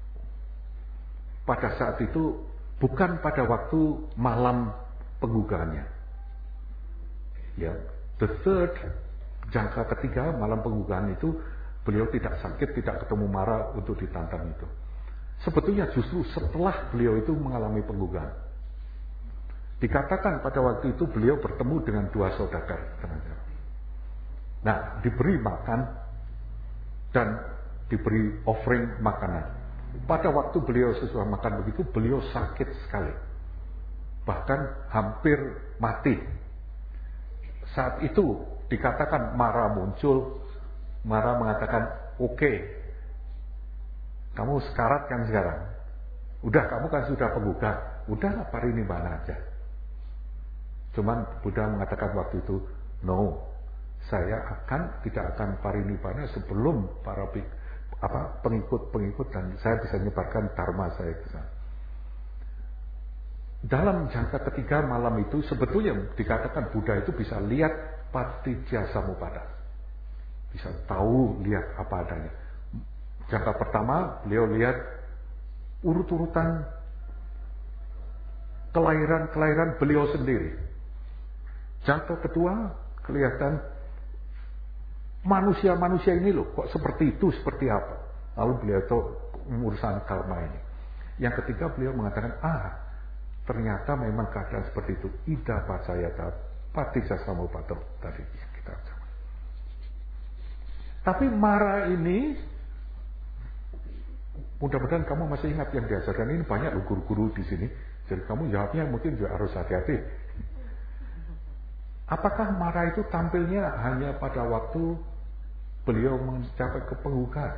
pada saat itu bukan pada waktu malam penggugaannya. Ya, the third, jangka ketiga malam penggugaan itu beliau tidak sakit, tidak ketemu marah untuk ditantang itu. Sebetulnya justru setelah beliau itu mengalami penggugaan. Dikatakan pada waktu itu beliau bertemu dengan dua saudagar. Nah, diberi makan dan diberi offering makanan. Pada waktu beliau sesuai makan begitu, beliau sakit sekali. bahkan hampir mati. Saat itu dikatakan Mara muncul, Mara mengatakan, oke, okay, kamu sekarat kan sekarang, udah kamu kan sudah penggugat, udah parinibbana aja. Cuman Buddha mengatakan waktu itu, no, saya akan tidak akan parinibbana sebelum para apa pengikut-pengikut dan saya bisa menyebarkan dharma saya ke sana. Dalam jangka ketiga malam itu sebetulnya dikatakan Buddha itu bisa lihat Patijjasamuppada, bisa tahu lihat apa adanya. Jangka pertama beliau lihat urut-urutan kelahiran-kelahiran beliau sendiri. Jangka kedua kelihatan manusia-manusia ini loh, kok seperti itu, seperti apa. Lalu beliau itu urusan karma ini. Yang ketiga beliau mengatakan, ah, ternyata memang keadaan seperti itu. Ida pacayata patijjasamuppada tadi kita sama. Tapi Mara ini, mudah-mudahan kamu masih ingat yang diajarkan ini, banyak loh guru-guru di sini. Jadi kamu jawabnya mungkin juga harus hati-hati. Apakah Mara itu tampilnya hanya pada waktu beliau mencapai ke penggugat?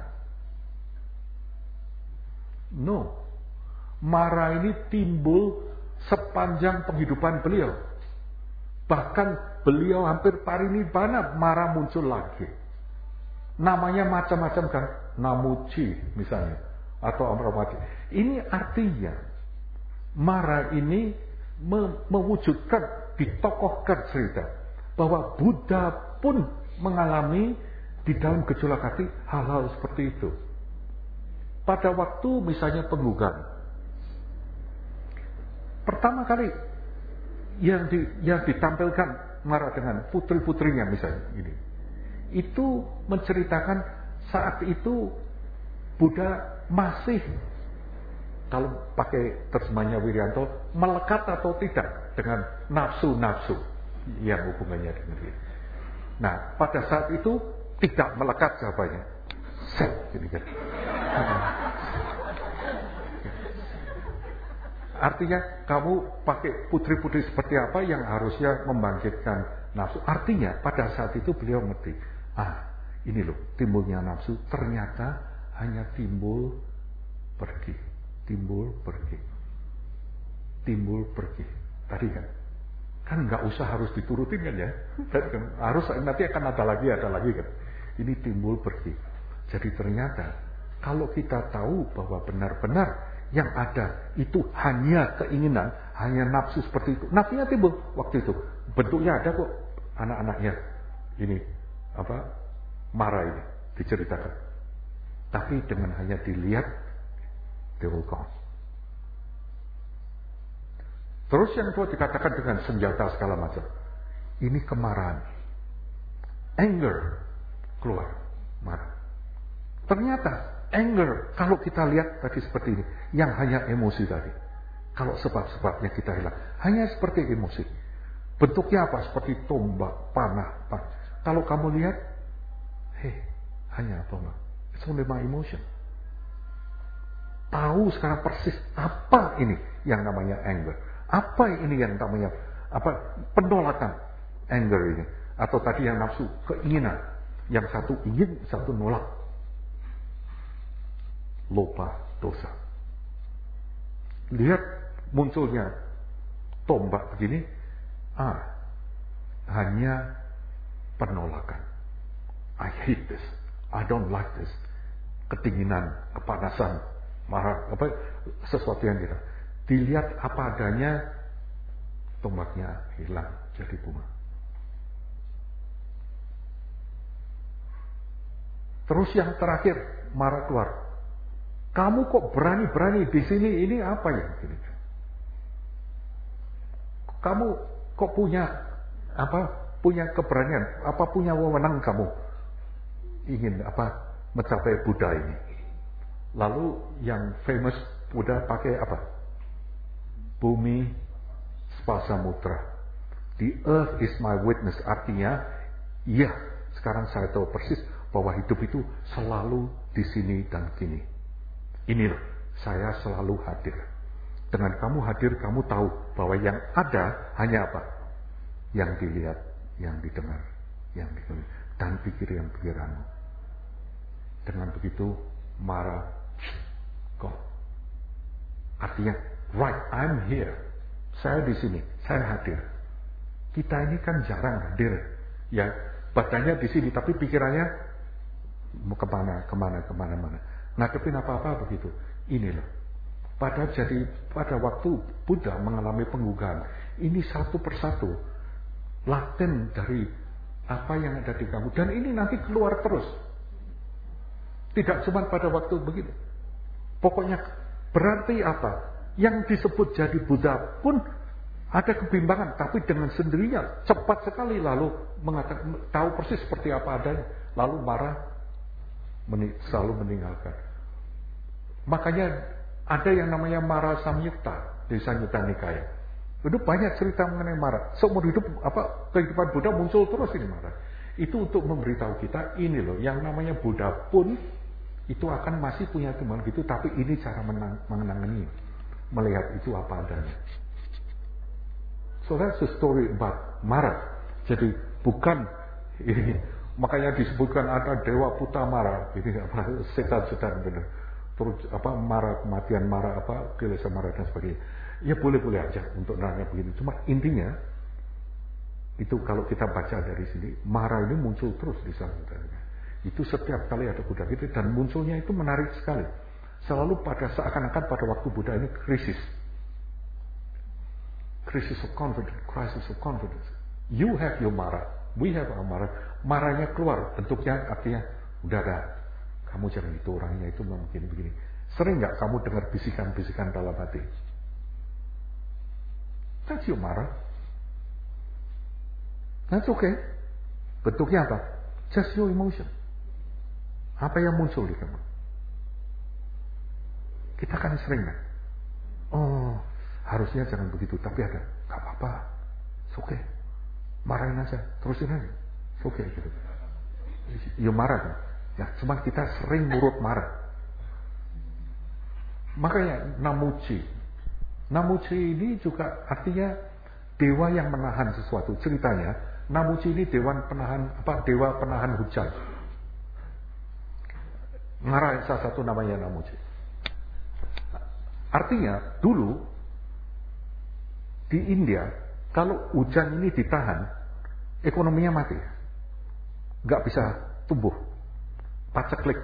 No. Mara ini timbul sepanjang penghidupan beliau. Bahkan beliau hampir parinibbana, Mara muncul lagi. Namanya macam-macam kan, Namuci misalnya, atau Amramati. Ini artinya Mara ini me- mewujudkan, ditokohkan cerita bahwa Buddha pun mengalami di dalam gejolak hati hal-hal seperti itu. Pada waktu misalnya penggugat, pertama kali yang di, yang ditampilkan Mara dengan putri-putrinya misalnya ini, itu menceritakan saat itu Buddha masih, kalau pakai terjemahnya Wirianto, melekat atau tidak dengan nafsu-nafsu yang hubungannya dengan dia. Nah, pada saat itu tidak melekat jawabannya. Set, gini kan. Artinya kamu pakai putri-putri seperti apa yang harusnya membangkitkan nafsu. Artinya pada saat itu beliau ngerti, ah ini loh timbulnya nafsu ternyata hanya timbul pergi, timbul pergi, timbul pergi. Tadi kan, kan nggak usah harus diturutin kan ya, harus nanti akan ada lagi, ada lagi kan. Ini timbul pergi. Jadi ternyata kalau kita tahu bahwa benar-benar yang ada itu hanya keinginan, hanya nafsu seperti itu. Nafsunya timbul waktu itu. Bentuknya ada kok, anak-anaknya. Ini, apa, Mara ini, diceritakan. Tapi dengan hanya dilihat, they will gone. Terus yang kedua dikatakan dengan senjata segala macam. Ini kemarahan. Anger. Keluar. Marah. Ternyata anger, kalau kita lihat tadi seperti ini, yang hanya emosi tadi. Kalau sebab-sebabnya kita hilang, hanya seperti emosi. Bentuknya apa? Seperti tombak, panah, panah. Kalau kamu lihat, hei, hanya tombak. It's only my emotion. Tahu sekarang persis apa ini yang namanya anger. Apa ini yang namanya apa penolakan anger ini. Atau tadi yang nafsu, keinginan. Yang satu ingin, satu nolak. Lopa dosa. Lihat munculnya tombak begini, ah, hanya penolakan. I hate this, I don't like this. Ketinginan, kepanasan, marah, apa sesuatu yang kita dilihat apa adanya, tombaknya hilang jadi bunga. Terus yang terakhir, marah keluar. Kamu kok berani-berani di sini? Ini apa ya? Kamu kok punya apa? Punya keberanian? Apa punya wewenang kamu ingin apa? Mencapai Buddha ini? Lalu yang famous Buddha pakai apa? Bumi Spasamudra. The earth is my witness. Artinya, iya, sekarang saya tahu persis bahwa hidup itu selalu di sini dan kini. Inilah, saya selalu hadir. Dengan kamu hadir, kamu tahu bahwa yang ada hanya apa? Yang dilihat, yang didengar, yang ditulis, dan pikir yang pikiranmu. Dengan begitu, marah, kok. Artinya, right, I'm here. Saya di sini, saya hadir. Kita ini kan jarang hadir. Ya, badannya di sini, tapi pikirannya mau kemana, kemana, kemana, mana. Ngadepin apa-apa begitu. Ini loh. Pada jadi pada waktu Buddha mengalami penggugahan, ini satu persatu laten dari apa yang ada di kamu, dan ini nanti keluar terus. Tidak cuma pada waktu begitu. Pokoknya berarti apa? Yang disebut jadi Buddha pun ada kebimbangan, tapi dengan sendirinya cepat sekali lalu mengatakan, tahu persis seperti apa adanya, lalu marah, meni, selalu meninggalkan. Makanya ada yang namanya Mara Samyukta di Samyutta Nikaya. Itu banyak cerita mengenai Mara. Seumur hidup apa kehidupan Buddha muncul terus ini Mara. Itu untuk memberitahu kita ini loh, yang namanya Buddha pun itu akan masih punya teman gitu, tapi ini cara menang, menangani, melihat itu apa adanya. So that's the story about Mara. Jadi bukan ini, makanya disebutkan ada Dewa Puta Mara, ini apa setan-setan benar. Terus apa Mara kematian Mara apa kilesa Mara dan sebagainya. Ya boleh-boleh aja untuk nanya begini. Cuma intinya itu kalau kita baca dari sini, Mara ini muncul terus di sana. Itu setiap kali ada Buddha gitu, dan munculnya itu menarik sekali. Selalu pada seakan-akan pada waktu Buddha ini krisis. Crisis of confidence, crisis of confidence. You have your Mara, we have our Mara. Maranya keluar, bentuknya artinya udah ada. Kamu jangan itu orangnya itu mungkin begini. Sering nggak kamu dengar bisikan-bisikan dalam hati? That's your Mara. That's okay. Bentuknya apa? Just your emotion. Apa yang muncul di kamu? Kita kan sering kan? Oh, harusnya jangan begitu, tapi ada. Gak apa-apa. It's okay. Marahin aja, terusin aja. It's okay gitu. You marah kan? Ya, cuma kita sering nurut marah. Makanya Namuci. Namuci ini juga artinya dewa yang menahan sesuatu. Ceritanya, Namuci ini dewan penahan apa? Dewa penahan hujan. Ngara salah satu namanya Namuci. Artinya dulu di India kalau hujan ini ditahan, ekonominya mati, nggak bisa tumbuh, paceklik.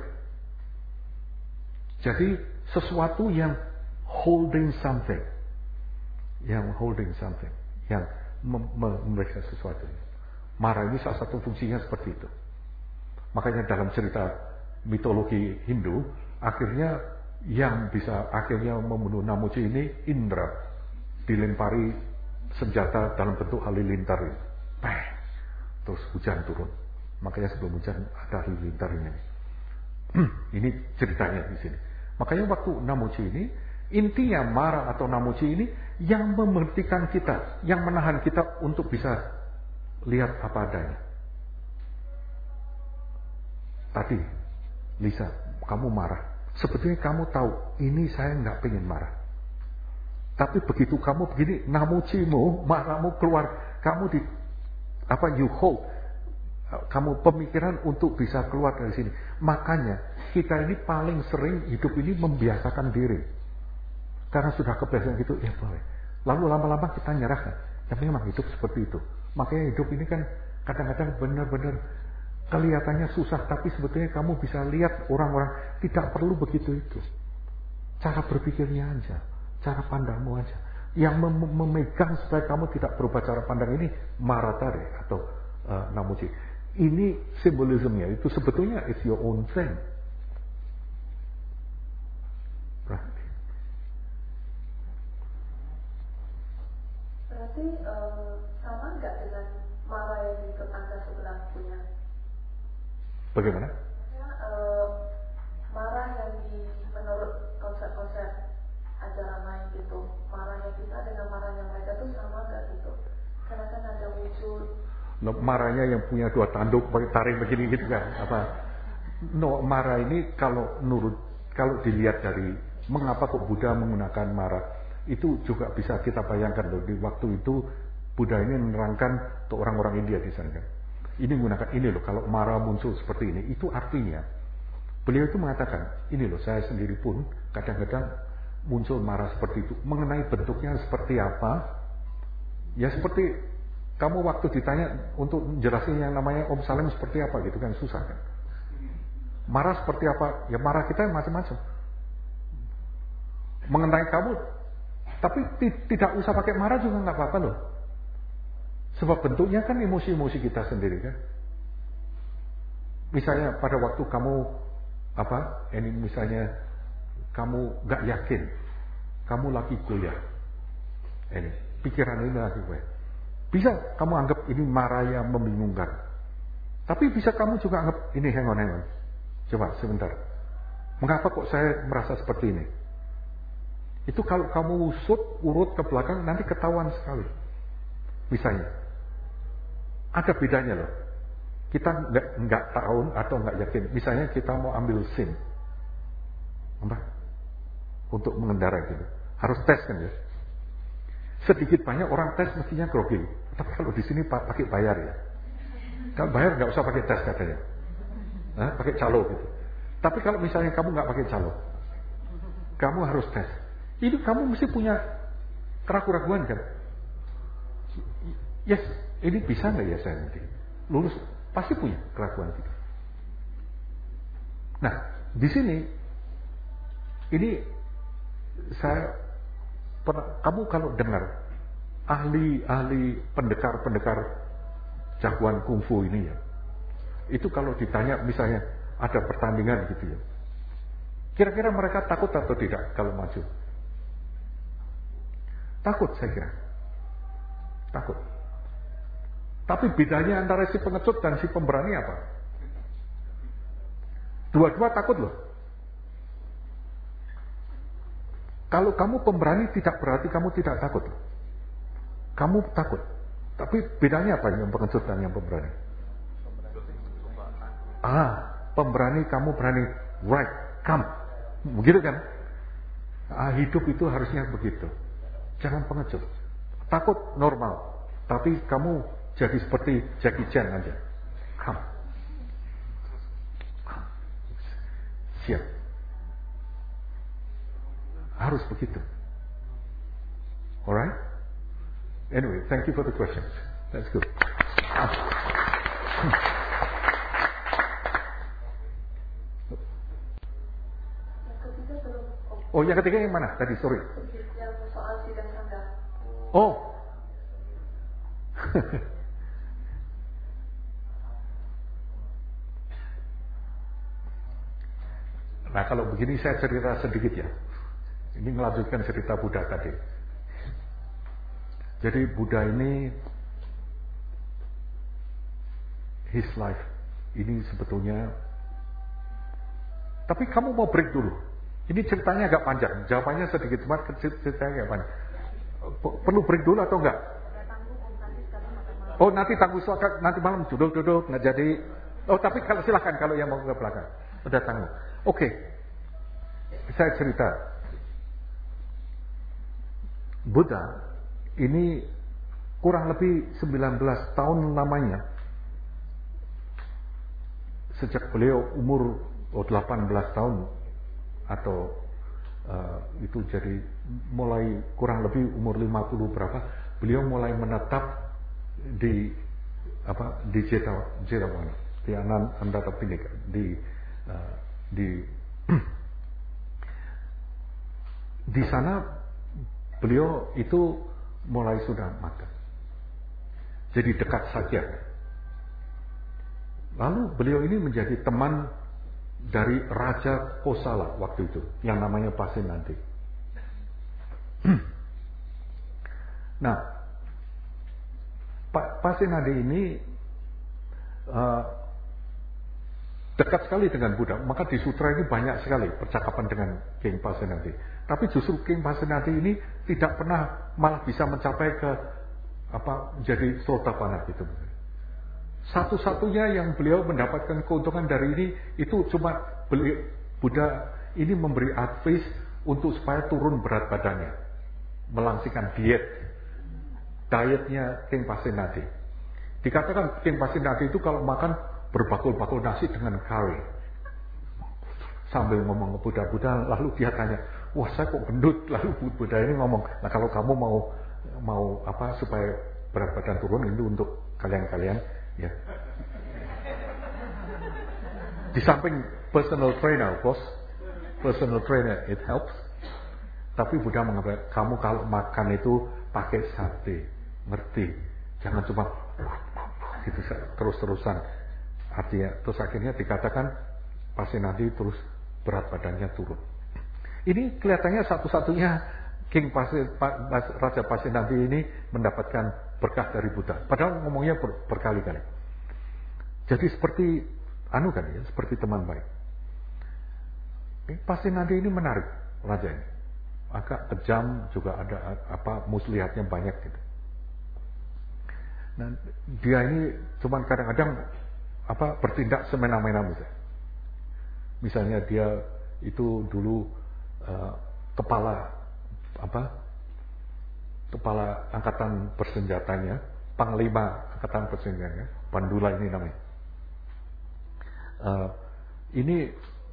Jadi sesuatu yang holding something, yang holding something, yang memeriksa sesuatu. Mara ini salah satu fungsinya seperti itu. Makanya dalam cerita mitologi Hindu, akhirnya yang bisa akhirnya membunuh Namuci ini Indra, dilempari senjata dalam bentuk halilintar ini. Peh, terus hujan turun. Makanya sebelum hujan ada halilintar ini. Ini ceritanya di sini. Makanya waktu Namuci ini, intinya Mara atau Namuci ini yang memberhentikan kita, yang menahan kita untuk bisa lihat apa adanya. Tadi Lisa, kamu marah. Sebetulnya kamu tahu, ini saya nggak pengen marah. Tapi begitu kamu begini, Namucimu, marahmu keluar, kamu di apa you hold, kamu pemikiran untuk bisa keluar dari sini. Makanya kita ini paling sering hidup ini membiasakan diri. Karena sudah kebiasaan gitu, ya boleh. Lalu lama-lama kita nyerahkan. Ya memang hidup seperti itu. Makanya hidup ini kan kadang-kadang benar-benar kelihatannya susah, tapi sebetulnya kamu bisa lihat orang-orang tidak perlu begitu itu. Cara berpikirnya aja, cara pandangmu aja. Yang mem memegang supaya kamu tidak berubah cara pandang ini Maratare atau uh, Namuci. Ini simbolismenya, itu sebetulnya it's your own thing. Berarti, Berarti uh, sama nggak dengan Mara yang di tetangga sebelah punya? Bagaimana? Ya, uh, marah yang di menurut konsep-konsep ajaran lain gitu, marahnya kita dengan marahnya mereka tuh sama nggak gitu? Karena kan ada wujud. No, marahnya yang punya dua tanduk tarik begini gitu kan? Apa? No, marah ini kalau nurut, kalau dilihat dari mengapa kok Buddha menggunakan marah, Itu juga bisa kita bayangkan loh, di waktu itu Buddha ini menerangkan untuk orang-orang India di sana kan. Ini menggunakan ini loh, kalau Mara muncul seperti ini, itu artinya beliau itu mengatakan, ini loh saya sendiri pun kadang-kadang muncul Mara seperti itu. Mengenai bentuknya seperti apa, ya seperti kamu waktu ditanya untuk jelasin yang namanya Om Salim seperti apa gitu kan, susah kan. Mara seperti apa, ya Mara kita macam-macam. Mengenai kamu, tapi tidak usah pakai Mara juga nggak apa-apa loh. Sebab bentuknya kan emosi-emosi kita sendiri kan. Misalnya pada waktu kamu apa? Ini misalnya kamu nggak yakin, kamu lagi goyah. Ini pikiran ini lagi goyah. Bisa kamu anggap ini marah yang membingungkan. Tapi bisa kamu juga anggap ini hang on, hang on. Coba sebentar. Mengapa kok saya merasa seperti ini? Itu kalau kamu usut urut ke belakang nanti ketahuan sekali. Misalnya, ada bedanya loh. Kita nggak nggak tahu atau nggak yakin. Misalnya kita mau ambil SIM, apa? Untuk mengendarai gitu, harus tes kan ya. Sedikit banyak orang tes mestinya grogi. Tapi kalau di sini pakai bayar ya. Kalau bayar nggak usah pakai tes katanya, nah, pakai calo gitu. Tapi kalau misalnya kamu nggak pakai calo, kamu harus tes. Ini kamu mesti punya keraguan-keraguan kan? Yes, ini bisa nggak ya saya nanti lulus? Pasti punya keraguan gitu. Nah, di sini ini saya pernah, kamu kalau dengar ahli-ahli pendekar-pendekar jagoan kungfu ini ya, itu kalau ditanya misalnya ada pertandingan gitu ya, kira-kira mereka takut atau tidak kalau maju? Takut saya kira. Takut. Tapi bedanya antara si pengecut dan si pemberani apa? Dua-dua takut loh. Kalau kamu pemberani tidak berarti kamu tidak takut. Kamu takut. Tapi bedanya apa yang pengecut dan yang pemberani? Ah, pemberani kamu berani, right, come. Begitu kan? Ah, hidup itu harusnya begitu. Jangan pengecut. Takut normal. Tapi kamu jadi seperti Jackie Chan aja. Come. Come. Siap. Harus begitu. Alright? Anyway, thank you for the questions. That's good. Oh, yang ketiga yang mana? Tadi, sorry. Yang soal sidang sangga. Oh. Nah, kalau begini saya cerita sedikit ya. Ini melanjutkan cerita Buddha tadi. Jadi Buddha ini, his life ini sebetulnya. Tapi kamu mau break dulu. Ini ceritanya agak panjang. Jawabannya sedikit, cuma ceritanya agak panjang. Perlu break dulu atau enggak? Oh, nanti tangguh silakan. Nanti malam duduk-duduk nggak jadi. Oh, tapi kalau silakan kalau yang mau ke belakang. Udah tangguh. Oke. Okay. Saya cerita. Buddha ini kurang lebih sembilan belas tahun lamanya. Sejak beliau umur oh, delapan belas tahun atau uh, itu jadi mulai kurang lebih umur lima puluh berapa, beliau mulai menetap di apa di Jetawana, di Anantapinika, di uh, di di sana beliau itu mulai sudah makan. Jadi dekat saja. Lalu beliau ini menjadi teman dari Raja Kosala waktu itu, yang namanya Pasenadi. Nah, Pasenadi ini uh, dekat sekali dengan Buddha, maka di sutra ini banyak sekali percakapan dengan King Pasenadi. Tapi justru King Pasenadi ini tidak pernah malah bisa mencapai ke apa jadi Sotapanna gitu. Satu-satunya yang beliau mendapatkan keuntungan dari ini itu cuma beliau, Buddha ini memberi advice untuk supaya turun berat badannya. melangsingkan diet. Dietnya King Pasenadi. Dikatakan King Pasenadi itu kalau makan berbakul-bakul nasi dengan kari. Sambil ngomong ke Buddha-Buddha, lalu dia tanya, wah saya kok gendut? Lalu Buddha ini ngomong, nah kalau kamu mau mau apa supaya berat badan turun, itu untuk kalian-kalian ya. Di samping personal trainer, bos, personal trainer it helps. Tapi Buddha mengatakan, kamu kalau makan itu pakai sate, ngerti? Jangan cuma gitu terus-terusan. Artinya, terus akhirnya dikatakan Pasenadi terus berat badannya turun. Ini kelihatannya satu-satunya King Pasen, Raja Pasenadi ini mendapatkan berkah dari Buddha. Padahal ngomongnya ber, berkali-kali. Jadi seperti anu kan ya, seperti teman baik. Pasenadi ini menarik raja ini. Agak kejam, juga ada apa muslihatnya banyak gitu. Nah, dia ini cuman kadang-kadang apa bertindak semena-mena misalnya. Misalnya dia itu dulu uh, kepala apa? Kepala angkatan bersenjatanya, panglima angkatan bersenjatanya, Bandula ini namanya. Uh, ini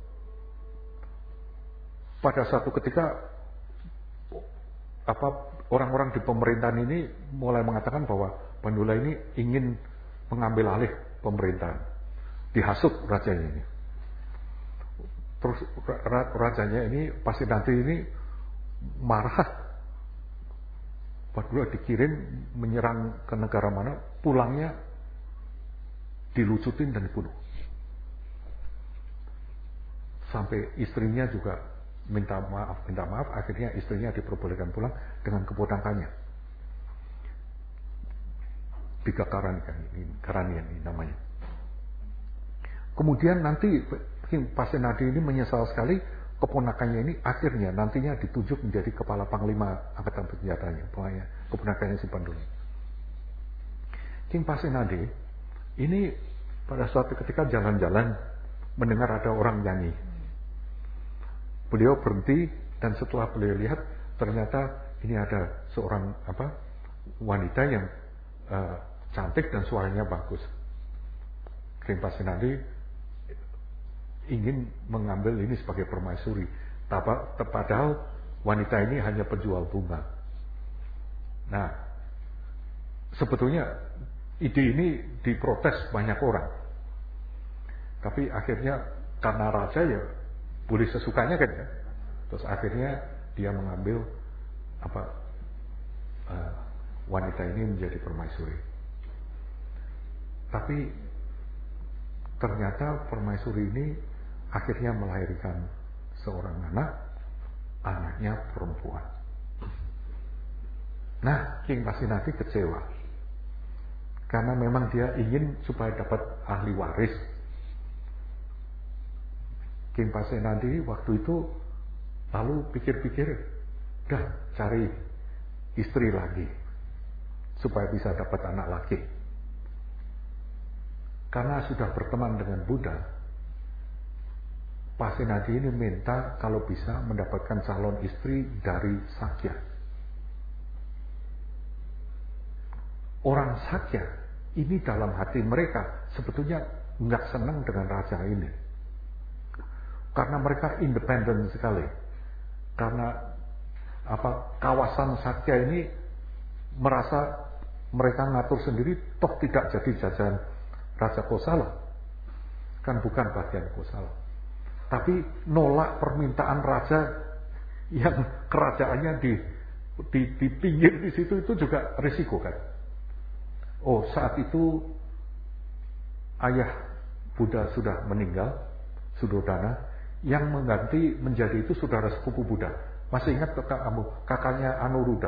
pada suatu ketika apa orang-orang di pemerintahan ini mulai mengatakan bahwa Bandula ini ingin mengambil alih pemerintahan. Dihasut rajanya ini. Terus rajanya ini pasti nanti ini marah. Bandula dikirim menyerang ke negara mana, pulangnya dilucutin dan dibunuh. Sampai istrinya juga minta maaf, minta maaf, akhirnya istrinya diperbolehkan pulang dengan keponakannya. Tiga Karanian ini, Karanian ini namanya. Kemudian nanti King Pasenadi ini menyesal sekali, keponakannya ini akhirnya nantinya ditunjuk menjadi kepala panglima angkatan bersenjatanya, pokoknya keponakannya si Bandula. King Pasenadi ini pada suatu ketika jalan-jalan mendengar ada orang nyanyi. Beliau berhenti dan setelah beliau lihat ternyata ini ada seorang apa wanita yang uh, cantik dan suaranya bagus. King Pasenadi ingin mengambil ini sebagai permaisuri. Padahal wanita ini hanya penjual bunga. Nah, sebetulnya ide ini diprotes banyak orang. Tapi akhirnya karena raja ya boleh sesukanya kan ya. Terus akhirnya dia mengambil apa uh, wanita ini menjadi permaisuri. Tapi ternyata permaisuri ini akhirnya melahirkan seorang anak, anaknya perempuan. Nah, King Pasenadi kecewa karena memang dia ingin supaya dapat ahli waris. King Pasenadi waktu itu lalu pikir-pikir, dah cari istri lagi supaya bisa dapat anak laki. Karena sudah berteman dengan Buddha, Pasenadi ini minta kalau bisa mendapatkan calon istri dari Sakya. Orang Sakya ini dalam hati mereka sebetulnya nggak senang dengan raja ini. Karena mereka independen sekali. Karena apa kawasan Sakya ini merasa mereka ngatur sendiri, toh tidak jadi jajahan Raja Kosala. Kan bukan bagian Kosala. Tapi nolak permintaan raja yang kerajaannya di di, di pinggir di situ itu juga risiko kan. Oh, saat itu ayah Buddha sudah meninggal, Suddhodana. Yang mengganti menjadi itu saudara sepupu Buddha. Masih ingat kakak kamu, kakaknya Anuruddha,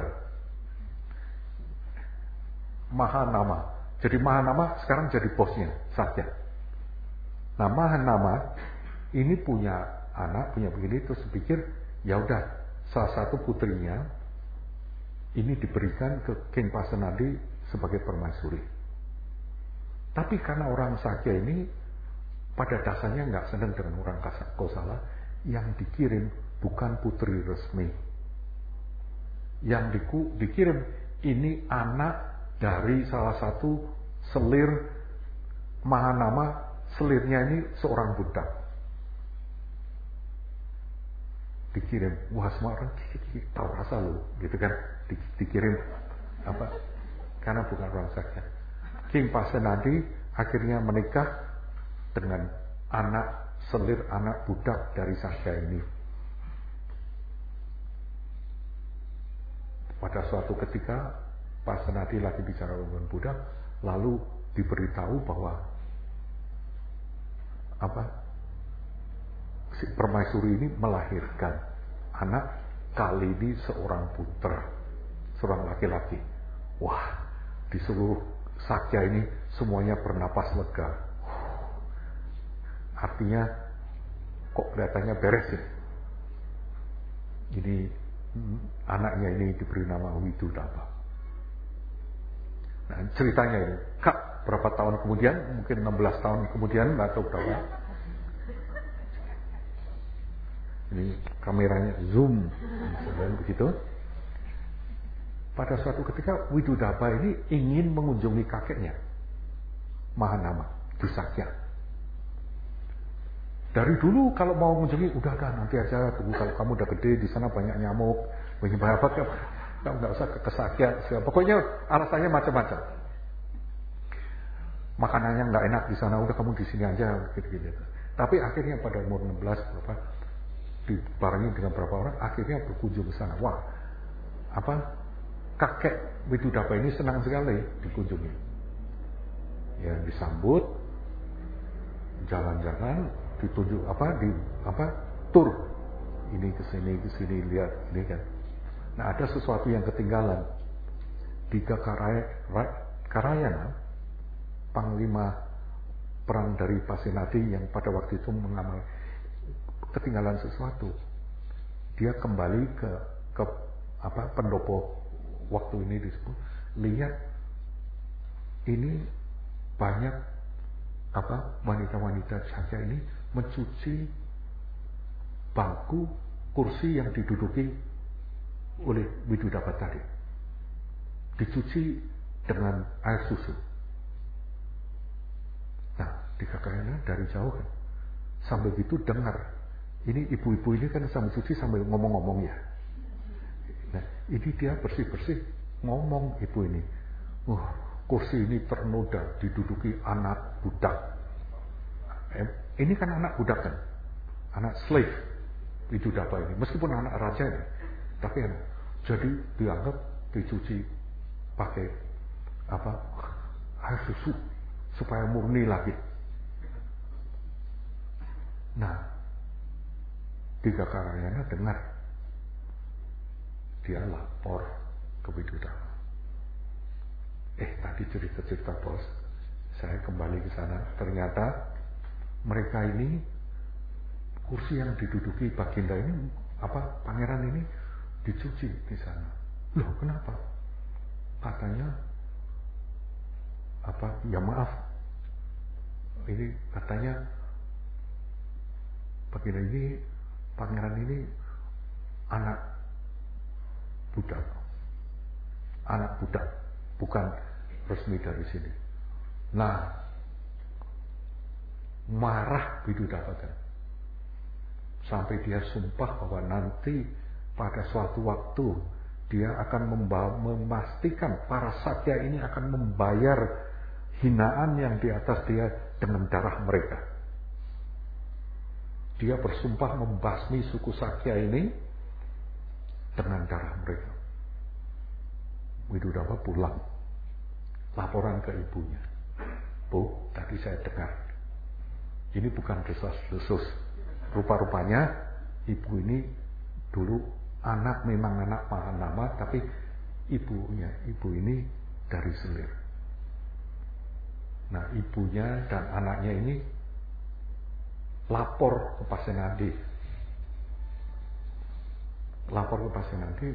Mahanama. Jadi Mahanama sekarang jadi bosnya Sakya. Nah, Mahanama ini punya anak, punya begini, terus pikir ya udah salah satu putrinya ini diberikan ke King Pasenadi sebagai permaisuri. Tapi karena orang Sakya ini pada dasarnya nggak senang dengan orang Kosala, yang dikirim bukan putri resmi. yang diku, dikirim ini anak dari salah satu selir Mahanama. Selirnya ini seorang budak. Dikirim, wah semua orang tahu rasa loh, gitu kan? Di, dikirim apa? Karena bukan orang Sakya. King Pasenadi akhirnya menikah dengan anak selir, anak budak dari Sakya ini. Pada suatu ketika Pasenadi lagi bicara dengan budak, lalu diberitahu bahwa apa si permaisuri ini melahirkan anak kali ini seorang putra, seorang laki-laki. Wah, di seluruh Sakya ini semuanya bernapas lega. Artinya kok kelihatannya beres ya. Jadi anaknya ini diberi nama Widudaba. Nah, ceritanya ini, Kak, berapa tahun kemudian, mungkin enam belas tahun kemudian atau berapa? Ini kameranya zoom, misalnya begitu. Pada suatu ketika Widudaba ini ingin mengunjungi kakeknya, Mahanama, di Sakya. Dari dulu kalau mau mengunjungi, udah kan nanti aja, tunggu kalau kamu udah gede di sana banyak nyamuk, banyak apa, kamu nggak usah ke Sakya. Pokoknya alasannya macam-macam. Makanannya nggak enak di sana, udah kamu di sini aja, gitu-gitu. Tapi akhirnya pada umur enam belas berapa, dibarengi dengan beberapa orang, akhirnya berkunjung ke sana. Wah, apa kakek Widudaba ini senang sekali dikunjungi. Ya disambut, jalan-jalan, ditunjuk apa di apa tur, ini ke sini ke sini lihat ini kan. Nah ada sesuatu yang ketinggalan. Tiga Karaya, Karayana, panglima perang dari Pasenadi yang pada waktu itu mengamal, ketinggalan sesuatu. Dia kembali ke ke apa pendopo waktu ini disebut, lihat ini banyak apa wanita-wanita Sakya ini mencuci bangku kursi yang diduduki oleh Widudaba tadi, dicuci dengan air susu. Nah, di kakaknya dari jauh kan, sambil gitu dengar, ini ibu-ibu ini kan sambil cuci sambil ngomong-ngomong ya. Nah, ini dia bersih-bersih ngomong ibu ini, uh, kursi ini ternoda diduduki anak budak. Eh, ini kan anak budak kan, anak slave Widudaba ini, meskipun anak raja ini, tapi anak. Jadi dianggap dicuci pakai apa air susu supaya murni lagi. Nah, tiga Karayana dengar, dia lapor ke Widudaba. Eh tadi cerita-cerita bos, saya kembali ke sana, ternyata mereka ini kursi yang diduduki Baginda ini apa pangeran ini dicuci di sana. Loh kenapa? Katanya apa? Ya maaf, ini katanya Baginda ini pangeran ini anak budak, anak budak, bukan resmi dari sini. Nah, marah Widudaba kan, sampai dia sumpah bahwa nanti pada suatu waktu dia akan membawa, memastikan para Sakya ini akan membayar hinaan yang di atas dia dengan darah mereka. Dia bersumpah membasmi suku Sakya ini dengan darah mereka. Widudaba pulang, laporan ke ibunya. Bu, tadi saya dengar, ini bukan desas-desus. Rupa-rupanya ibu ini dulu anak, memang anak Mahanama, tapi ibunya, ibu ini dari selir. Nah, ibunya dan anaknya ini lapor ke Pasenadi. Lapor ke Pasenadi,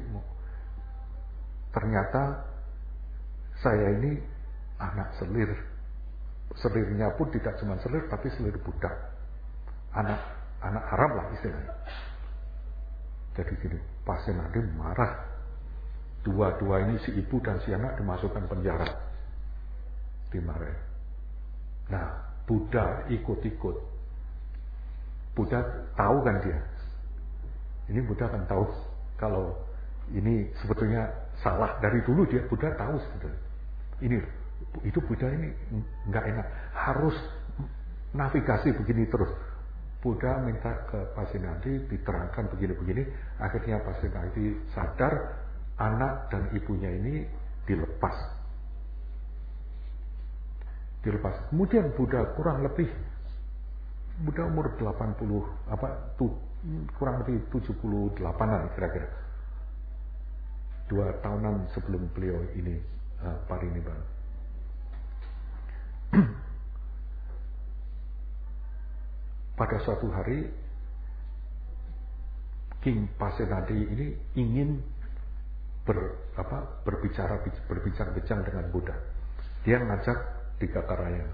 ternyata saya ini anak selir. Selirnya pun tidak cuma selir, tapi selir budak. Anak anak haram lah istilahnya. Jadi gini, Pasenadi marah. Dua-dua ini, si ibu dan si anak, dimasukkan penjara, dimarahin. Nah, Buddha ikut-ikut. Buddha tahu kan dia. Ini Buddha kan tahu kalau ini sebetulnya salah. Dari dulu dia Buddha tahu sebetulnya. Ini itu Buddha ini nggak enak. Harus navigasi begini terus. Buddha minta ke Pasenadi diterangkan begini-begini. Akhirnya Pasenadi sadar anak dan ibunya ini dilepas. Dilepas. Kemudian Buddha kurang lebih Buddha umur delapan puluh apa tu, kurang lebih tujuh puluh delapan-an kira-kira. Dua tahunan sebelum beliau ini uh, parinibbana. Pada suatu hari King Pasenadi ini ingin ber, apa, berbicara berbincang-bincang dengan Buddha. Dia ngajak tiga karaya.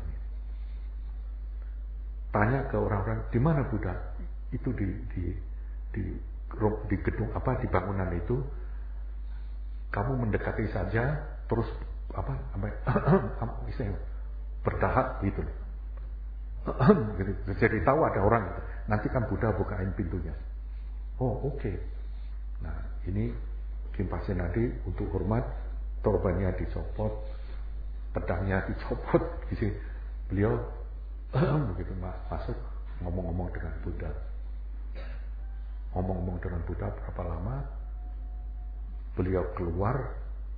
Tanya ke orang-orang, di mana Buddha? Itu di di di di gedung apa, di bangunan itu. Kamu mendekati saja, terus apa apa istilahnya berdahak gitu. gitu. Jadi tahu ada orang gitu. Nanti kan Buddha bukain pintunya. Oh, oke. Okay. Nah, ini King Pasenadi untuk hormat, torbannya dicopot, pedangnya dicopot, gitu. Beliau begitu masuk ngomong-ngomong dengan Buddha. Ngomong-ngomong dengan Buddha berapa lama? Beliau keluar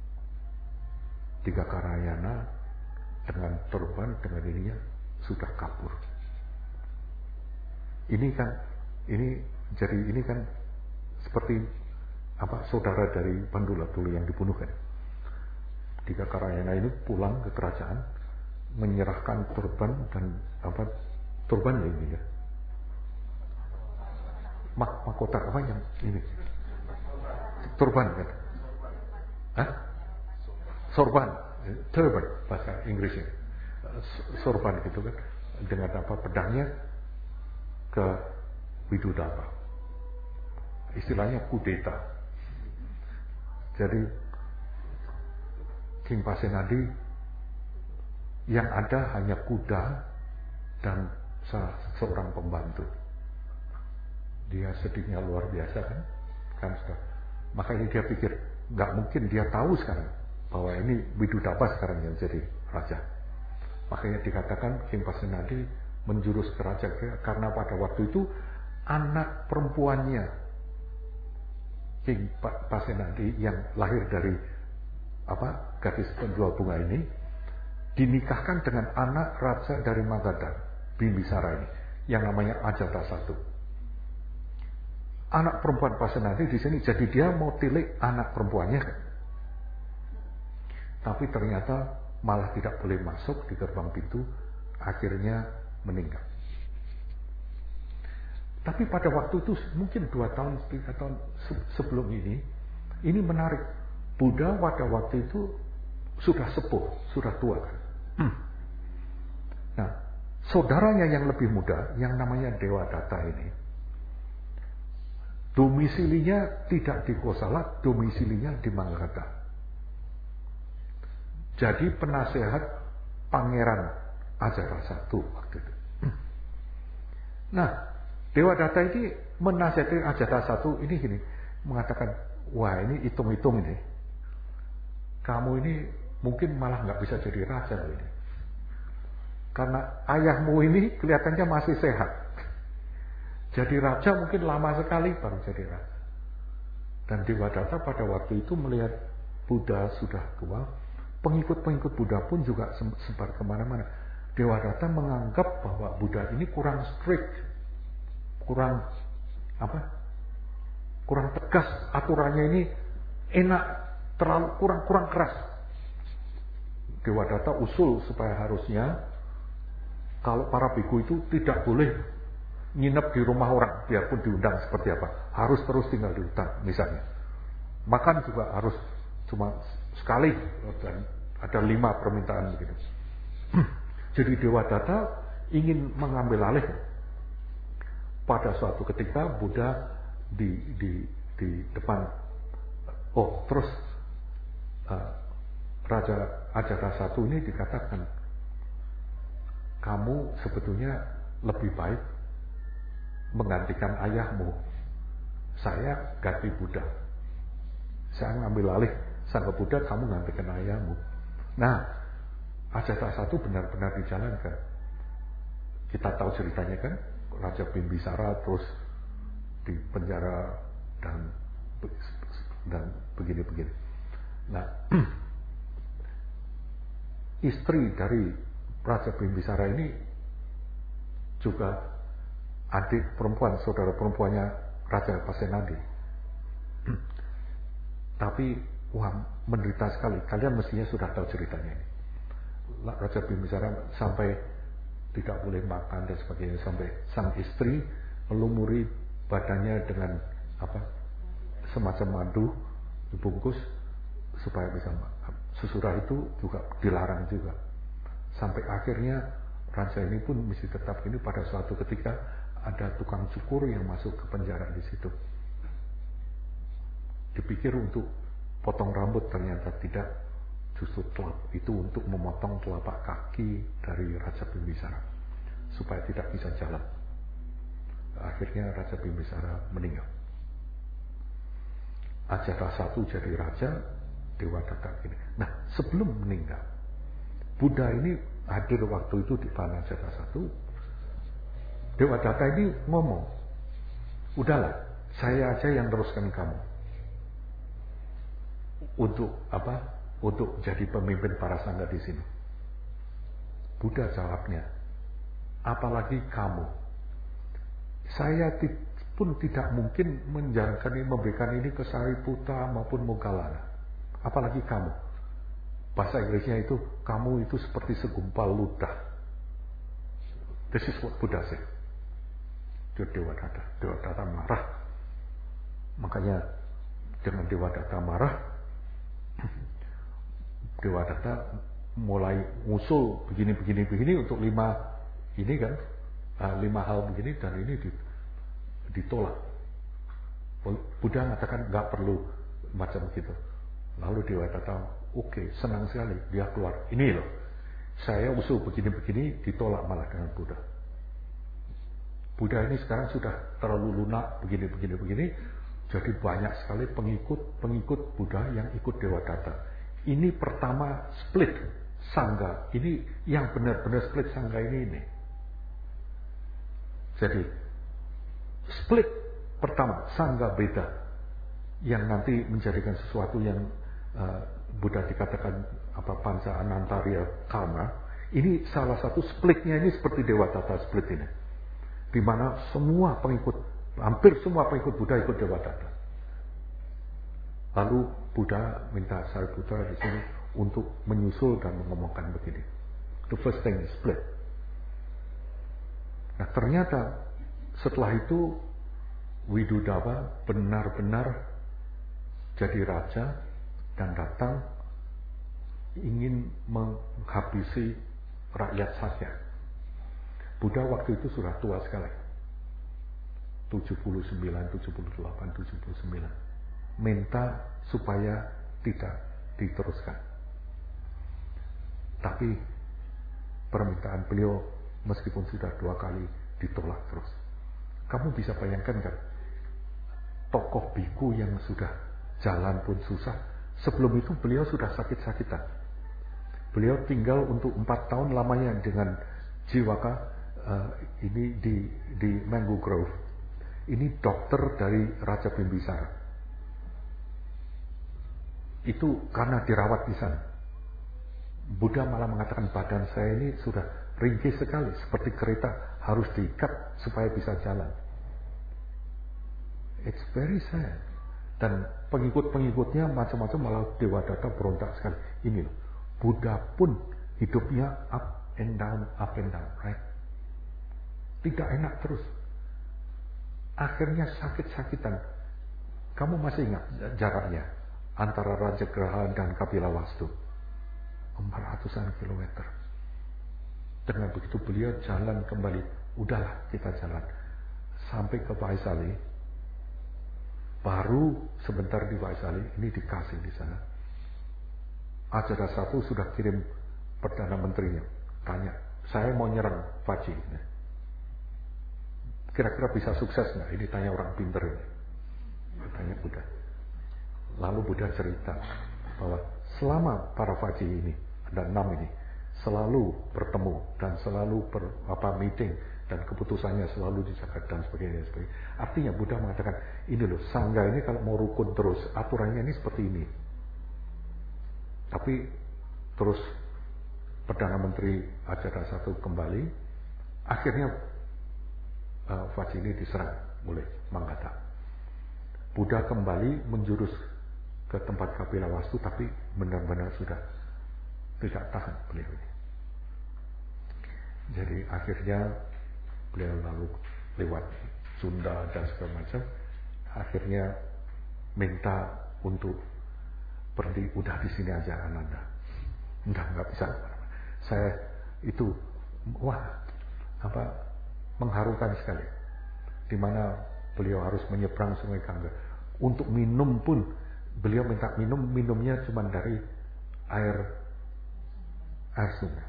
tiga karayana dengan turban, dengan ininya sudah kabur. Ini kan, ini jadi ini kan seperti apa saudara dari Pandula dulu yang dibunuh kan. Tiga karayana ini pulang ke kerajaan, menyerahkan turban dan apa turban ya ini ya. Mak mahkota apa yang ini? Turban kan? Hah? Sorban, turban bahasa Inggrisnya. Sorban gitu kan, dengan apa pedangnya ke Widudaba. Istilahnya kudeta. Jadi King Pasenadi yang ada hanya kuda dan seorang pembantu. Dia sedihnya luar biasa kan, kan sudah. Makanya dia pikir nggak mungkin dia tahu sekarang bahwa ini Widudaba sekarang yang jadi raja. Makanya dikatakan King Pasenadi menjurus ke raja karena pada waktu itu anak perempuannya King Pasenadi yang lahir dari apa gadis penjual bunga ini dinikahkan dengan anak raja dari Magadha, Bimbisara ini, yang namanya Ajatasattu. Anak perempuan Pasenadi di sini, jadi dia mau tilik anak perempuannya kan. Tapi ternyata malah tidak boleh masuk di gerbang pintu, akhirnya meninggal. Tapi pada waktu itu mungkin dua tahun, tiga tahun sebelum ini, ini menarik. Buddha pada waktu itu sudah sepuh, sudah tua kan. Hmm. Nah, saudaranya yang lebih muda, yang namanya Dewadatta ini, domisilinya tidak di Kosala, domisilinya di Magadha. Jadi penasehat Pangeran Ajatasattu waktu itu. Nah, Dewadatta ini menasihati Ajatasattu ini gini, mengatakan, wah ini hitung-hitung ini, kamu ini mungkin malah nggak bisa jadi raja loh ini, karena ayahmu ini kelihatannya masih sehat. Jadi raja mungkin lama sekali baru jadi raja. Dan Dewadatta pada waktu itu melihat Buddha sudah tua, pengikut-pengikut Buddha pun juga sebar kemana-mana. Dewadatta menganggap bahwa Buddha ini kurang strict, kurang apa? Kurang tegas, aturannya ini enak, terlalu kurang kurang keras. Dewadatta usul supaya harusnya kalau para biku itu tidak boleh nginep di rumah orang, biarpun diundang seperti apa, harus terus tinggal di hutan misalnya. Makan juga harus cuma sekali, dan ada lima permintaan begitu. Jadi Dewadatta ingin mengambil alih. Pada suatu ketika Buddha di di di depan, oh terus uh, Raja Ajatasattu ini dikatakan, kamu sebetulnya lebih baik menggantikan ayahmu. Saya ganti Buddha. Saya ngambil alih Sangga Buddha, kamu gantikan ayahmu. Nah, Ajatasattu benar-benar dijalankan. Kita tahu ceritanya kan, Raja Bimbisara terus di penjara dan dan begini-begini. Nah, istri dari Raja Bimbisara ini juga adik perempuan, saudara perempuannya Raja Pasenadi. Tapi wah, menderita sekali. Kalian mestinya sudah tahu ceritanya ini. Raja Bimbisara sampai tidak boleh makan dan sebagainya, sampai sang istri melumuri badannya dengan apa semacam madu dibungkus supaya bisa makan. Sesudah itu juga dilarang juga. Sampai akhirnya raja ini pun mesti tetap ini, pada suatu ketika ada tukang cukur yang masuk ke penjara di situ. Dipikir untuk potong rambut, ternyata tidak, justru telap itu untuk memotong telapak kaki dari Raja Bimbisara supaya tidak bisa jalan. Akhirnya Raja Bimbisara meninggal. Ajatasattu jadi raja, Dewadatta ini. Nah, sebelum meninggal, Buddha ini hadir waktu itu di tanah Ajatasattu. Dewadatta ini ngomong, udahlah, saya aja yang teruskan kamu untuk apa? Untuk jadi pemimpin para sangga di sini. Buddha jawabnya, apalagi kamu. Saya pun tidak mungkin menjalankan ini, memberikan ini ke Sariputta maupun Moggallana. Apalagi kamu. Bahasa Inggrisnya itu, kamu itu seperti segumpal ludah. This is what Buddha said. Itu Dewadatta. Dewadatta marah. Makanya dengan Dewadatta marah, Dewadatta mulai ngusul begini-begini begini untuk lima ini kan, uh, lima hal begini, dan ini ditolak. Buddha mengatakan nggak perlu macam gitu. Lalu Dewadatta, oke, okay, senang sekali dia keluar. Ini loh, saya usul begini-begini, ditolak malah dengan Buddha. Buddha ini sekarang sudah terlalu lunak begini-begini begini, jadi banyak sekali pengikut-pengikut Buddha yang ikut Dewadatta. Ini pertama split sangga. Ini yang benar-benar split sangga ini ini. Jadi split pertama sangga beda yang nanti menjadikan sesuatu yang uh, Buddha dikatakan apa panca anantarya karma. Ini salah satu splitnya ini seperti Dewadatta split ini, di mana semua pengikut, hampir semua pengikut Buddha ikut Dewadatta. Lalu Buddha minta Sariputta di sini untuk menyusul dan mengomongkan begini. The first thing is split. Nah, ternyata setelah itu Widudaba benar-benar jadi raja dan datang ingin menghabisi rakyat Sakya. Buddha waktu itu sudah tua sekali. tujuh puluh sembilan, tujuh puluh delapan, tujuh puluh sembilan. Minta supaya tidak diteruskan. Tapi permintaan beliau meskipun sudah dua kali ditolak terus. Kamu bisa bayangkan kan, tokoh biku yang sudah jalan pun susah, sebelum itu beliau sudah sakit-sakitan. Beliau tinggal untuk empat tahun lamanya dengan Jiwaka uh, ini di di Mango Grove. Ini dokter dari Raja Bimbisara. Itu karena dirawat di sana. Buddha malah mengatakan badan saya ini sudah ringkih sekali, seperti kereta harus diikat supaya bisa jalan. It's very sad. Dan pengikut-pengikutnya macam-macam, malah Dewadatta berontak sekali. Ini loh, Buddha pun hidupnya up and down, up and down, right? Tidak enak terus. Akhirnya sakit-sakitan. Kamu masih ingat jaraknya antara Rajagraha dan Kapilawastu? empat ratusan kilometer. Dengan begitu beliau jalan kembali. Udahlah, kita jalan. Sampai ke Vaisali. Baru sebentar di Vaisali, ini dikasih di sana. Ajadah satu sudah kirim Perdana Menterinya, tanya, saya mau nyerang Fajri. Kira-kira bisa sukses nggak? Ini tanya orang pinter ini. Tanya Buddha. Lalu Buddha cerita bahwa selama para Fajri ini, ada enam ini, selalu bertemu dan selalu ber, apa, meeting dan keputusannya selalu dijaga dan sebagainya, sebagainya. Artinya Buddha mengatakan, ini loh, sangga ini kalau mau rukun terus, aturannya ini seperti ini. Tapi terus Perdana Menteri Ajadah satu kembali, akhirnya uh, Fajri ini diserang oleh Manggata. Buddha kembali menjurus ke tempat Kapilavastu, tapi benar-benar sudah tidak tahan beliau ini. Jadi akhirnya beliau lalu lewat Sunda dan segala macam, akhirnya minta untuk berhenti, udah di sini aja Ananda, udah nggak bisa. Saya itu wah apa mengharukan sekali, di mana beliau harus menyeberang Sungai Gangga. Untuk minum pun beliau minta minum, minumnya cuma dari air air sungai.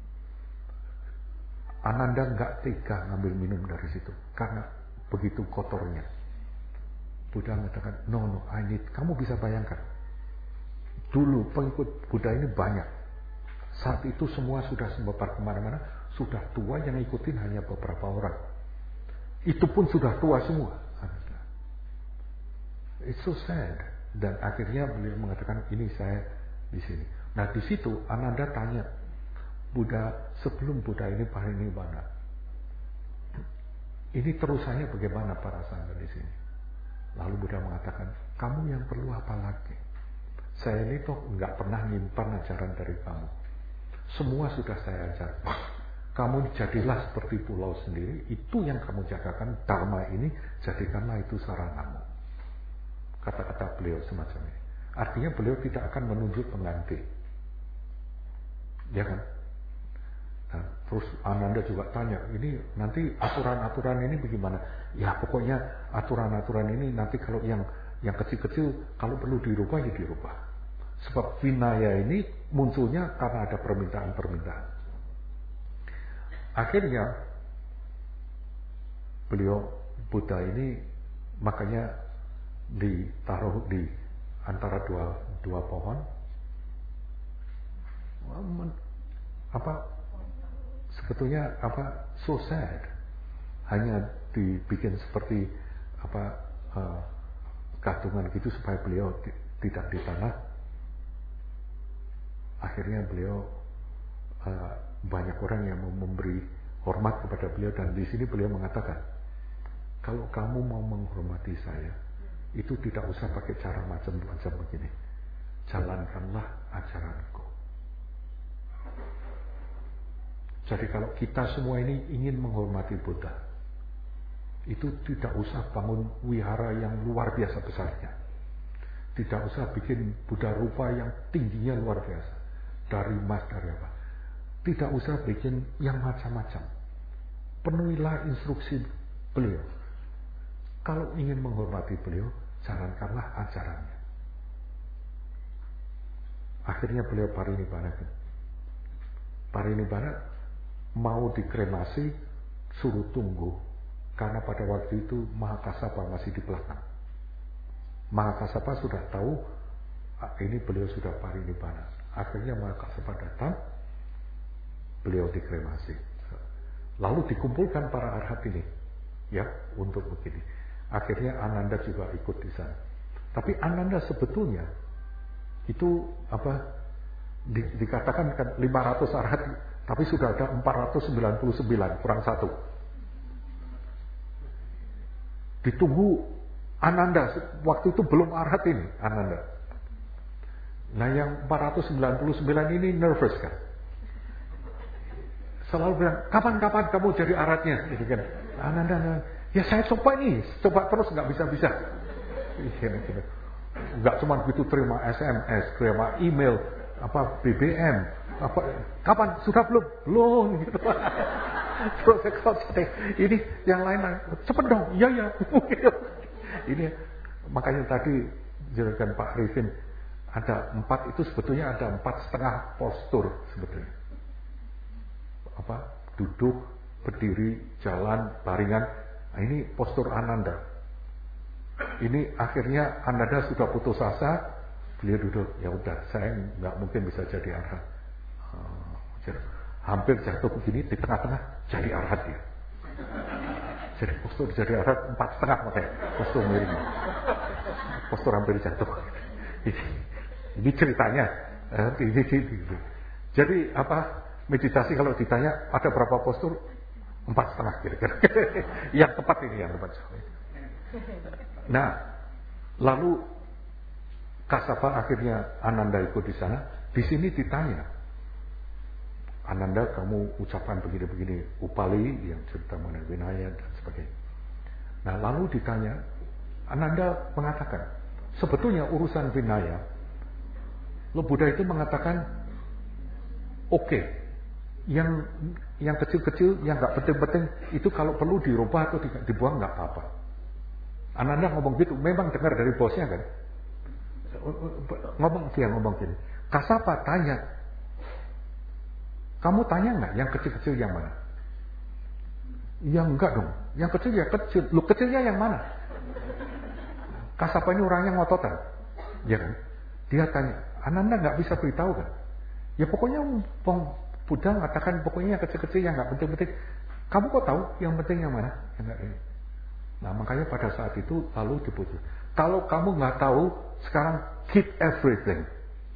Ananda nggak tega ngambil minum dari situ karena begitu kotornya. Buddha mengatakan, no no, I need. Kamu bisa bayangkan, dulu pengikut Buddha ini banyak. Saat itu semua sudah sembabar kemana-mana, sudah tua, yang ikutin hanya beberapa orang. Itu pun sudah tua semua. It's so sad. Dan akhirnya beliau mengatakan, ini saya di sini. Nah di situ Ananda tanya Buddha, sebelum Buddha ini parinibbana, ini terusannya bagaimana para sangga di sini? Lalu Buddha mengatakan, kamu yang perlu apa lagi? Saya ini toh nggak pernah nyimpan ajaran dari kamu. Semua sudah saya ajarkan. Kamu jadilah seperti pulau sendiri. Itu yang kamu jagakan. Dharma ini, jadikanlah itu saranamu. Kata-kata beliau semacam ini. Artinya beliau tidak akan menunjuk pengganti. Ya kan? Nah, terus Ananda juga tanya, ini nanti aturan-aturan ini bagaimana? Ya pokoknya aturan-aturan ini nanti kalau yang yang kecil-kecil kalau perlu dirubah ya dirubah. Sebab Vinaya ini munculnya karena ada permintaan-permintaan. Akhirnya beliau Buddha ini makanya ditaruh di antara dua dua pohon. Apa sebetulnya apa so sad, hanya dibikin seperti apa uh, gantungan gitu supaya beliau di, tidak di tanah. Akhirnya beliau uh, banyak orang yang memberi hormat kepada beliau, dan di sini beliau mengatakan, kalau kamu mau menghormati saya, itu tidak usah pakai cara macam-macam begini. Jalankanlah ajaranku. Jadi kalau kita semua ini ingin menghormati Buddha, itu tidak usah bangun wihara yang luar biasa besarnya. Tidak usah bikin Buddha rupa yang tingginya luar biasa. Dari emas, dari apa. Tidak usah bikin yang macam-macam. Penuhilah instruksi beliau. Kalau ingin menghormati beliau, jalankanlah ajarannya. Akhirnya beliau parinibbana. Parinibbana mau dikremasi, suruh tunggu. Karena pada waktu itu Mahakassapa masih di belakang. Mahakassapa sudah tahu ini beliau sudah parinibbana. Akhirnya Mahakassapa datang, beliau dikremasi. Lalu dikumpulkan para arhat ini, ya, untuk begini. Akhirnya Ananda juga ikut di sana. Tapi Ananda sebetulnya itu apa? Di, dikatakan kan lima ratus arhat, tapi sudah ada empat ratus sembilan puluh sembilan kurang satu. Ditunggu Ananda, waktu itu belum arhat ini Ananda. Nah yang empat ratus sembilan puluh sembilan ini nervous kan. Selalu bilang, kapan-kapan kamu jadi arhatnya? Gitu kan. Ananda, Ananda, ya saya coba nih, coba terus nggak bisa-bisa. Nggak cuma begitu, terima S M S, terima email, apa B B M, apa kapan sudah belum? Belum. Gitu. Terus kalau ini yang lain, cepet dong, iya ya. Ini makanya tadi jelakan Pak Arifin, ada empat itu sebetulnya ada empat setengah postur sebetulnya. Apa? Duduk, berdiri, jalan, baringan. Nah, ini postur Ananda. Ini akhirnya Ananda sudah putus asa, beliau duduk. Ya udah, saya nggak mungkin bisa jadi arhat. Uh, hampir jatuh begini di tengah-tengah jadi arhat dia. Jadi postur jadi arhat empat setengah makanya postur miring. Postur hampir jatuh. Ini, ini ceritanya. Ini, ini, ini. Jadi apa? Meditasi kalau ditanya ada berapa postur? Empat setengah kira-kira. Yang tepat ini yang tepat. Nah, lalu Kasapa akhirnya Ananda ikut di sana. Di sini ditanya, Ananda kamu ucapan begini-begini, Upali yang cerita mengenai Vinaya dan sebagainya. Nah, lalu ditanya, Ananda mengatakan, sebetulnya urusan Vinaya, lo Buddha itu mengatakan, oke, okay, yang yang kecil-kecil, yang nggak penting-penting, itu kalau perlu dirubah atau dibuang nggak apa-apa. Ananda ngomong gitu, memang dengar dari bosnya kan? Ngomong dia ngomong gini. Kasapa tanya, kamu tanya nggak yang kecil-kecil yang mana? Ya enggak dong, yang kecil ya kecil. Lu kecilnya yang mana? Kasapa ini orangnya ngototan, ya kan? Dia tanya, Ananda nggak bisa beritahu kan? Ya pokoknya Pong Buddha mengatakan pokoknya yang kecil-kecil yang nggak penting-penting. Kamu kok tahu yang penting yang mana? Yang nggak ini. Nah makanya pada saat itu lalu diputus. Kalau kamu nggak tahu, sekarang keep everything.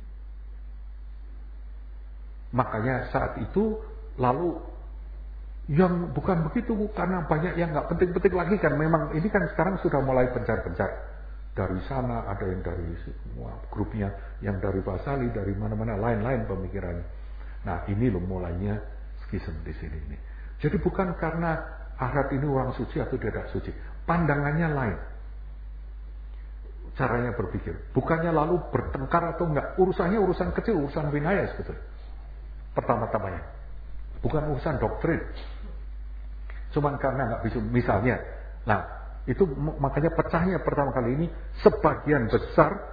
Makanya saat itu lalu yang bukan begitu karena banyak yang nggak penting-penting lagi kan. Memang ini kan sekarang sudah mulai pencar-pencar. Dari sana ada yang dari semua grupnya, yang dari Vasali, dari mana-mana lain-lain pemikirannya. Nah ini loh mulainya skism di sini ini. Jadi bukan karena arhat ini orang suci atau tidak suci, pandangannya lain, caranya berpikir. Bukannya lalu bertengkar atau enggak, urusannya urusan kecil, urusan Vinaya sebetulnya. Pertama-tamanya, bukan urusan doktrin. Cuman karena nggak bisa, misalnya, nah itu makanya pecahnya pertama kali ini sebagian besar.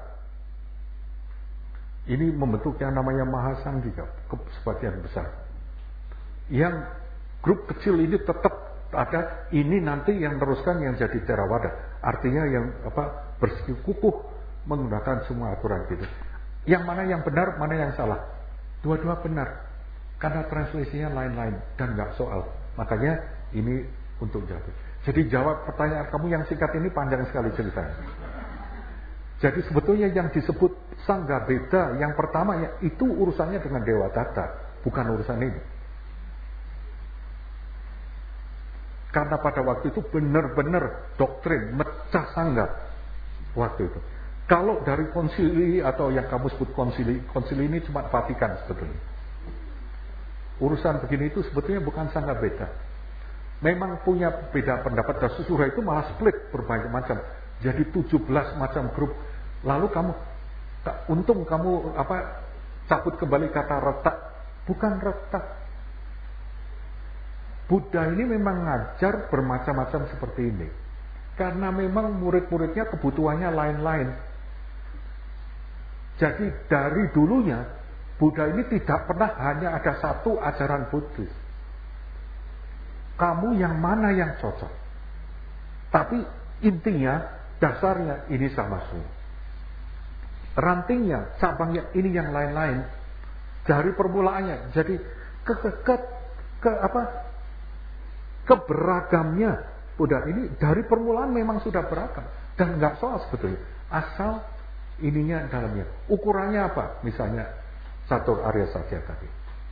Ini membentuk yang namanya Mahasangghika, sebagian besar. Yang grup kecil ini tetap ada, ini nanti yang teruskan yang jadi Theravada. Artinya yang apa bersikukuh menggunakan semua aturan gitu. Yang mana yang benar, mana yang salah. Dua-dua benar. Karena translasinya lain-lain dan nggak soal. Makanya ini untuk jawab. Jadi jawab pertanyaan kamu yang singkat ini panjang sekali ceritanya. Jadi sebetulnya yang disebut Sangga Beda yang pertama ya, itu urusannya dengan Dewa Tata, bukan urusan ini. Karena pada waktu itu benar-benar doktrin mecah sangga waktu itu. Kalau dari konsili atau yang kamu sebut konsili, konsili ini cuma Vatikan sebetulnya. Urusan begini itu sebetulnya bukan Sangga Beda. Memang punya beda pendapat, dan Susura itu malah split berbagai macam. Jadi tujuh belas macam grup. Lalu kamu, untung kamu apa cabut kembali kata retak, bukan retak. Buddha ini memang ngajar bermacam-macam seperti ini. Karena memang murid-muridnya kebutuhannya lain-lain. Jadi dari dulunya, Buddha ini tidak pernah hanya ada satu ajaran Buddhis. Kamu yang mana yang cocok. Tapi intinya, dasarnya ini sama semua. Rantingnya, cabangnya ini yang lain-lain. Dari permulaannya, jadi ke, ke, ke, ke apa? Keberagamnya Buddha ini dari permulaan memang sudah beragam dan nggak soal sebetulnya. Asal ininya dalamnya. Ukurannya apa? Misalnya Catur Arya Satya tadi.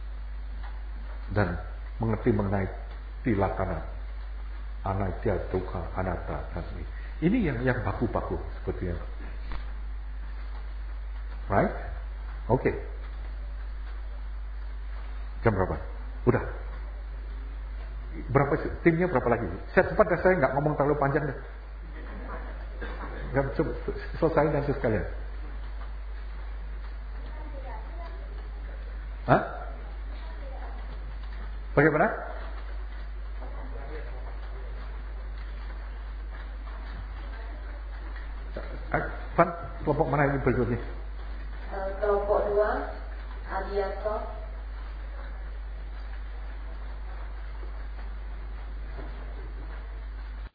Dan mengerti mengenai tilakana, anadya, dukkha, anatta dan ini. Ini yang yang baku-baku sebetulnya. Right? Oke. Okay. Jam berapa? Udah. Berapa timnya berapa lagi? Saya cepat dah, saya nggak ngomong terlalu panjang deh. Nggak selesai nanti sekalian. Hah? Bagaimana? Van, kelompok mana ini berikutnya? kelompok dua, Adianto.